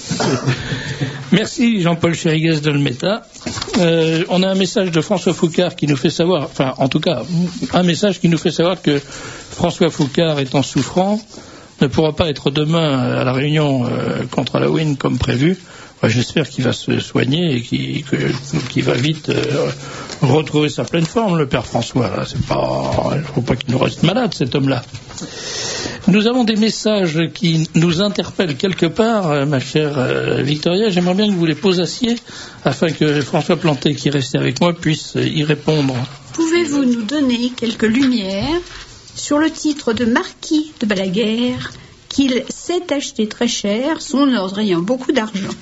Merci Jean-Paul Chériguez de Lmeta. Euh, on a un message de François Foucard qui nous fait savoir, enfin en tout cas un message qui nous fait savoir que François Foucard étant souffrant ne pourra pas être demain à la réunion euh, contre Halloween comme prévu. Enfin, j'espère qu'il va se soigner et qu'il, que, qu'il va vite euh, retrouver sa pleine forme, le père François. Là. C'est pas, il ne faut pas qu'il nous reste malade cet homme-là. Nous avons des messages qui nous interpellent quelque part, ma chère euh, Victoria. J'aimerais bien que vous les posassiez afin que François Planté, qui est resté avec moi, puisse y répondre. Pouvez-vous nous donner quelques lumières sur le titre de marquis de Balaguère qu'il sait acheter très cher, son ordre ayant beaucoup d'argent?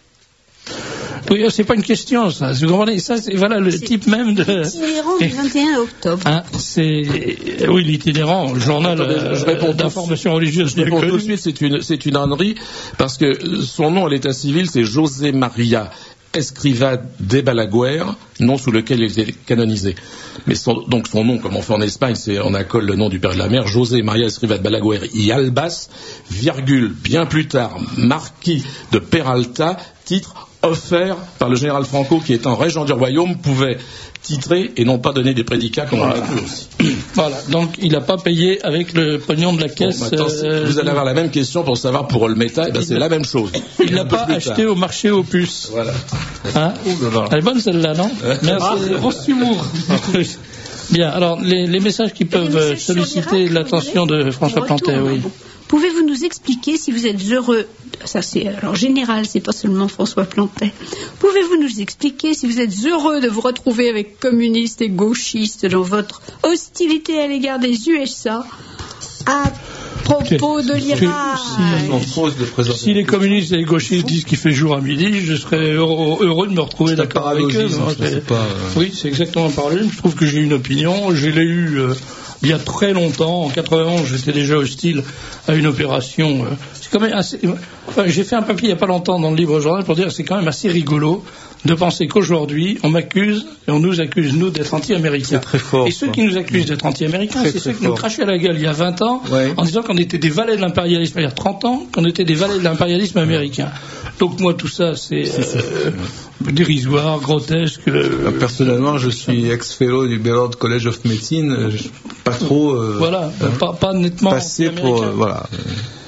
Oui, c'est pas une question, ça. Vous comprenez? Ça, c'est voilà le c'est type même de. L'itinérant du vingt et un octobre. Hein, c'est oui, l'itinérant, le journal euh, je réponds d'information religieuse. Je réponds tout de suite. C'est une, c'est une ânerie parce que son nom à l'état civil, c'est José Maria Escrivá de Balaguer, nom sous lequel il est canonisé. Mais son, donc son nom, comme on fait en Espagne, c'est on accole le nom du père de la mère, José Maria Escrivá de Balaguer y Albas, virgule, bien plus tard, marquis de Peralta, titre offert par le général Franco, qui étant régent du royaume, pouvait titrer et non pas donner des prédicats comme voilà. On l'a vu aussi. Voilà, donc il n'a pas payé avec le pognon de la caisse. Bon, maintenant, euh, vous allez avoir la même question pour savoir pour Olmeta, et ben c'est a... la même chose. Il n'a pas acheté tard. Au marché aux puces. Voilà. Hein Elle est bonne celle-là, non? Merci. Grosse humour. Bien, alors les, les messages qui peuvent solliciter l'attention de François Planté, oui. Pouvez-vous nous expliquer si vous êtes heureux, ça c'est alors général, c'est pas seulement François Plantet, pouvez-vous nous expliquer si vous êtes heureux de vous retrouver avec communistes et gauchistes dans votre hostilité à l'égard des U S A à propos de l'Irak? Si, si les communistes et les gauchistes disent qu'il fait jour à midi, je serais heureux, heureux de me retrouver c'est d'accord avec eux. Non, c'est pas, euh... Oui, c'est exactement pareil. Je trouve que j'ai une opinion, je l'ai eue euh, il y a très longtemps. En quatre-vingt-onze, j'étais déjà hostile à une opération. Euh, c'est quand même assez. Enfin, j'ai fait un papier il n'y a pas longtemps dans le Libre Journal pour dire que c'est quand même assez rigolo de penser qu'aujourd'hui, on m'accuse, et on nous accuse, nous, d'être anti-américains. C'est très fort. Et ceux quoi. Qui nous accusent d'être anti-américains, très, c'est très ceux qui fort. Nous crachaient à la gueule il y a vingt ans, ouais. En disant qu'on était des valets de l'impérialisme, il y a trente ans, qu'on était des valets de l'impérialisme américain. Donc moi, tout ça, c'est, c'est euh, dérisoire, grotesque. Euh, Personnellement, je suis ex-fellow du Baylor College of Medicine, pas trop... Euh, voilà, hein, pas, pas nettement passé pour... Euh, voilà.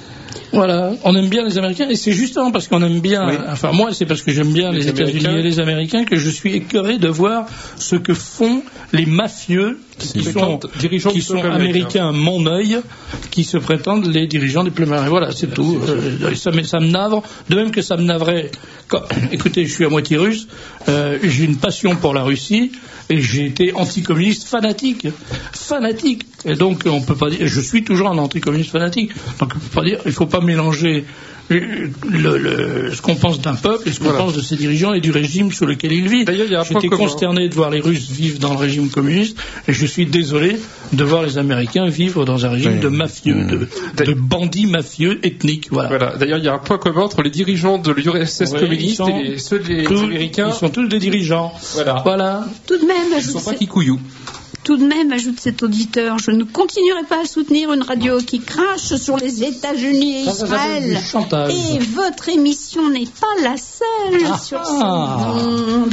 Voilà, on aime bien les Américains, et c'est justement parce qu'on aime bien, oui. enfin moi c'est parce que j'aime bien les, les États-Unis et les Américains que je suis écœuré de voir ce que font les mafieux qui sont, dirigeants qui sont américains à mon œil, qui se prétendent les dirigeants des plus malins. Voilà, c'est tout. Euh, ça, ça me navre, de même que ça me navrait. Quand, écoutez, je suis à moitié russe, euh, j'ai une passion pour la Russie, et j'ai été anticommuniste fanatique, fanatique. Et donc on peut pas dire, je suis toujours un anticommuniste fanatique. Donc on peut pas dire, il faut pas mélanger le, le, ce qu'on pense d'un peuple et ce qu'on voilà. pense de ses dirigeants et du régime sous lequel il vit. J'étais consterné de voir les Russes vivre dans le régime communiste, et je suis désolé de voir les Américains vivre dans un régime oui. de mafieux, mmh. de, de bandits mafieux ethniques. Voilà. voilà. D'ailleurs, il y a un point commun entre les dirigeants de l'U R S S oui, communiste et ceux des tous, Américains. Ils sont tous des dirigeants. Voilà. voilà. Tout de même, ils ne sont pas kikouillous. Tout de même, ajoute cet auditeur, je ne continuerai pas à soutenir une radio qui crache sur les États-Unis et Israël. Et votre émission n'est pas la seule ah sur ce monde.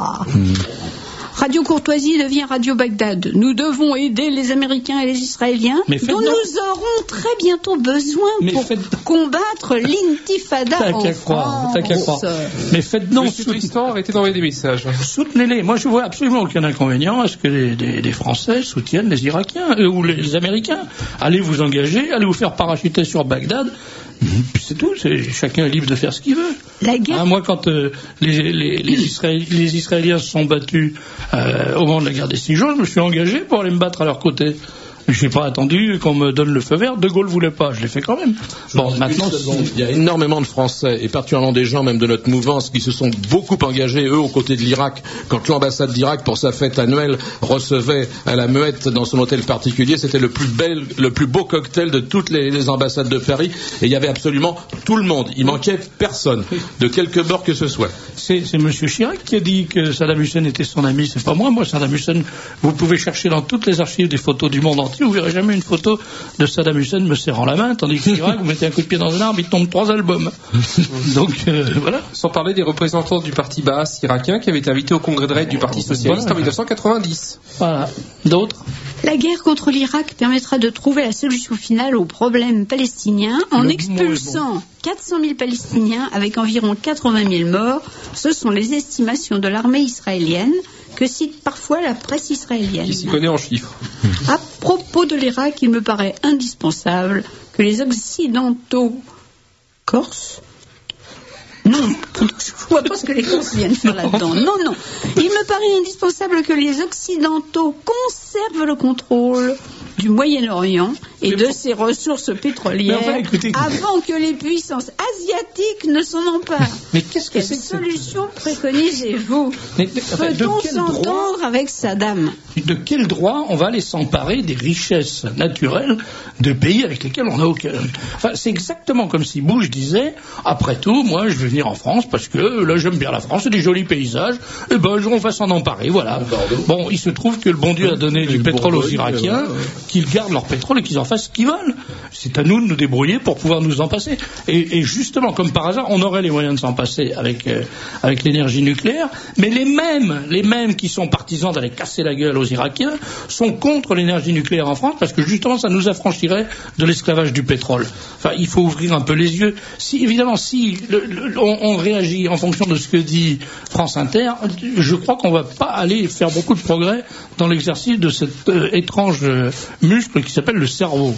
Radio Courtoisie devient Radio Bagdad. Nous devons aider les Américains et les Israéliens, dont nous aurons très bientôt besoin Mais pour faites... combattre l'intifada en France. T'as qu'à croire. Mais faites non. Monsieur Tristan, arrêtez d'envoyer des messages. Soutenez-les. Moi, je vois absolument aucun inconvénient à ce que les, les, les Français soutiennent les Irakiens euh, ou les, les Américains. Allez vous engager, allez vous faire parachuter sur Bagdad. C'est tout, c'est, chacun est libre de faire ce qu'il veut. La guerre... hein, moi, quand euh, les, les, les, Israéliens, les Israéliens se sont battus euh, au moment de la guerre des Six Jours, je me suis engagé pour aller me battre à leur côté. Je n'ai pas attendu qu'on me donne le feu vert. De Gaulle voulait pas, je l'ai fait quand même. Bon, maintenant, il y a énormément de Français, et particulièrement des gens même de notre mouvance, qui se sont beaucoup engagés, eux, aux côtés de l'Irak. Quand l'ambassade d'Irak, pour sa fête annuelle, recevait à la Muette, dans son hôtel particulier, c'était le plus bel, le plus beau cocktail de toutes les, les ambassades de Paris, et il y avait absolument tout le monde. Il manquait personne, de quelque bord que ce soit. C'est, c'est M. Chirac qui a dit que Saddam Hussein était son ami, c'est pas moi. Moi, Saddam Hussein, vous pouvez chercher dans toutes les archives des photos du monde entier, vous verrez jamais une photo de Saddam Hussein me serrant la main, tandis que Chirac, vous mettez un coup de pied dans un arbre, il tombe trois albums. Donc, euh, voilà. Sans parler des représentants du parti Baas irakien qui avaient été invités au congrès de raid du Parti Socialiste voilà. en dix-neuf cent quatre-vingt-dix. Voilà. D'autres? La guerre contre l'Irak permettra de trouver la solution finale au problème palestinien en Le expulsant bon. quatre cent mille Palestiniens avec environ quatre-vingt mille morts. Ce sont les estimations de l'armée israélienne que cite parfois la presse israélienne. Qui s'y connaît en chiffres. À propos de l'Irak, il me paraît indispensable que les Occidentaux corses... Non, je ne vois pas ce que les Corses viennent faire là-dedans. Non, non. Il me paraît indispensable que les Occidentaux conservent le contrôle du Moyen-Orient et de ses ressources pétrolières enfin, écoutez, avant que les puissances asiatiques ne s'en emparent. Mais qu'est-ce que Quelle c'est que solution préconisez-vous? Peut-on s'entendre avec Saddam? De quel droit on va aller s'emparer des richesses naturelles de pays avec lesquels on n'a aucun... Enfin, c'est exactement comme si Bush disait, après tout, moi je vais venir en France parce que là j'aime bien la France, c'est des jolis paysages, et ben on va s'en emparer, voilà. Bon, il se trouve que le bon Dieu a donné du pétrole aux Irakiens, qu'ils gardent leur pétrole et qu'ils en fassent ce qu'ils veulent. C'est à nous de nous débrouiller pour pouvoir nous en passer. Et, et justement, comme par hasard, on aurait les moyens de s'en passer avec, euh, avec l'énergie nucléaire, mais les mêmes, les mêmes qui sont partisans d'aller casser la gueule aux Irakiens sont contre l'énergie nucléaire en France parce que justement ça nous affranchirait de l'esclavage du pétrole. Enfin, il faut ouvrir un peu les yeux. Si, évidemment, si le, le, on, on réagit en fonction de ce que dit France Inter, je crois qu'on va pas aller faire beaucoup de progrès dans l'exercice de cet euh, étrange euh, muscle qui s'appelle le cerveau.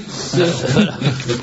Voilà.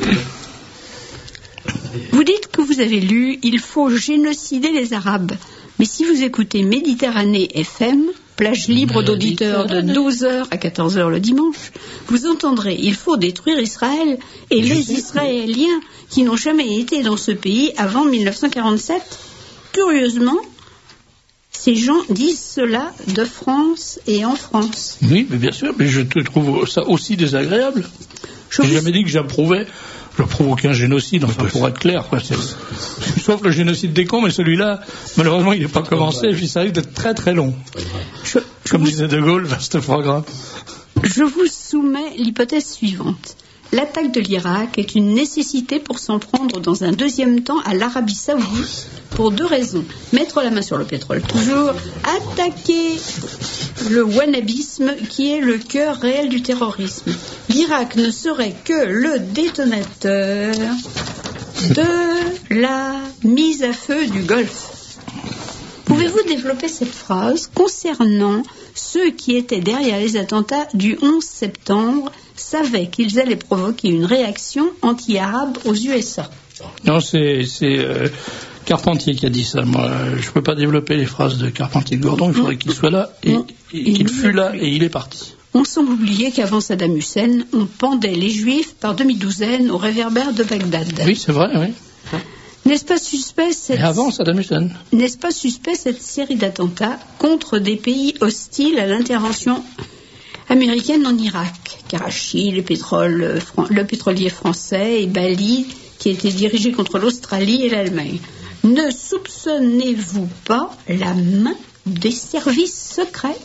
Vous dites que vous avez lu « Il faut génocider les Arabes ». Mais si vous écoutez Méditerranée F M, plage libre d'auditeurs de douze heures à quatorze heures le dimanche, vous entendrez « Il faut détruire Israël » et Je les Israéliens qui n'ont jamais été dans ce pays avant mille neuf cent quarante-sept. Curieusement, ces gens disent cela de France et en France. Oui, mais bien sûr, mais je te trouve ça aussi désagréable. Je n'ai vous... jamais dit que j'approuvais. Je n'approuve aucun génocide, enfin, pour être clair, quoi. C'est... Sauf le génocide des cons, mais celui-là, malheureusement, il n'est pas commencé, et puis ça risque d'être très très long. Je, je Comme vous... disait De Gaulle, vaste programme. Je vous soumets l'hypothèse suivante. l'attaque de l'Irak est une nécessité pour s'en prendre dans un deuxième temps à l'Arabie Saoudite pour deux raisons. Mettre la main sur le pétrole, toujours. Attaquer le wahhabisme qui est le cœur réel du terrorisme. L'Irak ne serait que le détonateur de la mise à feu du Golfe. Pouvez-vous développer cette phrase concernant ceux qui étaient derrière les attentats du onze septembre, savaient qu'ils allaient provoquer une réaction anti-arabe aux U S A? Non, c'est, c'est euh, Carpentier qui a dit ça. Moi, je ne peux pas développer les phrases de Carpentier de Gordon. Il faudrait qu'il soit là et, et qu'il fût là et il est parti. On semble oublier qu'avant Saddam Hussein, on pendait les Juifs par demi-douzaine au réverbère de Bagdad. Oui, c'est vrai, oui. N'est-ce pas suspect cette... avant Saddam Hussein. N'est-ce pas suspect cette série d'attentats contre des pays hostiles à l'intervention américaine en Irak? Karachi, le, pétrole, le pétrolier français et Bali, qui était dirigé contre l'Australie et l'Allemagne. Ne soupçonnez-vous pas la main des services secrets?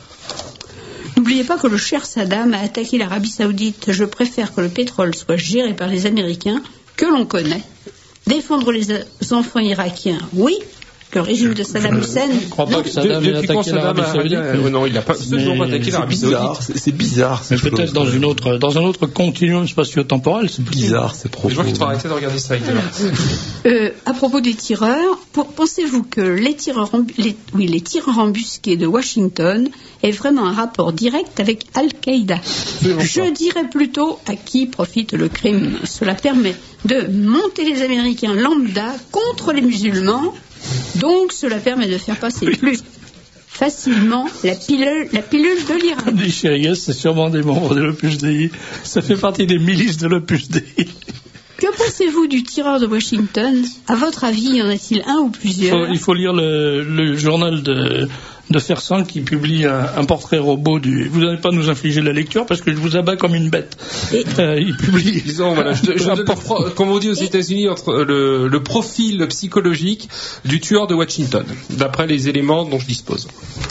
N'oubliez pas que le cher Saddam a attaqué l'Arabie Saoudite. Je préfère que le pétrole soit géré par les Américains, que l'on connaît. Défendre les enfants irakiens, oui. Le régime de Saddam Hussein. Je ne crois pas que Saddam ait attaqué l'Arabie Saoudite. Euh, non, il n'a pas toujours attaqué l'Arabie Saoudite. C'est bizarre. Mais peut-être dans une autre, dans un autre continuum spatio-temporel. C'est bizarre, c'est profond. Je vois qu'il faut arrêter de regarder ça. Euh, à propos des tireurs, pour, pensez-vous que les tireurs, les, oui, les tireurs embusqués de Washington aient vraiment un rapport direct avec Al-Qaïda? Je dirais plutôt à qui profite le crime. Cela permet de monter les Américains lambda contre les musulmans. Donc, cela permet de faire passer plus facilement la pilule, la pilule de l'Irak. Les Chérigas, c'est sûrement des membres de l'Opus Dei. Ça fait partie des milices de l'Opus Dei. Que pensez-vous du tireur de Washington? À votre avis, y en a-t-il un ou plusieurs? Il faut, il faut lire le, le journal de, de Fersan qui publie un, un portrait robot du... Vous n'allez pas nous infliger la lecture parce que je vous abats comme une bête. Et... Euh, il publie... Disons, voilà, je, je, je, comme on dit aux États-Unis, entre le, le profil psychologique du tueur de Washington, d'après les éléments dont je dispose.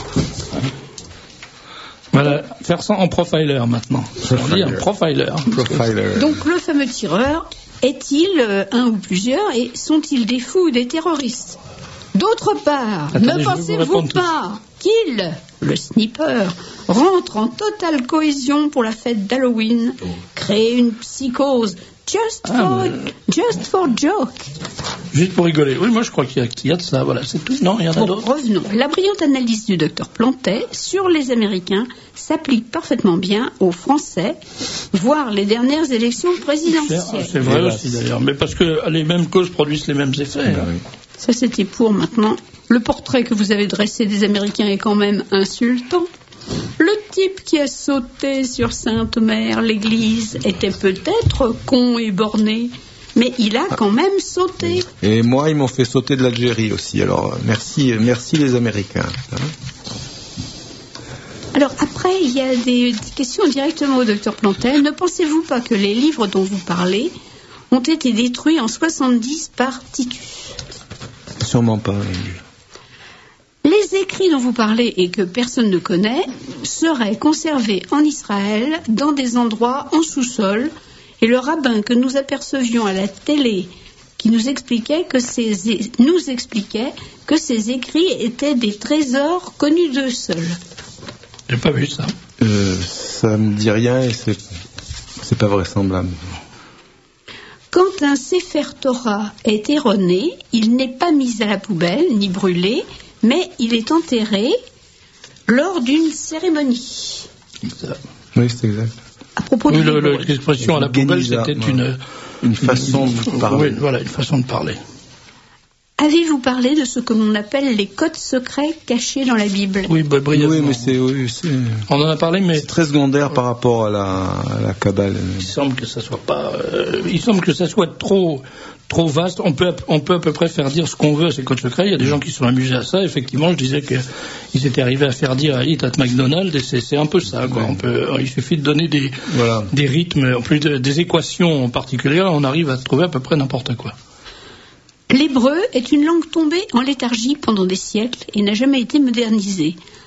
Voilà, Fersan en profiler maintenant. On dit un profiler. profiler. Donc le fameux tireur, est-il euh, un ou plusieurs et sont-ils des fous ou des terroristes? D'autre part, Attendez, ne pensez-vous pas qu'il, le sniper, rentre en totale cohésion pour la fête d'Halloween, créer une psychose just ah, for, mais... just for joke? Juste pour rigoler. Oui, moi je crois qu'il y a, qu'il y a de ça. Voilà, c'est tout. Non, il y en a bon, d'autres. Revenons. La brillante analyse du docteur Plantet sur les Américains s'applique parfaitement bien aux Français, voire les dernières élections présidentielles. C'est, c'est vrai aussi d'ailleurs, mais parce que les mêmes causes produisent les mêmes effets. Ben oui. Ça c'était pour maintenant. Le portrait que vous avez dressé des Américains est quand même insultant. Le type qui a sauté sur Sainte-Mère, l'église, était peut-être con et borné, mais il a quand même sauté. Et moi, ils m'ont fait sauter de l'Algérie aussi. Alors, merci, merci les Américains. Alors après, il y a des, des questions directement au docteur Plantel. Ne pensez-vous pas que les livres dont vous parlez ont été détruits en soixante-dix par Titus? Sûrement pas. Les écrits dont vous parlez et que personne ne connaît seraient conservés en Israël dans des endroits en sous-sol, et le rabbin que nous apercevions à la télé qui nous expliquait que ces, nous expliquait que ces écrits étaient des trésors connus d'eux seuls. J'ai pas vu ça. Euh, ça me dit rien et c'est, c'est pas vraisemblable. Quand un Sefer Torah est erroné, il n'est pas mis à la poubelle ni brûlé, mais il est enterré lors d'une cérémonie. Oui, c'est exact. À propos oui, de le, le, l'expression à la poubelle, c'était une, une façon de parler. Oui, voilà, une façon de parler. Avez-vous parlé de ce que l'on appelle les codes secrets cachés dans la Bible? Oui, bah, brièvement. Oui, mais c'est, oui, c'est... On en a parlé, mais c'est très secondaire par rapport à la, à la Kabbale. Il semble que ça soit pas. Euh, il semble que ça soit trop, trop vaste. On peut, on peut à peu près faire dire ce qu'on veut à ces codes secrets. Il y a des gens qui se sont amusés à ça. Effectivement, je disais qu'ils étaient arrivés à faire dire à Eat at McDonald's, et c'est, c'est un peu ça, quoi. On peut, il suffit de donner des, voilà. des rythmes, en plus de, des équations particulières, on arrive à trouver à peu près n'importe quoi. L'hébreu est une langue tombée en léthargie pendant des siècles et n'a jamais été modernisée.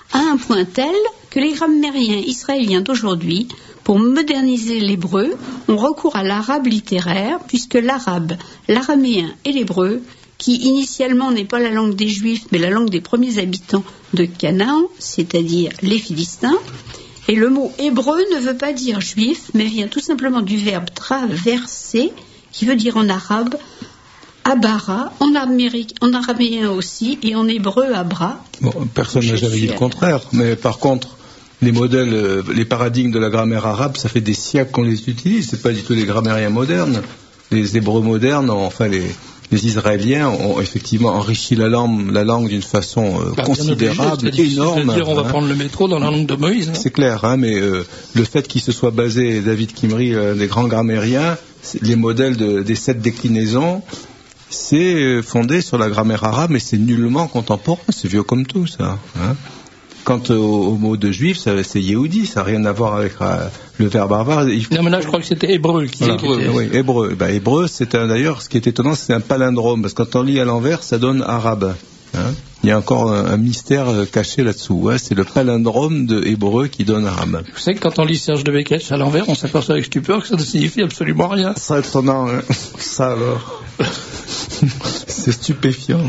à un point tel que les grammairiens israéliens d'aujourd'hui, pour moderniser l'hébreu, ont recours à l'arabe littéraire, puisque l'arabe, l'araméen et l'hébreu, qui initialement n'est pas la langue des Juifs, mais la langue des premiers habitants de Canaan, c'est-à-dire les Philistins, et le mot hébreu ne veut pas dire juif, mais vient tout simplement du verbe traverser, qui veut dire en arabe abara, en, amérique, en araméen aussi, et en hébreu abra. Bon, personne n'a jamais dit le contraire, mais par contre, les modèles, les paradigmes de la grammaire arabe, ça fait des siècles qu'on les utilise, c'est pas du tout des grammairiens modernes. Les hébreux modernes, enfin les, les Israéliens ont effectivement enrichi la langue, la langue d'une façon euh, bah, considérable, obligé, énorme. C'est-à-dire, on va hein. prendre le métro dans la langue de Moïse. Hein. C'est clair, hein, mais euh, le fait qu'il se soit basé, David Kimry, euh, des grands grammairiens, les modèles de, des sept déclinaisons, c'est fondé sur la grammaire arabe, mais c'est nullement contemporain, c'est vieux comme tout, ça. Hein. Quant au, au mot de juif, ça, c'est Yehudi, ça n'a rien à voir avec euh, le verbe barbare. Il... Non, mais là, je crois que c'était hébreu. Qui voilà. était... Oui, hébreu. Ben, hébreu, c'est un, d'ailleurs, ce qui est étonnant, c'est un palindrome, parce que quand on lit à l'envers, ça donne arabe. Hein. Il y a encore un, un mystère caché là-dessous. Hein. C'est le palindrome de hébreu qui donne arabe. Vous savez que quand on lit Serge de Beketch à l'envers, on s'aperçoit avec stupeur que ça ne signifie absolument rien. C'est étonnant, hein. Ça alors. C'est stupéfiant.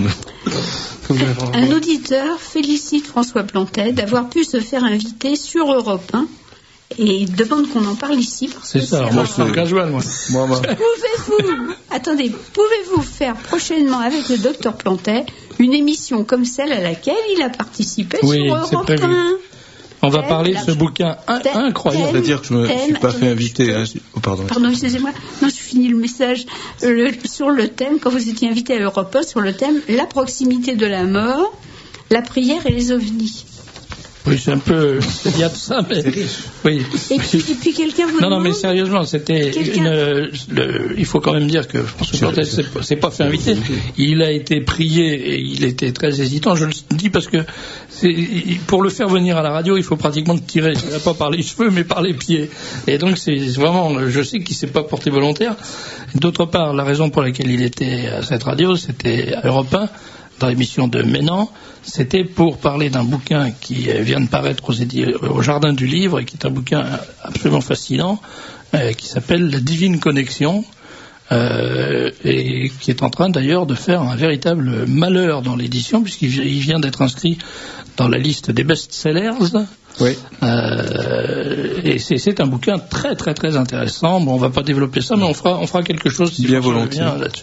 Un auditeur félicite François Plantet d'avoir pu se faire inviter sur Europe un et demande qu'on en parle ici. Parce c'est que ça, alors moi je suis en casual, moi. moi, moi. Pouvez-vous, attendez, pouvez-vous faire prochainement avec le docteur Plantet une émission comme celle à laquelle il a participé oui, sur Europe un? On va parler de ce bouquin in- incroyable. C'est-à-dire que je ne me suis pas fait inviter. Hein. Oh, pardon. Pardon, excusez-moi. Non, je finis le message. Le, sur le thème, quand vous étiez invité à Europe un, sur le thème la proximité de la mort, la prière et les ovnis. Oui, c'est un peu. Il y a tout ça, mais. Oui. Et puis, et puis quelqu'un vous Non, demande... non, mais sérieusement, c'était. Une, le, il faut quand même dire que François Plantet s'est, s'est pas fait inviter. Il a été prié et il était très hésitant. Je le dis parce que c'est, pour le faire venir à la radio, il faut pratiquement le tirer, pas par les cheveux, mais par les pieds. Et donc, c'est vraiment. Je sais qu'il s'est pas porté volontaire. D'autre part, la raison pour laquelle il était à cette radio, c'était à Europe un, dans l'émission de Ménan, c'était pour parler d'un bouquin qui vient de paraître aux édi- au Jardin du Livre, et qui est un bouquin absolument fascinant, euh, qui s'appelle La Divine Connexion, euh, et qui est en train d'ailleurs de faire un véritable malheur dans l'édition, puisqu'il il vient d'être inscrit dans la liste des best-sellers. Oui. Euh, et c'est, c'est un bouquin très très très intéressant. Bon, on va pas développer ça, mais on fera, on fera quelque chose si bien on volontiers revient là-dessus.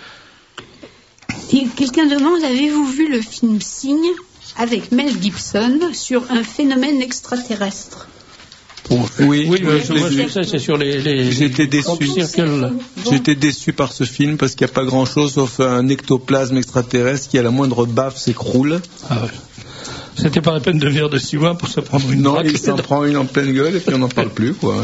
Et quelqu'un demande, avez-vous vu le film Signe avec Mel Gibson sur un phénomène extraterrestre? Oui, oui, oui, oui, je, moi, je sais, c'est sur les. les J'étais déçu. Circles. J'étais déçu par ce film parce qu'il n'y a pas grand-chose sauf un ectoplasme extraterrestre qui, à la moindre baffe, s'écroule. Ah ouais. C'était pas la peine de venir de si loin pour se prendre une. Non, il s'en prend une en pleine gueule et puis on n'en parle plus, quoi.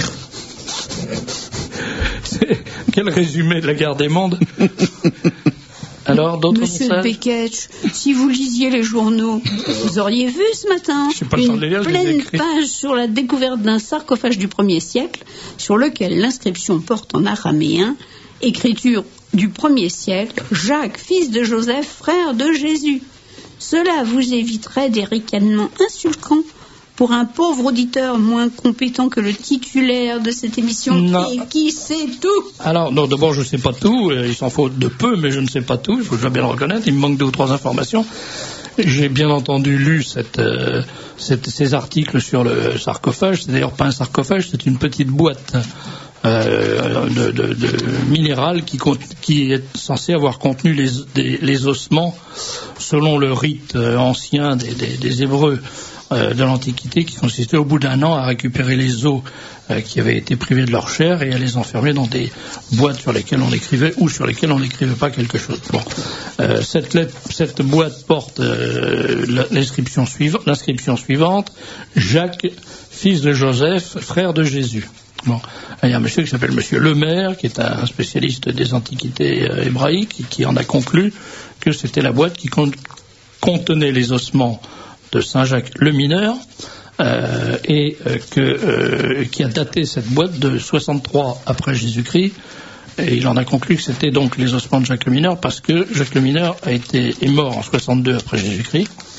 C'est... Quel résumé de la guerre des mondes. Alors, d'autres Monsieur Beketch, si vous lisiez les journaux, vous auriez vu ce matin une lire, pleine page sur la découverte d'un sarcophage du premier siècle, sur lequel l'inscription porte en araméen, écriture du premier siècle, Jacques, fils de Joseph, frère de Jésus. Cela vous éviterait des ricanements insultants pour un pauvre auditeur moins compétent que le titulaire de cette émission non. et qui sait tout. Alors, non, d'abord, je ne sais pas tout. Il s'en faut de peu, mais je ne sais pas tout. Il faut bien le reconnaître. Il me manque deux ou trois informations. J'ai bien entendu lu cette, euh, cette, ces articles sur le sarcophage. C'est d'ailleurs pas un sarcophage, c'est une petite boîte euh, de, de, de minérale qui, qui est censée avoir contenu les, des, les ossements selon le rite ancien des, des, des Hébreux de l'Antiquité, qui consistait au bout d'un an à récupérer les os euh, qui avaient été privés de leur chair et à les enfermer dans des boîtes sur lesquelles on écrivait ou sur lesquelles on n'écrivait pas quelque chose. Bon, euh, cette, lettre, cette boîte porte euh, l'inscription, suiv- l'inscription suivante: Jacques, fils de Joseph, frère de Jésus. Bon, il y a un monsieur qui s'appelle Monsieur Lemaire, qui est un spécialiste des antiquités euh, hébraïques, et qui en a conclu que c'était la boîte qui con- contenait les ossements de Saint Jacques le Mineur, euh, et euh, que, euh, qui a daté cette boîte de soixante-trois après Jésus-Christ, et il en a conclu que c'était donc les ossements de Jacques le Mineur, parce que Jacques le Mineur a été, est mort en soixante-deux après Jésus-Christ,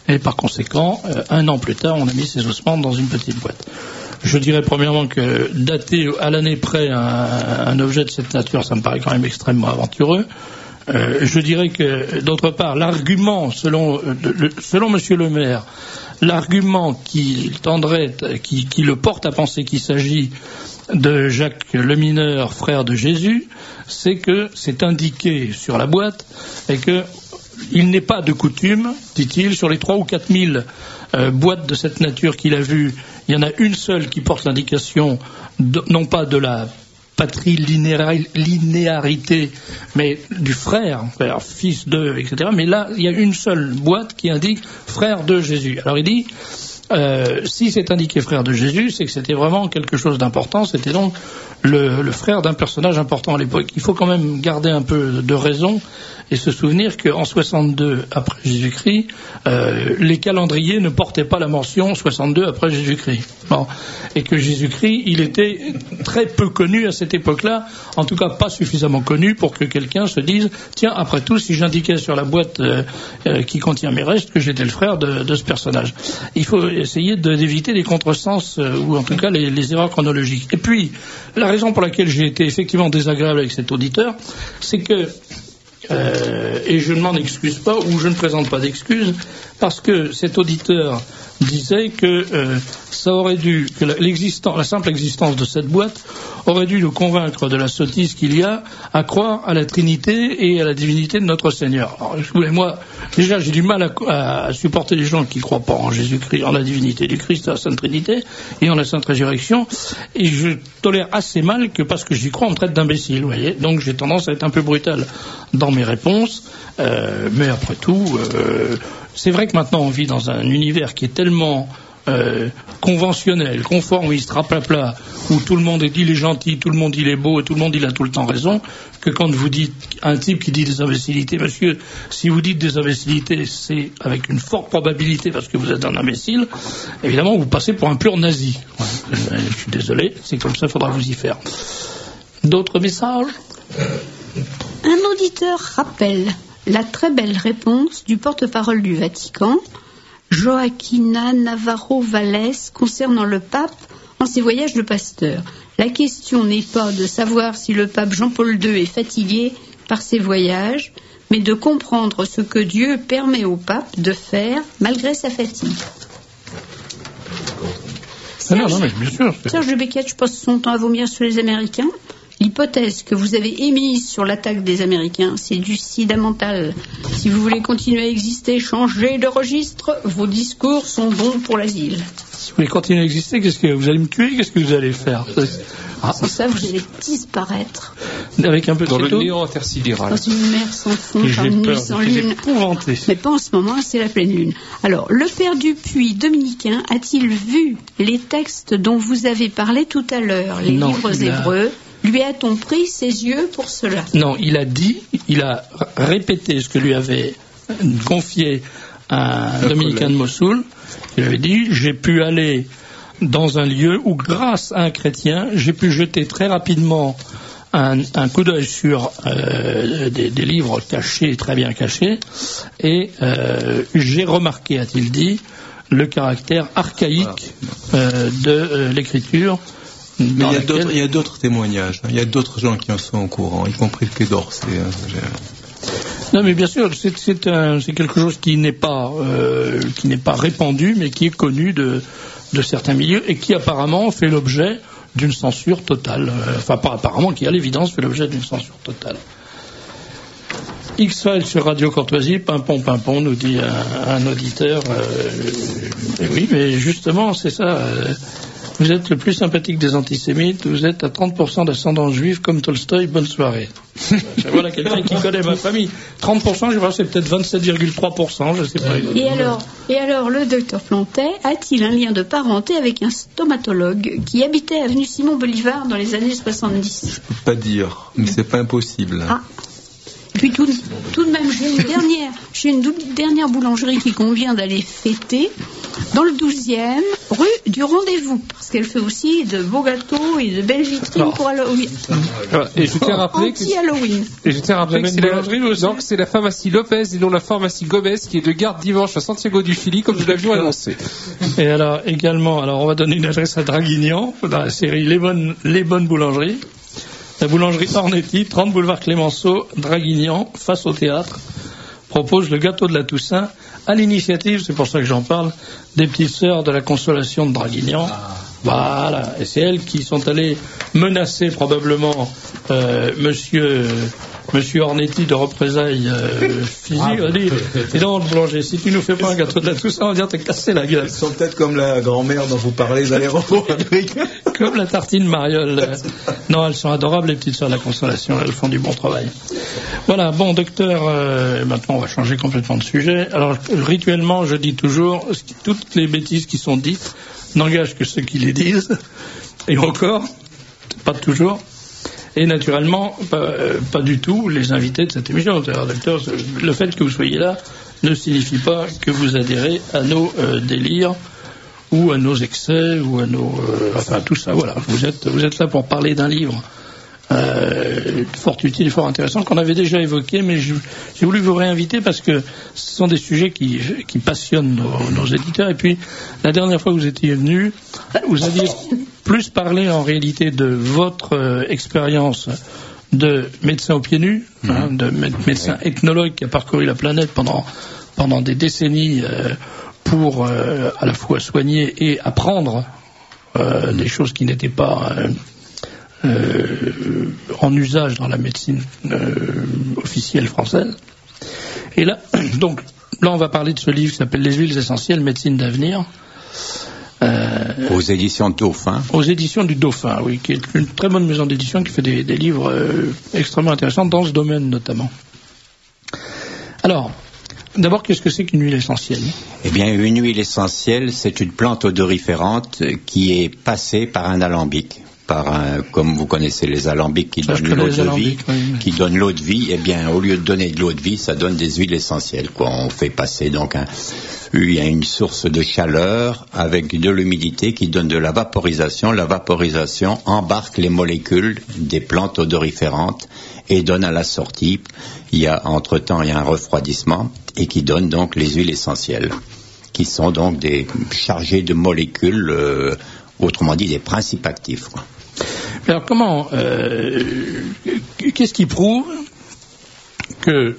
Et par conséquent, euh, un an plus tard, on a mis ces ossements dans une petite boîte. Je dirais premièrement que dater à l'année près un, un objet de cette nature, ça me paraît quand même extrêmement aventureux. Euh, je dirais que, d'autre part, l'argument, selon, le, selon Monsieur le maire, l'argument qui tendrait, qui, qui le porte à penser qu'il s'agit de Jacques le mineur, frère de Jésus, c'est que c'est indiqué sur la boîte et que il n'est pas de coutume, dit-il, sur les trois ou quatre mille euh, boîtes de cette nature qu'il a vues, il y en a une seule qui porte l'indication de, non pas de la patrie linéarité, mais du frère, frère, fils de, et cetera. Mais là, il y a une seule boîte qui indique frère de Jésus. Alors il dit, euh, si c'est indiqué frère de Jésus, c'est que c'était vraiment quelque chose d'important. C'était donc le, le frère d'un personnage important à l'époque. Il faut quand même garder un peu de raison et se souvenir qu'en soixante-deux après Jésus-Christ, euh, les calendriers ne portaient pas la mention soixante-deux après Jésus-Christ. Bon. Et que Jésus-Christ, il était très peu connu à cette époque-là, en tout cas pas suffisamment connu pour que quelqu'un se dise tiens, après tout, si j'indiquais sur la boîte euh, euh, qui contient mes restes que j'étais le frère de, de ce personnage. Il faut essayer de, d'éviter les contresens euh, ou en tout cas les, les erreurs chronologiques. Et puis, la raison pour laquelle j'ai été effectivement désagréable avec cet auditeur, c'est que Euh, et je ne m'en excuse pas ou je ne présente pas d'excuses parce que cet auditeur disait que euh, ça aurait dû que l'existence, la simple existence de cette boîte aurait dû le convaincre de la sottise qu'il y a à croire à la Trinité et à la divinité de notre Seigneur. Alors, moi, déjà, j'ai du mal à, à supporter les gens qui ne croient pas en Jésus-Christ, en la divinité du Christ, à la Sainte Trinité et en la Sainte Résurrection, et je tolère assez mal que parce que j'y crois, on me traite d'imbécile, vous voyez. Donc j'ai tendance à être un peu brutal dans mes réponses, euh, mais après tout, euh, c'est vrai que maintenant on vit dans un univers qui est tellement euh, conventionnel, conformiste, raplapla, où tout le monde est dit il est gentil, tout le monde il est beau et tout le monde il a tout le temps raison, que quand vous dites un type qui dit des imbécilités, monsieur, si vous dites des imbécilités, c'est avec une forte probabilité parce que vous êtes un imbécile, évidemment vous passez pour un pur nazi. Ouais, je suis désolé, c'est comme ça, il faudra vous y faire. D'autres messages ? Un auditeur rappelle la très belle réponse du porte-parole du Vatican, Joaquina Navarro Valles, concernant le pape en ses voyages de pasteur. La question n'est pas de savoir si le pape Jean-Paul deux est fatigué par ses voyages, mais de comprendre ce que Dieu permet au pape de faire malgré sa fatigue. Ah non, non, mais bien sûr. Serge Beketch passe son temps à vomir sur les Américains. L'hypothèse que vous avez émise sur l'attaque des Américains, c'est du sida mental. Si vous voulez continuer à exister, changez de registre, vos discours sont bons pour l'asile. Si vous voulez continuer à exister, qu'est-ce que vous allez me tuer? Qu'est-ce que vous allez faire? Ah. C'est ça, vous allez disparaître. Avec un peu de Dans le néant intersidéral. Dans une mer sans fond, par une nuit sans lune. Épouvanté. Mais pas en ce moment, c'est la pleine lune. Alors, le père Dupuis, dominicain, a-t-il vu les textes dont vous avez parlé tout à l'heure, les non, livres hébreux? Lui a-t-on pris ses yeux pour cela? Non, il a dit, il a répété ce que lui avait confié un dominicain de Mossoul. Il avait dit, j'ai pu aller dans un lieu où, grâce à un chrétien, j'ai pu jeter très rapidement un, un coup d'œil sur euh, des, des livres cachés, très bien cachés, et euh, j'ai remarqué, a-t-il dit, le caractère archaïque euh, de euh, l'écriture. Mais il y, laquelle... il y a d'autres témoignages, hein. Il y a d'autres gens qui en sont au courant, y compris le Quai d'Orsay. Hein. Non, mais bien sûr, c'est, c'est, un, c'est quelque chose qui n'est pas euh, qui n'est pas répandu, mais qui est connu de, de certains milieux et qui apparemment fait l'objet d'une censure totale. Euh, enfin, pas apparemment, qui à l'évidence fait l'objet d'une censure totale. X-Files sur Radio Courtoisie, pimpon, pimpon, nous dit un, un auditeur. Euh, et oui, mais justement, c'est ça. Euh, Vous êtes le plus sympathique des antisémites, vous êtes à trente pour cent d'ascendance juive comme Tolstoï, bonne soirée. Voilà quelqu'un qui connaît ma famille. trente pour cent, je vois, c'est peut-être vingt-sept virgule trois pour cent, je ne sais pas. Et alors, et alors, le docteur Plantet a-t-il un lien de parenté avec un stomatologue qui habitait avenue Simon Bolivar dans les années soixante-dix? Je ne peux pas dire, mais c'est pas impossible. Ah. Et puis tout, tout de même, j'ai une dernière, j'ai une dernière boulangerie qui convient d'aller fêter. dans le douzième, rue du Rendez-vous, parce qu'elle fait aussi de beaux gâteaux et de belles vitrines Alors, pour Halloween. Voilà. Et je tiens à rappeler que, Anti-Halloween. Et je tiens à rappeler que c'est la, donc, c'est la pharmacie Lopez et non la pharmacie Gomez qui est de garde dimanche à Santiago du Chili, comme nous l'avions annoncé. Et alors, également, alors on va donner une adresse à Draguignan, dans la série Les Bonnes, Les Bonnes Boulangeries. La boulangerie Ornetti, trente boulevard Clémenceau, Draguignan, face au théâtre, propose le gâteau de la Toussaint à l'initiative, c'est pour ça que j'en parle, des petites sœurs de la Consolation de Draguignan. Ah. Voilà, et c'est elles qui sont allées menacer probablement euh, monsieur, monsieur Ornetti de représailles euh, physiques. Ah, dit, et non, le boulanger, si tu nous fais pas un gâteau de la Toussaint, on va dire t'es cassé la gueule. Elles sont peut-être comme la grand-mère dont vous parlez à l'aéroport, Patrick. Comme la tartine Mariole. Non, elles sont adorables, les petites sœurs de la Consolation, elles font du bon travail. Voilà, bon, docteur, euh, maintenant on va changer complètement de sujet. Alors, rituellement, je dis toujours, toutes les bêtises qui sont dites n'engagent que ceux qui les disent, et encore, pas toujours, et naturellement, pas, pas du tout les invités de cette émission. Alors, docteur, le fait que vous soyez là ne signifie pas que vous adhérez à nos euh, délires, ou à nos excès, ou à nos... Euh, enfin, tout ça, voilà. Vous êtes, vous êtes là pour parler d'un livre euh, fort utile et fort intéressant qu'on avait déjà évoqué, mais je, j'ai voulu vous réinviter parce que ce sont des sujets qui, qui passionnent nos, nos éditeurs. Et puis, la dernière fois que vous étiez venu, vous aviez plus parlé en réalité de votre euh, expérience de médecin aux pieds nus, mmh. hein, de médecin ethnologue qui a parcouru la planète pendant, pendant des décennies euh, pour euh, à la fois soigner et apprendre euh, des choses qui n'étaient pas euh, euh, en usage dans la médecine euh, officielle française. Et là, donc, là, on va parler de ce livre qui s'appelle Les huiles essentielles, médecine d'avenir. Euh, aux éditions Dauphin. Aux éditions du Dauphin, oui, qui est une très bonne maison d'édition qui fait des, des livres euh, extrêmement intéressants dans ce domaine notamment. Alors, d'abord, qu'est-ce que c'est qu'une huile essentielle ? Eh bien, une huile essentielle, c'est une plante odoriférante qui est passée par un alambic. Par un, comme vous connaissez les alambics qui Ça, donnent l'eau de vie, oui, mais... qui donnent l'eau de vie, eh bien, au lieu de donner de l'eau de vie, ça donne des huiles essentielles, quoi. On fait passer donc un, il y a une source de chaleur avec de l'humidité qui donne de la vaporisation. La vaporisation embarque les molécules des plantes odoriférantes et donne à la sortie, il y a, entre-temps, il y a un refroidissement et qui donne donc les huiles essentielles, qui sont donc des chargées de molécules, euh, autrement dit des principes actifs, quoi. Alors comment, euh, qu'est-ce qui prouve que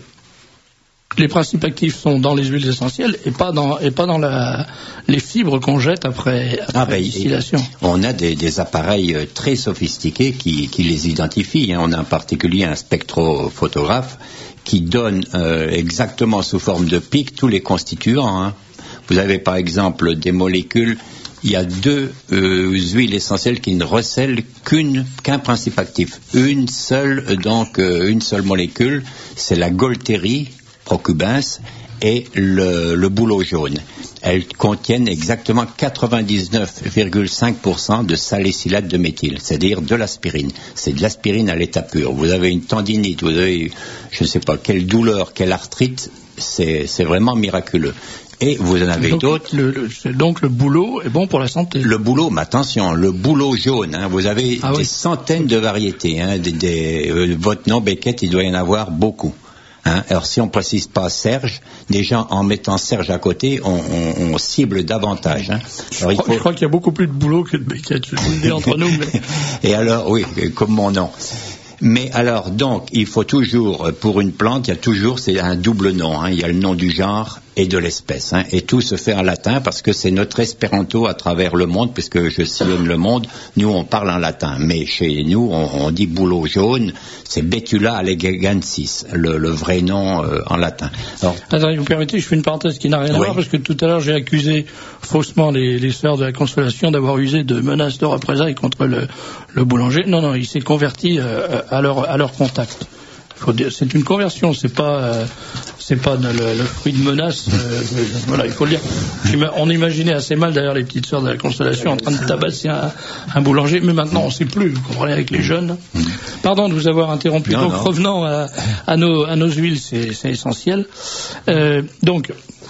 les principes actifs sont dans les huiles essentielles et pas dans, et pas dans la, les fibres qu'on jette après, après ah ben, distillation? On a des, des appareils très sophistiqués qui, qui les identifient, hein. On a en particulier un spectrophotographe qui donne euh, exactement sous forme de pic tous les constituants, hein. Vous avez par exemple des molécules. Il y a deux euh, huiles essentielles qui ne recèlent qu'une, qu'un principe actif. Une seule, donc, euh, une seule molécule, c'est la Golterie, Procubens, et le, le bouleau jaune. Elles contiennent exactement quatre-vingt-dix-neuf virgule cinq pour cent de salicylate de méthyle, c'est-à-dire de l'aspirine. C'est de l'aspirine à l'état pur. Vous avez une tendinite, vous avez, je ne sais pas, quelle douleur, quelle arthrite, c'est, c'est vraiment miraculeux. Et vous en avez donc, d'autres. Le, le, donc le bouleau est bon pour la santé. Le bouleau, mais attention, le bouleau jaune, hein, vous avez ah, des oui. centaines de variétés. Hein, des, des, euh, votre nom, Beckett, il doit y en avoir beaucoup. Hein. Alors si on ne précise pas Serge, déjà en mettant Serge à côté, on, on, on cible davantage. Hein. Alors, je, crois, il faut... je crois qu'il y a beaucoup plus de bouleau que de Beckett, je vous le dis entre nous. Mais... Et alors, oui, comme mon nom. Mais alors, donc, il faut toujours, pour une plante, il y a toujours, c'est un double nom, hein, il y a le nom du genre et de l'espèce, hein, et tout se fait en latin parce que c'est notre espéranto à travers le monde, puisque je sillonne le monde, nous on parle en latin, mais chez nous on, on dit bouleau jaune, c'est Betula alleganensis, le, le vrai nom euh, en latin. Alors, attendez, vous permettez, je fais une parenthèse qui n'a rien à oui. voir, parce que tout à l'heure j'ai accusé faussement les, les sœurs de la Consolation d'avoir usé de menaces de représailles contre le, le boulanger. Non, non, il s'est converti euh, à leur, à leur contact. Faut dire, c'est une conversion, c'est pas, euh, c'est pas le, le fruit de menaces. Euh, voilà, il faut le dire. On imaginait assez mal d'ailleurs les petites sœurs de la Consolation en train de tabasser un, un boulanger, mais maintenant on ne sait plus. Vous comprenez, avec les jeunes. Pardon de vous avoir interrompu. Non, donc non. Revenons à, à, nos, à nos huiles, c'est, c'est essentiel. Euh, donc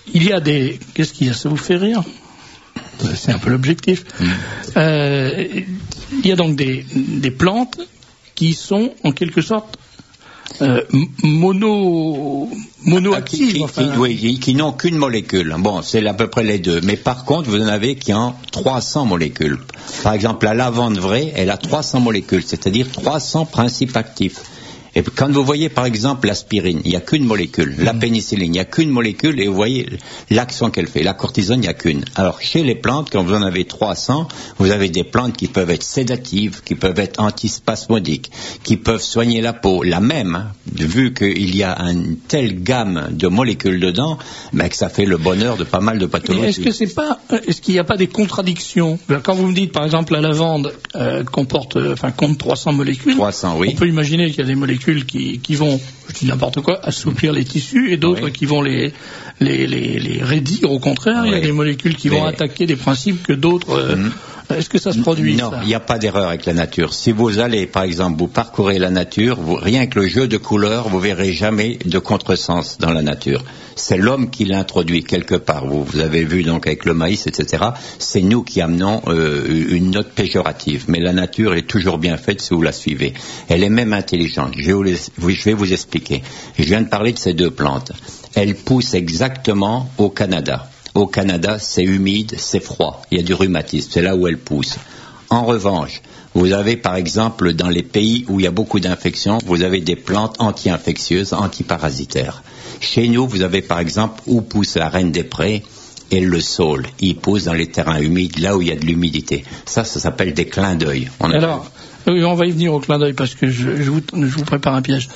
il y a des... Qu'est-ce qu'il y a? Ça vous fait rire? C'est un peu l'objectif. Mmh. Euh, il y a donc des, des plantes qui sont en quelque sorte euh, mono, monoactives. Qui, qui, enfin. qui, oui, qui, qui n'ont qu'une molécule. Bon, c'est à peu près les deux. Mais par contre, vous en avez qui ont trois cents molécules. Par exemple, la lavande vraie, elle a trois cents molécules, c'est-à-dire trois cents principes actifs. Et quand vous voyez par exemple l'aspirine, il n'y a qu'une molécule. La pénicilline, il n'y a qu'une molécule, et vous voyez l'action qu'elle fait. La cortisone, il n'y a qu'une. Alors chez les plantes, quand vous en avez trois cents, vous avez des plantes qui peuvent être sédatives, qui peuvent être antispasmodiques, qui peuvent soigner la peau. La même, hein, vu qu'il y a une telle gamme de molécules dedans, ben, que ça fait le bonheur de pas mal de pathologies. Mais est-ce que c'est pas, est-ce qu'il n'y a pas des contradictions? Quand vous me dites par exemple la lavande euh, comporte, enfin compte trois cents molécules, trois cents, oui. On peut imaginer qu'il y a des molécules Qui, qui vont, je dis n'importe quoi, assouplir les tissus, et d'autres oui. qui vont les, les, les, les raidir. Au contraire, oui. il y a des molécules qui Mais... vont attaquer des principes que d'autres... Euh, mmh. Est-ce que ça se produit? Non, il n'y a pas d'erreur avec la nature. Si vous allez, par exemple, vous parcourez la nature, vous, rien que le jeu de couleurs, vous verrez jamais de contresens dans la nature. C'est l'homme qui l'introduit quelque part. Vous, vous avez vu donc avec le maïs, et cetera. C'est nous qui amenons euh, une note péjorative. Mais la nature est toujours bien faite si vous la suivez. Elle est même intelligente. Je vais vous, les, je vais vous expliquer. Je viens de parler de ces deux plantes. Elles poussent exactement au Canada. Au Canada, c'est humide, c'est froid. Il y a du rhumatisme. C'est là où elles poussent. En revanche, vous avez par exemple dans les pays où il y a beaucoup d'infections, vous avez des plantes anti-infectieuses, antiparasitaires. Chez nous, vous avez par exemple où pousse la reine des prés et le saule. Il pousse dans les terrains humides, là où il y a de l'humidité. Ça, ça s'appelle des clins d'œil. On Alors, oui, on va y venir au clin d'œil parce que je, je, vous, je vous prépare un piège.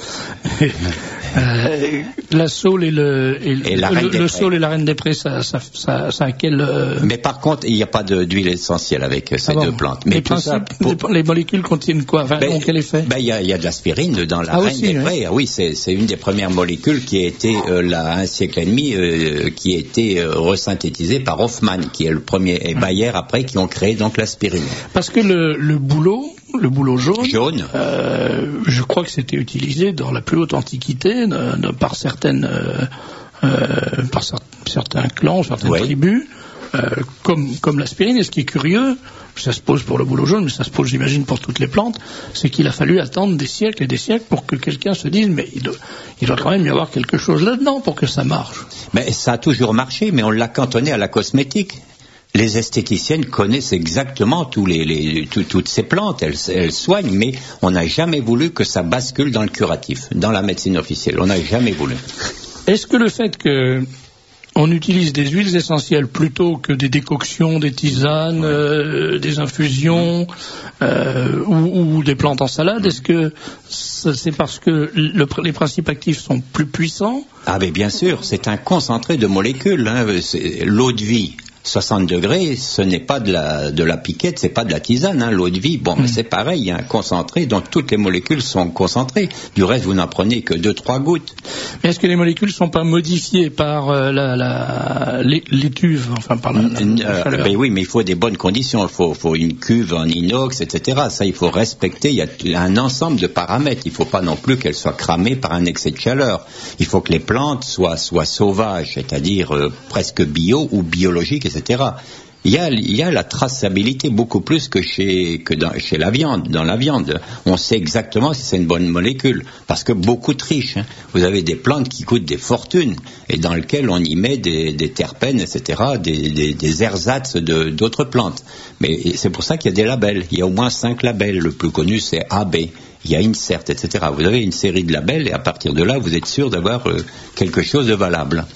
euh, la saule et le, et et la le, le saule et la reine des prés, ça, ça, ça, ça a quel euh... Mais par contre, il n'y a pas de, d'huile essentielle avec ces ah bon. deux plantes. Mais les, tout ça, pour... les molécules contiennent quoi? Enfin, ben, quel effet? Ben, il y a, il y a de l'aspirine dans la ah, reine aussi, des oui. prés. Oui, c'est, c'est une des premières molécules qui a été euh, là un siècle et demi, euh, qui a été euh, resynthétisée par Hofmann, qui est le premier, et Bayer après, qui ont créé donc l'aspirine. Parce que le, le bouleau, le bouleau jaune, jaune. Euh, je crois que c'était utilisé dans la plus haute antiquité de, de, par certaines, euh, euh, par cer- certains clans, certaines ouais. tribus, euh, comme, comme l'aspirine. Et ce qui est curieux, ça se pose pour le bouleau jaune, mais ça se pose, j'imagine, pour toutes les plantes, c'est qu'il a fallu attendre des siècles et des siècles pour que quelqu'un se dise, mais il doit, il doit quand même y avoir quelque chose là-dedans pour que ça marche. Mais ça a toujours marché, mais on l'a cantonné à la cosmétique. Les esthéticiennes connaissent exactement tous les, les, tout, toutes ces plantes, elles, elles soignent, mais on n'a jamais voulu que ça bascule dans le curatif, dans la médecine officielle. On n'a jamais voulu. Est-ce que le fait que on utilise des huiles essentielles plutôt que des décoctions, des tisanes, ouais. euh, des infusions euh, ou, ou des plantes en salade, est-ce que c'est parce que le, les principes actifs sont plus puissants? Ah mais bien sûr, c'est un concentré de molécules. Hein. C'est l'eau de vie. soixante degrés, ce n'est pas de la, de la piquette, c'est pas de la tisane, hein, l'eau de vie. Bon, mmh. mais c'est pareil, il y a un concentré, donc toutes les molécules sont concentrées. Du reste, vous n'en prenez que deux, trois gouttes. Mais est-ce que les molécules sont pas modifiées par euh, la, la, les, les cuves, enfin par la, la, la euh, ben oui, mais il faut des bonnes conditions. Il faut, faut une cuve en inox, et cetera. Ça, il faut respecter. Il y a un ensemble de paramètres. Il ne faut pas non plus qu'elles soient cramées par un excès de chaleur. Il faut que les plantes soient, soient sauvages, c'est-à-dire euh, presque bio ou biologiques, et cetera. Il y a, il y a la traçabilité beaucoup plus que chez, que dans, chez la viande. Dans la viande, on sait exactement si c'est une bonne molécule, parce que beaucoup trichent. Hein. Vous avez des plantes qui coûtent des fortunes et dans lesquelles on y met des, des terpènes, et cetera, des, des, des ersatz de, d'autres plantes. Mais c'est pour ça qu'il y a des labels. Il y a au moins cinq labels. Le plus connu, c'est A B. Il y a Insert, et cetera. Vous avez une série de labels et à partir de là, vous êtes sûr d'avoir euh, quelque chose de valable.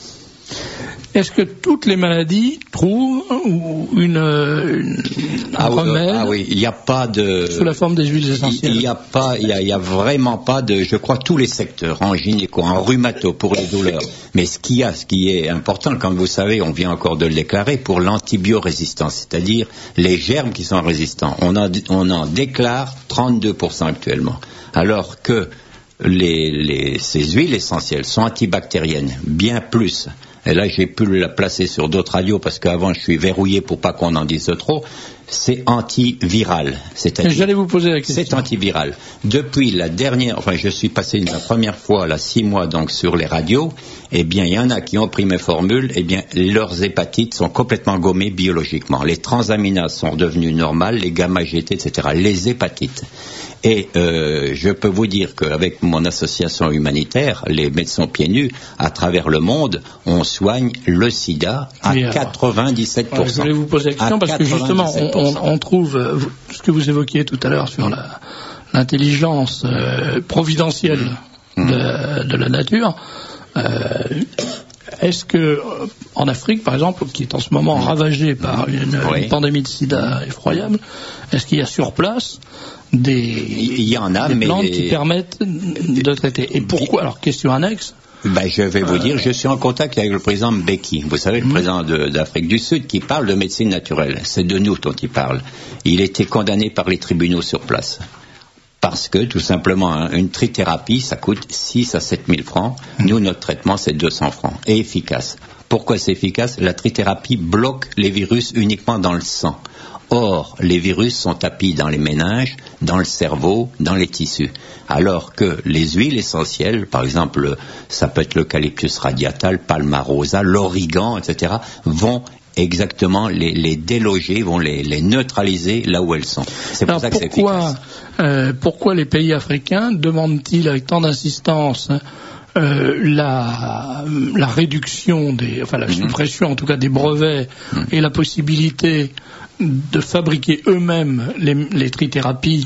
Est-ce que toutes les maladies trouvent une, une un ah, remède ah oui, il n'y a pas de sous la forme des huiles essentielles? Il n'y a pas, il y a, il y a vraiment pas de, je crois, tous les secteurs, en gynéco, en rhumato pour les douleurs. Mais ce qu'il y a, ce qui est important, comme vous savez, on vient encore de le déclarer, pour l'antibiorésistance, c'est-à-dire les germes qui sont résistants. On en, on en déclare trente-deux pour cent actuellement, alors que les, les, ces huiles essentielles sont antibactériennes, bien plus. Et là, j'ai pu la placer sur d'autres radios parce qu'avant, je suis verrouillé pour pas qu'on en dise trop. c'est antiviral. C'est-à-dire, j'allais vous poser la question. C'est antiviral. Depuis la dernière, enfin, je suis passé la première fois, là, six mois, donc, sur les radios, eh bien, il y en a qui ont pris mes formules, eh bien, leurs hépatites sont complètement gommées biologiquement. Les transaminases sont devenues normales, les gamma-G T, et cetera. Les hépatites. Et euh, je peux vous dire qu'avec mon association humanitaire, les médecins pieds nus, à travers le monde, on soigne le sida à oui, quatre-vingt-dix-sept pour cent. Ouais, je voulais vous poser la question parce que justement, on, on, on trouve euh, ce que vous évoquiez tout à l'heure sur la, l'intelligence euh, providentielle mmh. de, de la nature. Euh, Est-ce que en Afrique, par exemple, qui est en ce moment ravagée par une, oui. une pandémie de sida effroyable, est-ce qu'il y a sur place des, il y en a, des mais plantes les... qui permettent de traiter? Et pourquoi? Alors, question annexe. Ben, je vais vous euh... dire, je suis en contact avec le président Mbeki, vous savez, le mmh. président de, d'Afrique du Sud, qui parle de médecine naturelle. C'est de nous dont il parle. Il était condamné par les tribunaux sur place. Parce que, tout simplement, hein, une trithérapie, ça coûte six à sept mille francs. Nous, notre traitement, c'est deux cents francs. Et efficace. Pourquoi c'est efficace? La trithérapie bloque les virus uniquement dans le sang. Or, les virus sont tapis dans les méninges, dans le cerveau, dans les tissus. Alors que les huiles essentielles, par exemple, ça peut être l'eucalyptus radiatal, palmarosa, l'origan, et cetera, vont exactement les, les déloger, vont les, les neutraliser là où elles sont. C'est pour Alors ça que pourquoi, c'est efficace. Euh, pourquoi les pays africains demandent-ils avec tant d'insistance euh, la, la réduction des, enfin la mmh. suppression en tout cas des brevets mmh. et la possibilité de fabriquer eux-mêmes les, les trithérapies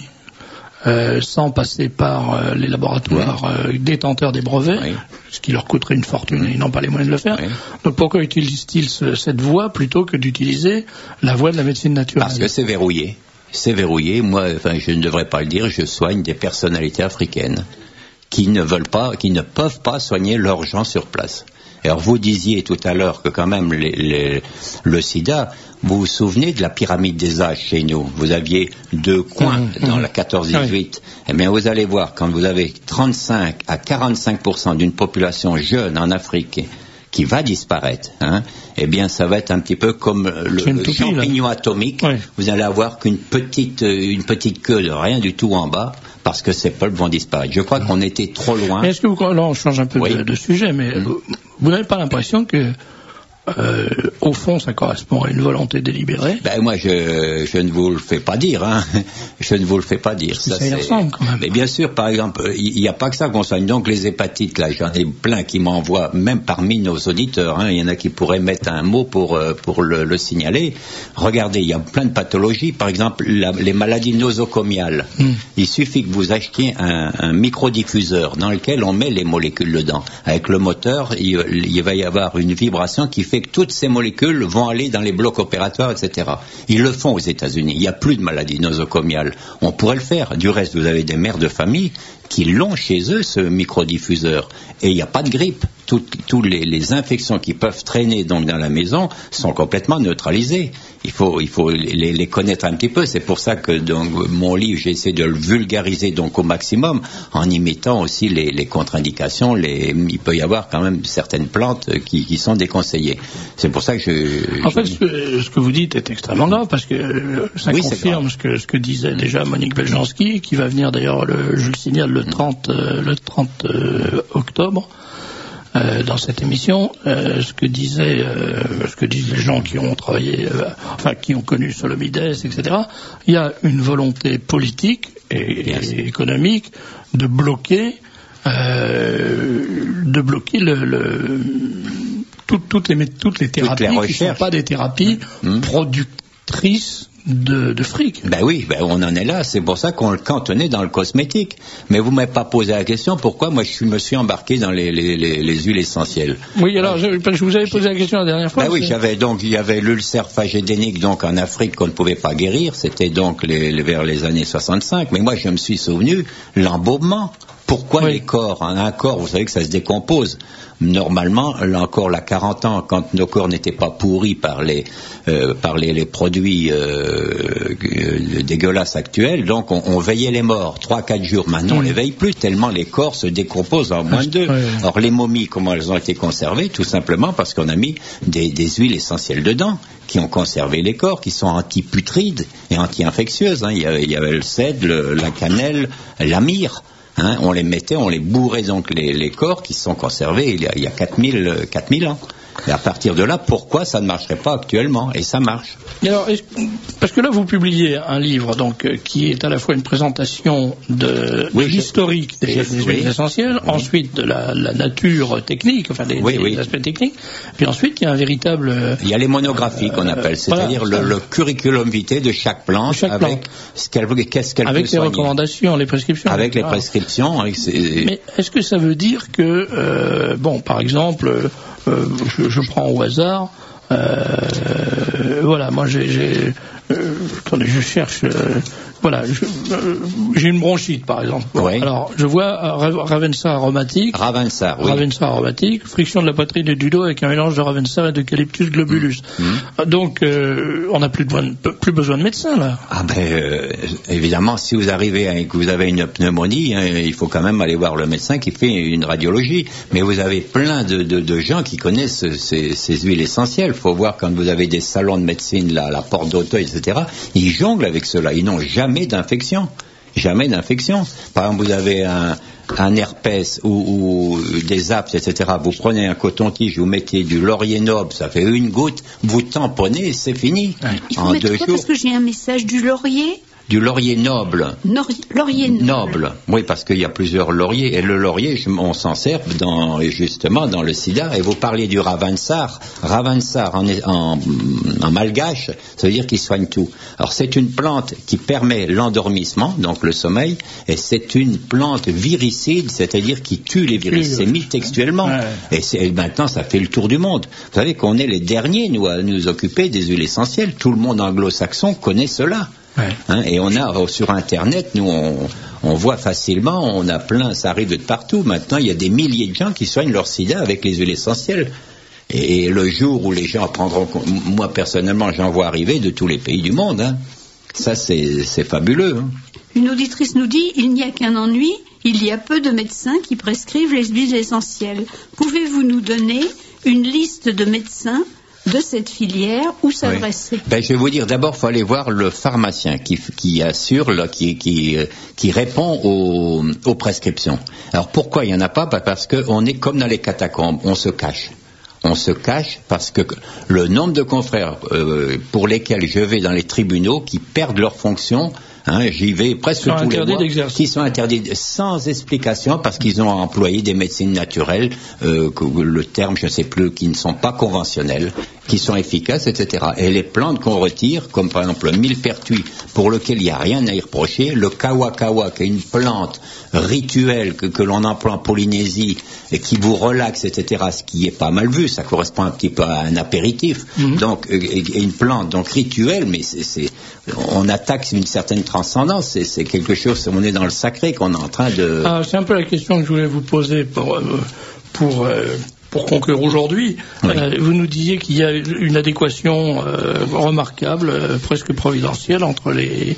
euh, sans passer par euh, les laboratoires euh, détenteurs des brevets, oui. ce qui leur coûterait une fortune et ils n'ont pas les moyens de le faire. Oui. Donc pourquoi utilisent-ils ce, cette voie plutôt que d'utiliser la voie de la médecine naturelle? Parce que c'est verrouillé. C'est verrouillé. Moi, enfin, je ne devrais pas le dire, je soigne des personnalités africaines qui ne veulent pas, qui ne peuvent pas soigner leurs gens sur place. Alors vous disiez tout à l'heure que quand même les, les, le sida, vous vous souvenez de la pyramide des âges chez nous? Vous aviez deux coins mmh, dans mmh. la quatorze dix-huit. Oui. Eh bien vous allez voir, quand vous avez trente-cinq à quarante-cinq pour cent d'une population jeune en Afrique qui va disparaître, hein, eh bien ça va être un petit peu comme le, le toupie, champignon là. atomique. Oui. Vous allez avoir qu'une petite, une petite queue de rien du tout en bas, parce que ces peuples vont disparaître. Je crois qu'on était trop loin. Mais est-ce que vous, là on change un peu oui. de, de sujet, mais mmh. vous, vous n'avez pas l'impression que Euh, au fond, ça correspond à une volonté délibérée? Ben moi, je, je ne vous le fais pas dire, hein. Je ne vous le fais pas dire. Ça, ça y ressemble quand même. Mais bien sûr, par exemple, il n'y a pas que ça qu'on soigne. Donc les hépatites, là, j'en ai plein qui m'envoient, même parmi nos auditeurs, hein. Il y en a qui pourraient mettre un mot pour pour le, le signaler. Regardez, il y a plein de pathologies. Par exemple, la, les maladies nosocomiales. Mm. Il suffit que vous achetiez un, un microdiffuseur dans lequel on met les molécules dedans. Avec le moteur, il, il va y avoir une vibration qui fait que toutes ces molécules vont aller dans les blocs opératoires, et cetera. Ils le font aux États-Unis. Il n'y a plus de maladies nosocomiales. On pourrait le faire. Du reste, vous avez des mères de famille qui l'ont chez eux, ce microdiffuseur. Et il n'y a pas de grippe. Toutes, toutes les, les infections qui peuvent traîner donc dans la maison sont complètement neutralisées. Il faut, il faut les, les connaître un petit peu. C'est pour ça que donc, mon livre, j'ai essayé de le vulgariser donc au maximum, en y mettant aussi les, les contre-indications. Les, il peut y avoir quand même certaines plantes qui, qui sont déconseillées. C'est pour ça que je... En fait, ce que, ce que vous dites est extrêmement grave, parce que ça oui, confirme ce que, ce que disait déjà Monique Beljanski, qui va venir d'ailleurs, le, je le signale, le trente, euh, le trente euh, octobre. Euh, dans cette émission, euh, ce que disaient, euh, ce que disent les gens qui ont travaillé, euh, enfin qui ont connu Solomides, et cetera. Il y a une volonté politique et, et économique de bloquer, euh, de bloquer le, le tout, toutes les toutes les thérapies toutes les qui ne sont pas des thérapies mmh. productrices De, de fric. Ben oui, ben on en est là. C'est pour ça qu'on le cantonnait dans le cosmétique. Mais vous m'avez pas posé la question pourquoi moi je me suis embarqué dans les, les, les, les huiles essentielles. Oui, alors je, je vous avais posé la question la dernière fois. Ben oui, j'avais donc il y avait l'ulcère phagédénique donc en Afrique qu'on ne pouvait pas guérir. C'était donc les, les, vers les années soixante-cinq. Mais moi je me suis souvenu l'embaumement. Pourquoi Oui. les corps? Un corps, vous savez que ça se décompose. Normalement, là encore, il y a quarante ans, quand nos corps n'étaient pas pourris par les, euh, par les, les produits euh, dégueulasses actuels, donc on, on veillait les morts. Trois, quatre jours. Maintenant, on Mmh. les veille plus, tellement les corps se décomposent en moins de deux. Ouais. Alors, les momies, comment elles ont été conservées? Tout simplement parce qu'on a mis des, des huiles essentielles dedans, qui ont conservé les corps, qui sont anti-putrides et anti-infectieuses. Hein. Il y avait, il y avait le cèdre, le- la cannelle, la myrrhe. Hein, on les mettait, on les bourrait donc les, les corps qui se sont conservés il y a, il y a quatre mille ans. Et à partir de là, pourquoi ça ne marcherait pas actuellement? Et ça marche. Et alors, est-ce- parce que là, vous publiez un livre donc euh, qui est à la fois une présentation de, Oui, de je- l'historique des, je- des oui. huiles essentielles, Oui. ensuite de la, la nature technique, enfin des, Oui, des oui. aspects techniques, puis ensuite il y a un véritable... euh, Il y a les monographies qu'on appelle, c'est-à-dire voilà, le, le curriculum vitae de chaque plante, De chaque avec plante. ce qu'elle qu'est-ce qu'elle avec peut les soigner. recommandations, les prescriptions. Avec les Ah. prescriptions. Avec ses- Mais est-ce que ça veut dire que, euh, bon, par exemple, euh, euh, je, je prends au hasard, euh, voilà, moi j'ai, j'ai euh, attendez, je cherche, euh, voilà, je- euh, j'ai une bronchite par exemple. Bon, Oui. alors, je vois euh, Ra- Ravensar aromatique, Ravensar, oui. Ravensar aromatique, friction de la poitrine et du dos avec un mélange de Ravensar et d'Eucalyptus globulus. Mmh. Donc, euh, on n'a plus, de- plus besoin de médecin là. Ah ben euh, évidemment, si vous arrivez à, que vous avez une pneumonie, hein, il faut quand même aller voir le médecin qui fait une radiologie. Mais vous avez plein de, de, de gens qui connaissent ces, ces huiles essentielles. Il faut voir quand vous avez des salons de médecine, là, la porte d'Auteuil, et cetera. Ils jonglent avec cela. Ils n'ont jamais d'infection. Jamais d'infection. Par exemple, vous avez un, un herpès ou, ou des apes, et cetera. Vous prenez un coton-tige, vous mettez du laurier noble, ça fait une goutte, vous tamponnez, c'est fini. Il faut En mettre deux quoi jours. parce que j'ai un message du laurier. Du laurier noble. Nor- laurier noble. Noble, oui, parce qu'il y a plusieurs lauriers. Et le laurier, je- on s'en sert dans, justement dans le sida. Et vous parliez du Ravensar. Ravensar en, en, en malgache, ça veut dire qu'il soigne tout. Alors c'est une plante qui permet l'endormissement, donc le sommeil, et c'est une plante viricide, c'est-à-dire qui tue les virus. C'est mis textuellement. Ouais. Et, c'est- et maintenant, ça fait le tour du monde. Vous savez qu'on est les derniers, nous, à nous occuper des huiles essentielles. Tout le monde anglo-saxon connaît cela. Ouais. Hein, et on a euh, sur Internet, nous on, on voit facilement, on a plein, ça arrive de partout. Maintenant, il y a des milliers de gens qui soignent leur sida avec les huiles essentielles. Et, et le jour où les gens prendront, con- moi personnellement, j'en vois arriver de tous les pays du monde. Hein. Ça, c'est c'est fabuleux. Hein. Une auditrice nous dit il n'y a qu'un ennui, il y a peu de médecins qui prescrivent les huiles essentielles. Pouvez-vous nous donner une liste de médecins de cette filière où s'adresser? Ben, je vais vous dire, d'abord, il faut aller voir le pharmacien qui, qui assure, là, qui, qui, euh, qui répond aux, aux prescriptions. Alors pourquoi il n'y en a pas? Ben, parce qu'on est comme dans les catacombes, on se cache. On se cache parce que le nombre de confrères euh, pour lesquels je vais dans les tribunaux qui perdent leur fonction, hein, j'y vais presque Sont tous les interdits mois, d'exercer. qui sont interdits sans explication parce qu'ils ont employé des médecines naturelles, euh, que le terme je ne sais plus, qui ne sont pas conventionnelles, qui sont efficaces, et cetera. Et les plantes qu'on retire, comme par exemple le millepertuis, pour lequel il n'y a rien à y reprocher, le kawakawa, qui est une plante rituelle que, que l'on emploie en Polynésie et qui vous relaxe, et cetera, ce qui est pas mal vu, ça correspond un petit peu à un apéritif. Mhm. Donc, euh, et- et une plante donc rituelle, mais c'est, c'est- on attaque une certaine transcendance, c'est, c'est quelque chose, on est dans le sacré qu'on est en train de... Ah, c'est un peu la question que je voulais vous poser pour, euh, pour, euh, pour conclure aujourd'hui. Oui. Euh, vous nous disiez qu'il y a une adéquation euh, remarquable, euh, presque providentielle, entre les,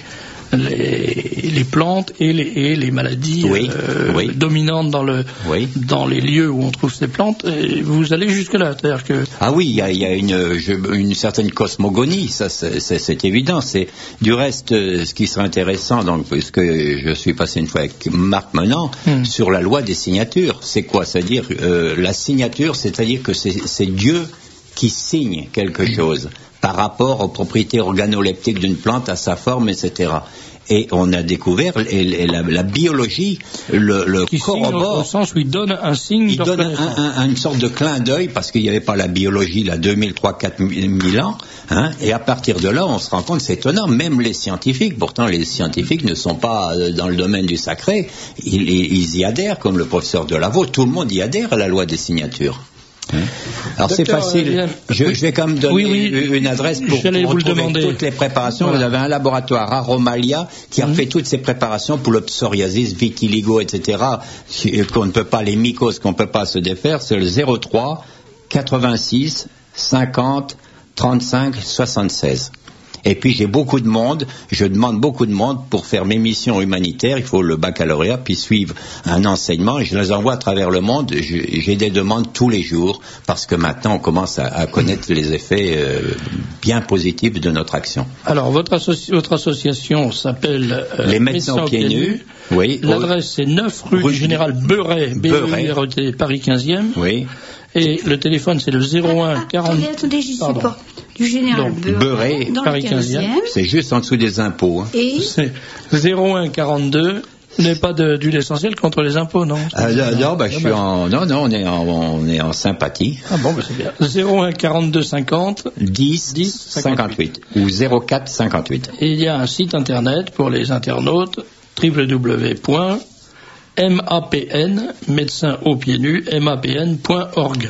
les, les plantes et les, et les maladies Oui, euh, oui. dominantes dans, le, Oui. dans les lieux où on trouve ces plantes. Et vous allez jusque-là, c'est-à-dire que... Ah oui, il y a, il y a une, je- une certaine cosmogonie, ça c'est, c'est- c'est évident. C'est du reste euh, ce qui serait intéressant, donc puisque je suis passé une fois avec Marc Menant Hmm. sur la loi des signatures. C'est quoi? C'est-à-dire euh, la signature, c'est-à-dire que c'est, c'est Dieu qui signe quelque chose par rapport aux propriétés organoleptiques d'une plante, à sa forme, et cetera. Et on a découvert, et, et la, la biologie le, le qui signe au, au corrobore. sens où il donne un signe Il donne d'organisation. un, un- une sorte de clin d'œil parce qu'il n'y avait pas la biologie là deux mille, trois mille, quatre mille ans, hein, et à partir de là on se rend compte que c'est étonnant, même les scientifiques, pourtant les scientifiques ne sont pas euh, dans le domaine du sacré, ils, ils- ils y adhèrent comme le professeur Delaveau, tout le monde y adhère à la loi des signatures. Alors c'est Docteur, facile. euh, je, je vais quand même donner oui, oui, une adresse pour, j'allais pour vous le retrouver demander. toutes les préparations. Voilà. Vous avez un laboratoire Aromalia qui a mmh. fait toutes ces préparations pour le psoriasis, vitiligo, et cetera. Qu'on ne peut pas, les mycoses qu'on ne peut pas se défaire. C'est le zéro trois quatre-vingt-six cinquante trente-cinq soixante-seize. Et puis j'ai beaucoup de monde, je demande beaucoup de monde pour faire mes missions humanitaires, il faut le baccalauréat, puis suivre un enseignement, et je les envoie à travers le monde, je, j'ai des demandes tous les jours, parce que maintenant on commence à, à connaître les effets euh, bien positifs de notre action. Alors votre, associ- votre association s'appelle euh, Les médecins aux pieds nus. Oui. L'adresse c'est neuf rue, rue du Général Beuret, B E R E T, Paris quinzième. Oui. Et le téléphone c'est le zéro un quarante. Attendez, attendez, j'y suis pas. Du Général Beuret, dans Paris le quinzième. C'est juste en dessous des impôts. Hein. Et c'est zéro un quarante-deux. Vous n'avez pas de, d'huile essentielle contre les impôts, non ah, Non, non, bah, je suis en, non, non, on est en, on est en sympathie. Ah bon, bah, c'est bien. zéro un quarante-deux cinquante dix cinquante-huit ou zéro quatre cinquante-huit. Et il y a un site internet pour les internautes, w w w point m a p n, médecin aux pieds nus, m a p n point org.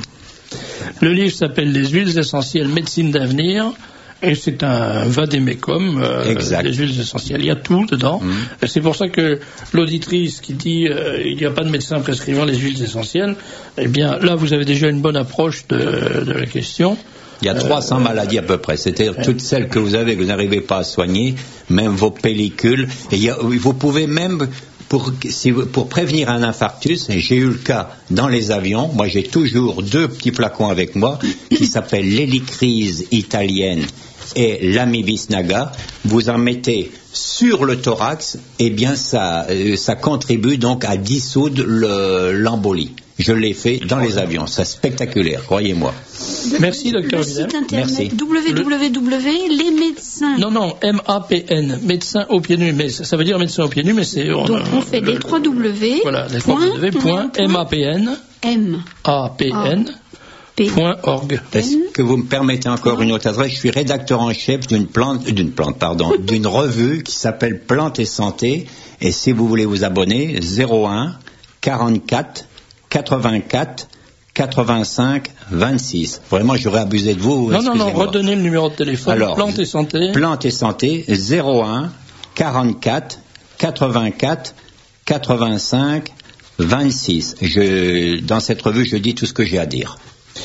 Le livre s'appelle Les huiles essentielles, médecine d'avenir, et c'est un vadémécum, euh, les huiles essentielles. Il y a tout dedans. Mmh. Et c'est pour ça que l'auditrice qui dit euh, il n'y a pas de médecin prescrivant les huiles essentielles, eh bien là vous avez déjà une bonne approche de, de la question. Il y a trois cents euh, maladies à peu près, c'est-à-dire euh, toutes celles que vous avez que vous n'arrivez pas à soigner, même vos pellicules. Et il y a, vous pouvez même Pour, si, pour prévenir un infarctus, et j'ai eu le cas dans les avions, moi j'ai toujours deux petits flacons avec moi qui s'appellent l'hélicryse italienne et l'amivisnaga. Vous en mettez sur le thorax, et bien ça, euh, ça contribue donc à dissoudre le, l'embolie. Je l'ai fait dans les avions, c'est spectaculaire, croyez-moi. Merci, docteur Le Willem. site internet Merci. w w w les médecins. Non, non, M A P N, médecin aux pieds nus, mais ça veut dire médecin aux pieds nus, mais c'est... On, Donc on fait les trois W. Voilà, les trois W, point, M A P N, M A P N, point org. Est-ce que vous me permettez encore une autre adresse? Je suis rédacteur en chef d'une plante, d'une plante, pardon, d'une revue qui s'appelle Plantes et Santé, et si vous voulez vous abonner, zéro un quarante-quatre quatre-vingt-quatre quatre-vingt-cinq vingt-six. Vraiment, j'aurais abusé de vous. Non, non, non, redonnez le numéro de téléphone. Alors, Plantes et Santé. Plantes et Santé, zéro un quarante-quatre quatre-vingt-quatre quatre-vingt-cinq vingt-six. Je, dans cette revue, je dis tout ce que j'ai à dire.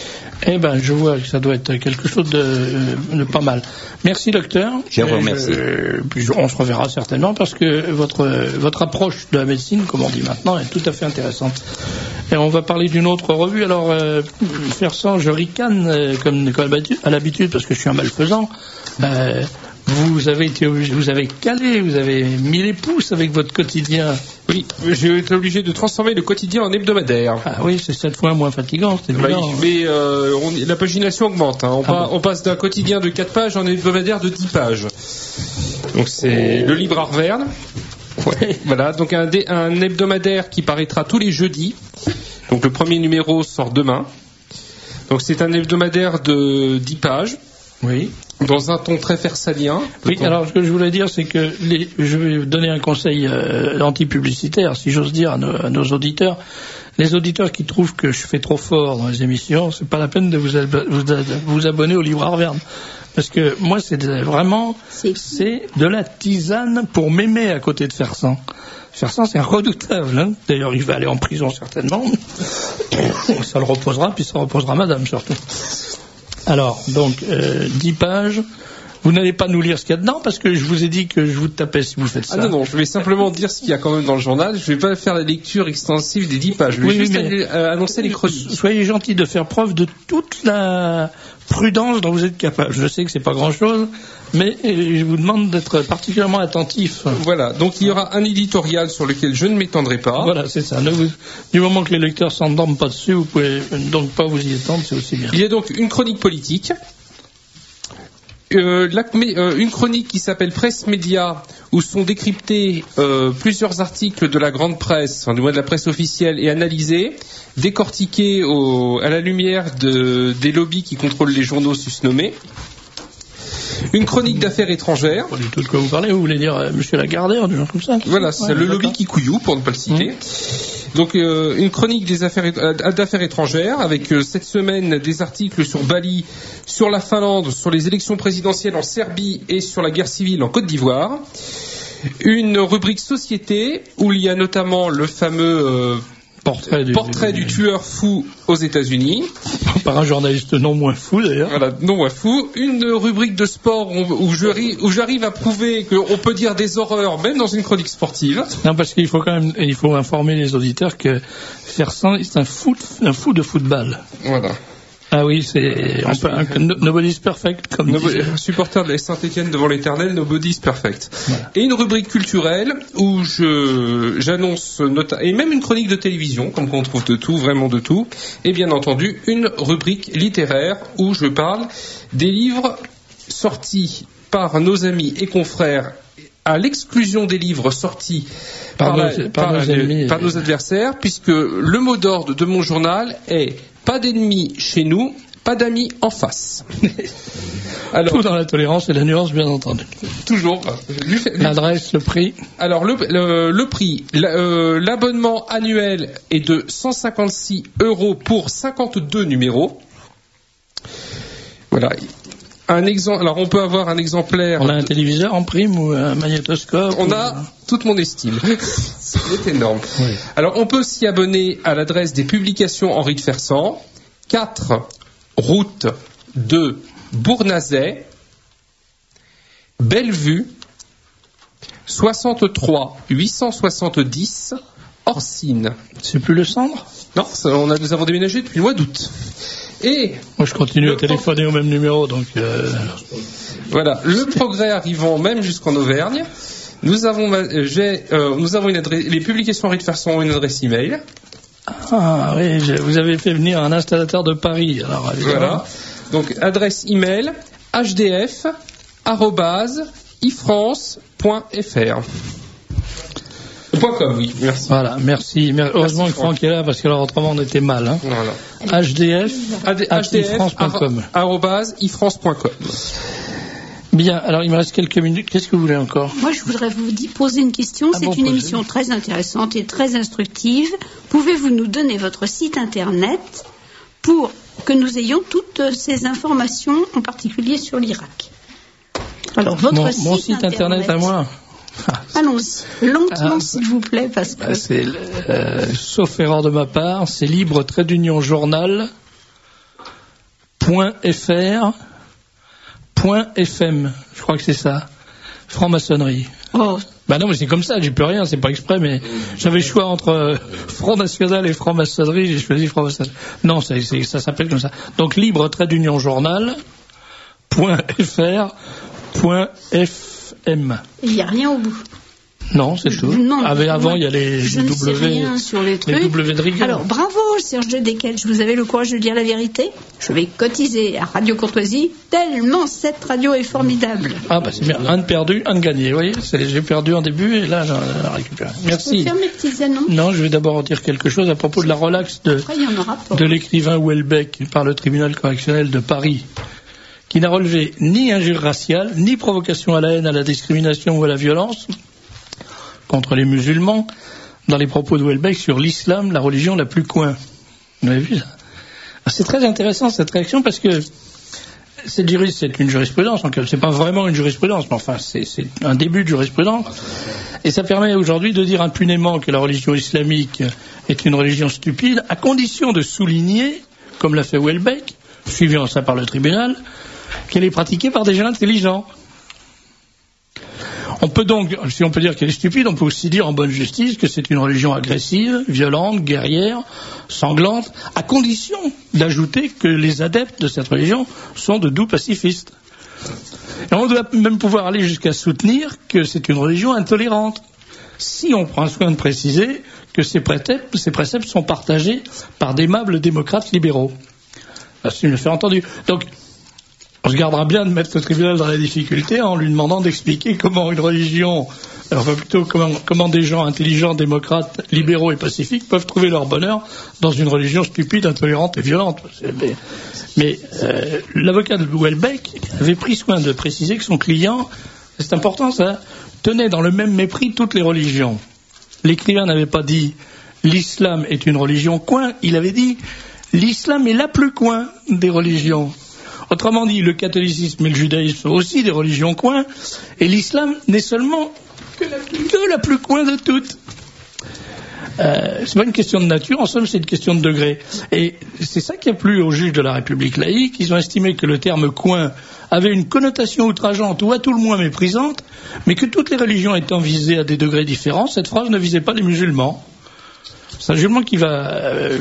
Eh ben, je vois que ça doit être quelque chose de, de pas mal. Merci, docteur. Je vous remercie. Je, puis on se reverra certainement parce que votre, votre approche de la médecine, comme on dit maintenant, est tout à fait intéressante. Et on va parler d'une autre revue. Alors, euh, faire ça, je ricane euh, comme, comme à l'habitude parce que je suis un malfaisant. Euh, Vous avez été obligé, vous avez calé, vous avez mis les pouces avec votre quotidien. Oui, j'ai été obligé de transformer le quotidien en hebdomadaire. Ah oui, c'est sept fois moins fatigant, c'est évident. Oui, mais euh, on, la pagination augmente. Hein. On, ah pa, bon. on passe d'un quotidien de quatre pages en hebdomadaire de dix pages. Donc c'est le livre Arverne. Ouais. Voilà, donc un, un hebdomadaire qui paraîtra tous les jeudis. Donc le premier numéro sort demain. Donc c'est un hebdomadaire de dix pages. Oui. Dans un ton très versalien. Oui, ton... alors ce que je voulais dire, c'est que les, je vais vous donner un conseil euh, anti-publicitaire, si j'ose dire, à nos, à nos auditeurs. Les auditeurs qui trouvent que je fais trop fort dans les émissions, c'est pas la peine de vous, ab- vous, ab- vous abonner au livre Arverne. Parce que moi, c'est de, vraiment, c'est... c'est de la tisane pour m'aimer à côté de Fersan. Fersan, c'est redoutable. Hein. D'ailleurs, il va aller en prison certainement. Ça le reposera, puis ça reposera madame surtout. Alors, donc, euh, dix pages. Vous n'allez pas nous lire ce qu'il y a dedans parce que je vous ai dit que je vous tapais si vous faites ça. Ah non, non, je vais simplement dire ce qu'il y a quand même dans le journal. Je ne vais pas faire la lecture extensive des dix pages. Je vais oui, juste mais aller, euh, annoncer les chroniques. Soyez gentil de faire preuve de toute la prudence dont vous êtes capable. Je sais que c'est pas grand-chose, mais je vous demande d'être particulièrement attentif. Voilà, donc il y aura un éditorial sur lequel je ne m'étendrai pas. Voilà, c'est ça. Ne vous, du moment que les lecteurs s'endorment pas dessus, vous pouvez donc pas vous y étendre, c'est aussi bien. Il y a donc une chronique politique. Euh, la, mais, euh, une chronique qui s'appelle Presse Média, où sont décryptés euh, plusieurs articles de la grande presse, enfin, du moins de la presse officielle, et analysés, décortiqués au, à la lumière de, des lobbies qui contrôlent les journaux susnommés. Une chronique d'affaires étrangères. Pas du tout de quoi vous parlez, vous voulez dire euh, Monsieur Lagardère, du genre comme ça. Voilà, c'est ouais, le lobby Kikuyu, pour ne pas le citer. Mmh. Donc euh, une chronique des affaires, euh, d'affaires étrangères avec euh, cette semaine des articles sur Bali, sur la Finlande, sur les élections présidentielles en Serbie et sur la guerre civile en Côte d'Ivoire. Une rubrique société où il y a notamment le fameux euh, Portrait du, Portrait du tueur fou aux États-Unis. Par un journaliste non moins fou d'ailleurs. Voilà, non moins fou. Une rubrique de sport où, où, je, où j'arrive à prouver qu'on peut dire des horreurs même dans une chronique sportive. Non, parce qu'il faut quand même, il faut informer les auditeurs que Fersan est un fou, un fou de football. Voilà. Ah oui, c'est on peut, un, nobody's perfect comme Nobody, supporter de la Saint-Étienne devant l'Éternel, nobody's perfect. Voilà. Et une rubrique culturelle où je j'annonce nota- et même une chronique de télévision, comme qu'on trouve de tout, vraiment de tout. Et bien entendu une rubrique littéraire où je parle des livres sortis par nos amis et confrères à l'exclusion des livres sortis par, par, nos, la, par, par, nos, amis, par nos adversaires, puisque le mot d'ordre de mon journal est pas d'ennemis chez nous, pas d'amis en face. Alors, tout dans la tolérance et la nuance, bien entendu. Toujours. L'adresse, le prix. Alors, le, le, le prix, euh, l'abonnement annuel est de cent cinquante-six euros pour cinquante-deux numéros. Voilà. Un exemple, alors on peut avoir un exemplaire. On a un téléviseur en prime ou un magnétoscope. On ou... a toute mon estime. C'est énorme. Oui. Alors on peut s'y abonner à l'adresse des publications Henri de Fersan, quatre route de Bournazet, Bellevue, soixante-trois huit cent soixante-dix, Orsine. C'est plus le Cendre ? Non, ça, on a, nous avons déménagé depuis le mois d'août. Et moi, je continue à téléphoner au même numéro, donc. Euh... Voilà, le progrès arrivant même jusqu'en Auvergne. Nous avons, j'ai, euh, nous avons une adresse, les publications Henri de Fersan ont une adresse email. Ah oui, vous avez fait venir un installateur de Paris. Alors, voilà. Donc adresse email hdf arobase ifrance point fr. .com, oui, merci. Voilà, merci. merci. Heureusement merci, que Franck est là, parce que alors autrement on était mal. Hein. Voilà. H D F, ifrance point com. arobase ifrance point com. Bien, alors il me reste quelques minutes. Qu'est-ce que vous voulez encore ? Moi, je voudrais vous poser une question. Ah C'est bon, une posez. émission très intéressante et très instructive. Pouvez-vous nous donner votre site internet pour que nous ayons toutes ces informations, en particulier sur l'Irak ? Alors, votre mon, site, mon site internet, internet à moi. Ah, allons-y, lentement ah, s'il vous plaît, parce que... Bah, c'est, euh, sauf erreur de ma part, c'est libre trait d'union journal point fr point fm, je crois que c'est ça, franc-maçonnerie. Oh. Bah non, mais c'est comme ça, j'ai plus rien, c'est pas exprès, mais j'avais le choix entre euh, Front National et franc-maçonnerie, j'ai choisi franc-maçonnerie. Non, c'est, c'est, ça s'appelle comme ça. Donc libre trait d'union journal point fr point fm. Il n'y a rien au bout. Non, c'est tout. Non, ah, mais avant, il y a les, je les ne W. Sais rien sur les, trucs. Les W de rigueur. Alors, bravo, Serge Desquelch, vous avez le courage de dire la vérité. Je vais cotiser à Radio Courtoisie, tellement cette radio est formidable. Ah, bah c'est bien. Un de perdu, un de gagné. Vous voyez, c'est, j'ai perdu en début et là, j'en récupère. Merci. Je peux faire mes petits annonces ? Non, je vais d'abord dire quelque chose à propos de la relaxe de, Après, il y en aura pas. de l'écrivain Houellebecq par le tribunal correctionnel de Paris, qui n'a relevé ni injure raciale, ni provocation à la haine, à la discrimination ou à la violence contre les musulmans, dans les propos de Houellebecq sur l'islam, la religion la plus coin. Vous avez vu ça ? C'est très intéressant cette réaction parce que c'est, c'est une jurisprudence, donc c'est pas vraiment une jurisprudence, mais enfin c'est, c'est un début de jurisprudence, et ça permet aujourd'hui de dire impunément que la religion islamique est une religion stupide, à condition de souligner, comme l'a fait Houellebecq, suivant ça par le tribunal, qu'elle est pratiquée par des gens intelligents. On peut donc, si on peut dire qu'elle est stupide, on peut aussi dire en bonne justice que c'est une religion agressive, violente, guerrière, sanglante, à condition d'ajouter que les adeptes de cette religion sont de doux pacifistes. Et on doit même pouvoir aller jusqu'à soutenir que c'est une religion intolérante, si on prend soin de préciser que ces préceptes, ces préceptes sont partagés par d'aimables démocrates libéraux. C'est une affaire entendue. Donc, on se gardera bien de mettre le tribunal dans la difficulté en lui demandant d'expliquer comment une religion, enfin plutôt comment, comment des gens intelligents, démocrates, libéraux et pacifiques peuvent trouver leur bonheur dans une religion stupide, intolérante et violente. Mais, mais euh, l'avocat de Houellebecq avait pris soin de préciser que son client, c'est important ça, tenait dans le même mépris toutes les religions. L'écrivain n'avait pas dit l'islam est une religion coin, il avait dit l'islam est la plus coin des religions. Autrement dit, le catholicisme et le judaïsme sont aussi des religions coin, et l'islam n'est seulement que la plus, que la plus coin de toutes. Euh, c'est pas une question de nature, en somme c'est une question de degré. Et c'est ça qui a plu aux juges de la République laïque. Ils ont estimé que le terme coin avait une connotation outrageante ou à tout le moins méprisante, mais que toutes les religions étant visées à des degrés différents, cette phrase ne visait pas les musulmans. C'est un jugement qui va euh,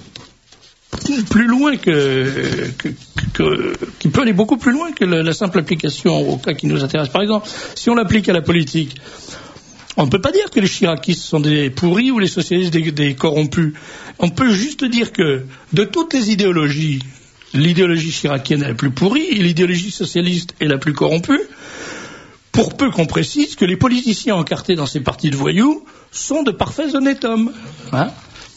plus loin que, que, que qui peut aller beaucoup plus loin que la, la simple application au cas qui nous intéresse. Par exemple, si on l'applique à la politique, on ne peut pas dire que les chiraquistes sont des pourris ou les socialistes des, des corrompus. On peut juste dire que de toutes les idéologies, l'idéologie chiracienne est la plus pourrie et l'idéologie socialiste est la plus corrompue, pour peu qu'on précise que les politiciens encartés dans ces partis de voyous sont de parfaits honnêtes hommes. Hein ?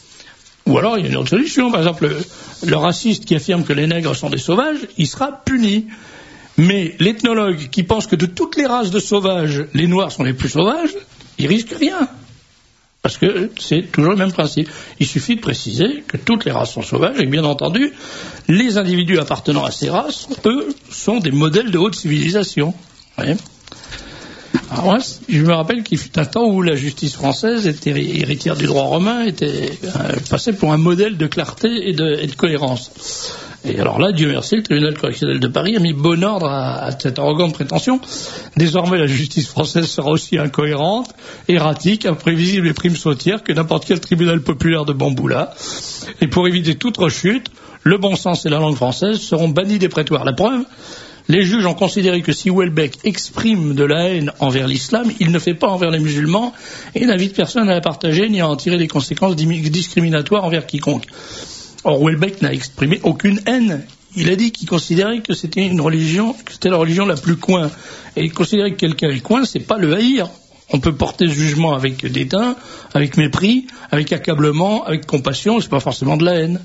Ou alors il y a une autre solution. Par exemple, le, le raciste qui affirme que les nègres sont des sauvages, il sera puni. Mais l'ethnologue qui pense que de toutes les races de sauvages, les noirs sont les plus sauvages, il risque rien. Parce que c'est toujours le même principe. Il suffit de préciser que toutes les races sont sauvages et bien entendu, les individus appartenant à ces races, eux, sont des modèles de haute civilisation. Vous voyez ? Alors moi, je me rappelle qu'il fut un temps où la justice française était héritière du droit romain, était euh, passée pour un modèle de clarté et de, et de cohérence. Et alors là, Dieu merci, le tribunal correctionnel de Paris a mis bon ordre à, à cette arrogante prétention. Désormais, la justice française sera aussi incohérente, erratique, imprévisible et prime sautière que n'importe quel tribunal populaire de Bamboula. Et pour éviter toute rechute, le bon sens et la langue française seront bannis des prétoires. La preuve, les juges ont considéré que si Houellebecq exprime de la haine envers l'islam, il ne fait pas envers les musulmans et n'invite personne à la partager ni à en tirer des conséquences discriminatoires envers quiconque. Or, Houellebecq n'a exprimé aucune haine. Il a dit qu'il considérait que c'était une religion, que c'était la religion la plus coin. Et il considérait que quelqu'un est coin, c'est pas le haïr. On peut porter ce jugement avec dédain, avec mépris, avec accablement, avec compassion, c'est pas forcément de la haine.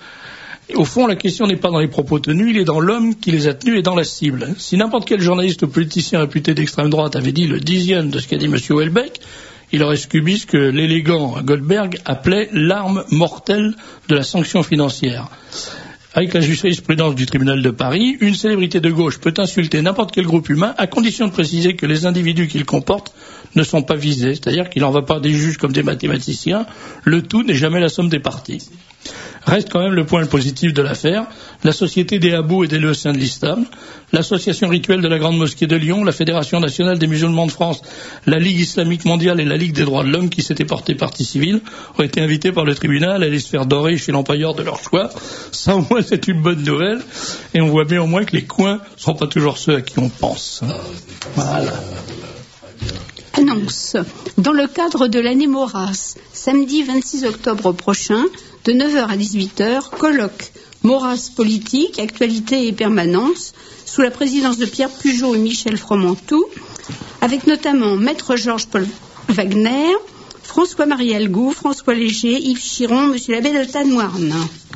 Et au fond, la question n'est pas dans les propos tenus, il est dans l'homme qui les a tenus et dans la cible. Si n'importe quel journaliste ou politicien réputé d'extrême droite avait dit le dixième de ce qu'a dit M. Houellebecq, il aurait subi ce que l'élégant Goldberg appelait l'arme mortelle de la sanction financière. Avec la jurisprudence du tribunal de Paris, une célébrité de gauche peut insulter n'importe quel groupe humain à condition de préciser que les individus qu'il comporte ne sont pas visés, c'est-à-dire qu'il n'en va pas des juges comme des mathématiciens, le tout n'est jamais la somme des parties. Reste quand même le point positif de l'affaire, la Société des Habous et des Léotiens de l'Islam, l'Association rituelle de la Grande Mosquée de Lyon, la Fédération nationale des musulmans de France, la Ligue islamique mondiale et la Ligue des droits de l'homme qui s'étaient portées partie civile ont été invités par le tribunal à aller se faire dorer chez l'employeur de leur choix. Ça au moins c'est une bonne nouvelle et on voit bien au moins que les coins ne sont pas toujours ceux à qui on pense. Voilà. Annonce. Dans le cadre de l'année Maurras, samedi vingt-six octobre prochain, de neuf heures à dix-huit heures, colloque Maurras politique, actualité et permanence, sous la présidence de Pierre Pugeot et Michel Fromentou, avec notamment Maître Georges-Paul Wagner, François-Marie Algou, François Léger, Yves Chiron, Monsieur l'abbé de Tanoirne.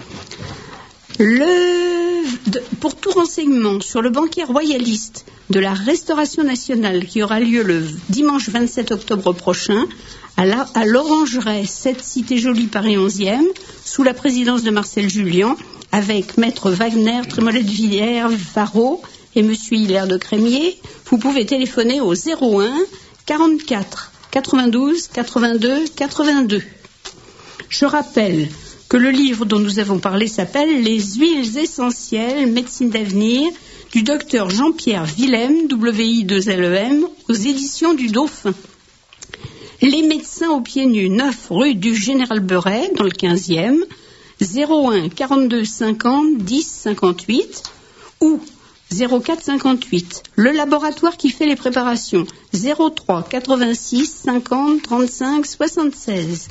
Le, de, pour tout renseignement sur le banquet royaliste de la Restauration nationale qui aura lieu le dimanche vingt-sept octobre prochain à, la, à l'Orangerie, sept Cité Jolie, Paris onzième, sous la présidence de Marcel Julien, avec Maître Wagner, Trémollet de Villers, Varro et Monsieur Hilaire de Crémier, vous pouvez téléphoner au zéro un quarante-quatre quatre-vingt-douze quatre-vingt-deux quatre-vingt-deux. Je rappelle que le livre dont nous avons parlé s'appelle « Les huiles essentielles, médecine d'avenir » du docteur Jean-Pierre Willem, W I deux L E M, aux éditions du Dauphin. Les médecins aux pieds nus, neuf rue du Général Beuret, dans le quinzième, zéro un quarante-deux cinquante dix cinquante-huit ou zéro quatre cinquante-huit. Le laboratoire qui fait les préparations, zéro trois quatre-vingt-six cinquante trente-cinq soixante-seize.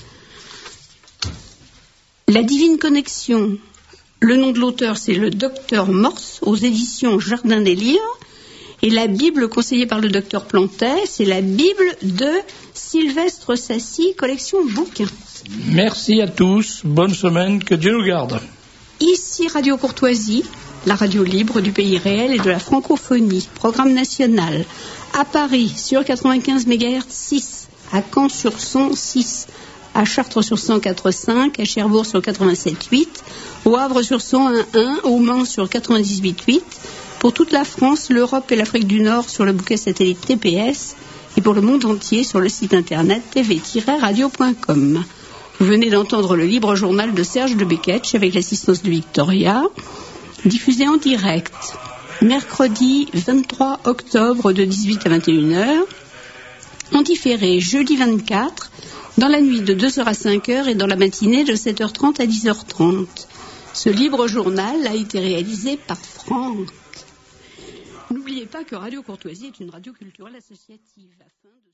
La Divine Connexion, le nom de l'auteur c'est le docteur Morse aux éditions Jardin des Livres. Et la Bible conseillée par le docteur Plantet, c'est la Bible de Sylvestre Sassy, collection bouquins. Merci à tous, bonne semaine, que Dieu nous garde. Ici Radio Courtoisie, la radio libre du pays réel et de la francophonie, programme national. À Paris sur quatre-vingt-quinze mégahertz six, à Caen sur Son six, à Chartres sur cent quatre virgule cinq, à Cherbourg sur quatre-vingt-sept virgule huit, au Havre sur cent un virgule un, au Mans sur quatre-vingt-dix-huit virgule huit, pour toute la France, l'Europe et l'Afrique du Nord sur le bouquet satellite T P S et pour le monde entier sur le site internet t v tiret radio point com. Vous venez d'entendre le libre journal de Serge de Beketch avec l'assistance de Victoria, diffusé en direct mercredi vingt-trois octobre de dix-huit à vingt et une heures, en différé jeudi vingt-quatre, dans la nuit de deux heures à cinq heures et dans la matinée de sept heures trente à dix heures trente. Ce libre journal a été réalisé par Franck. N'oubliez pas que Radio Courtoisie est une radio culturelle associative. Afin de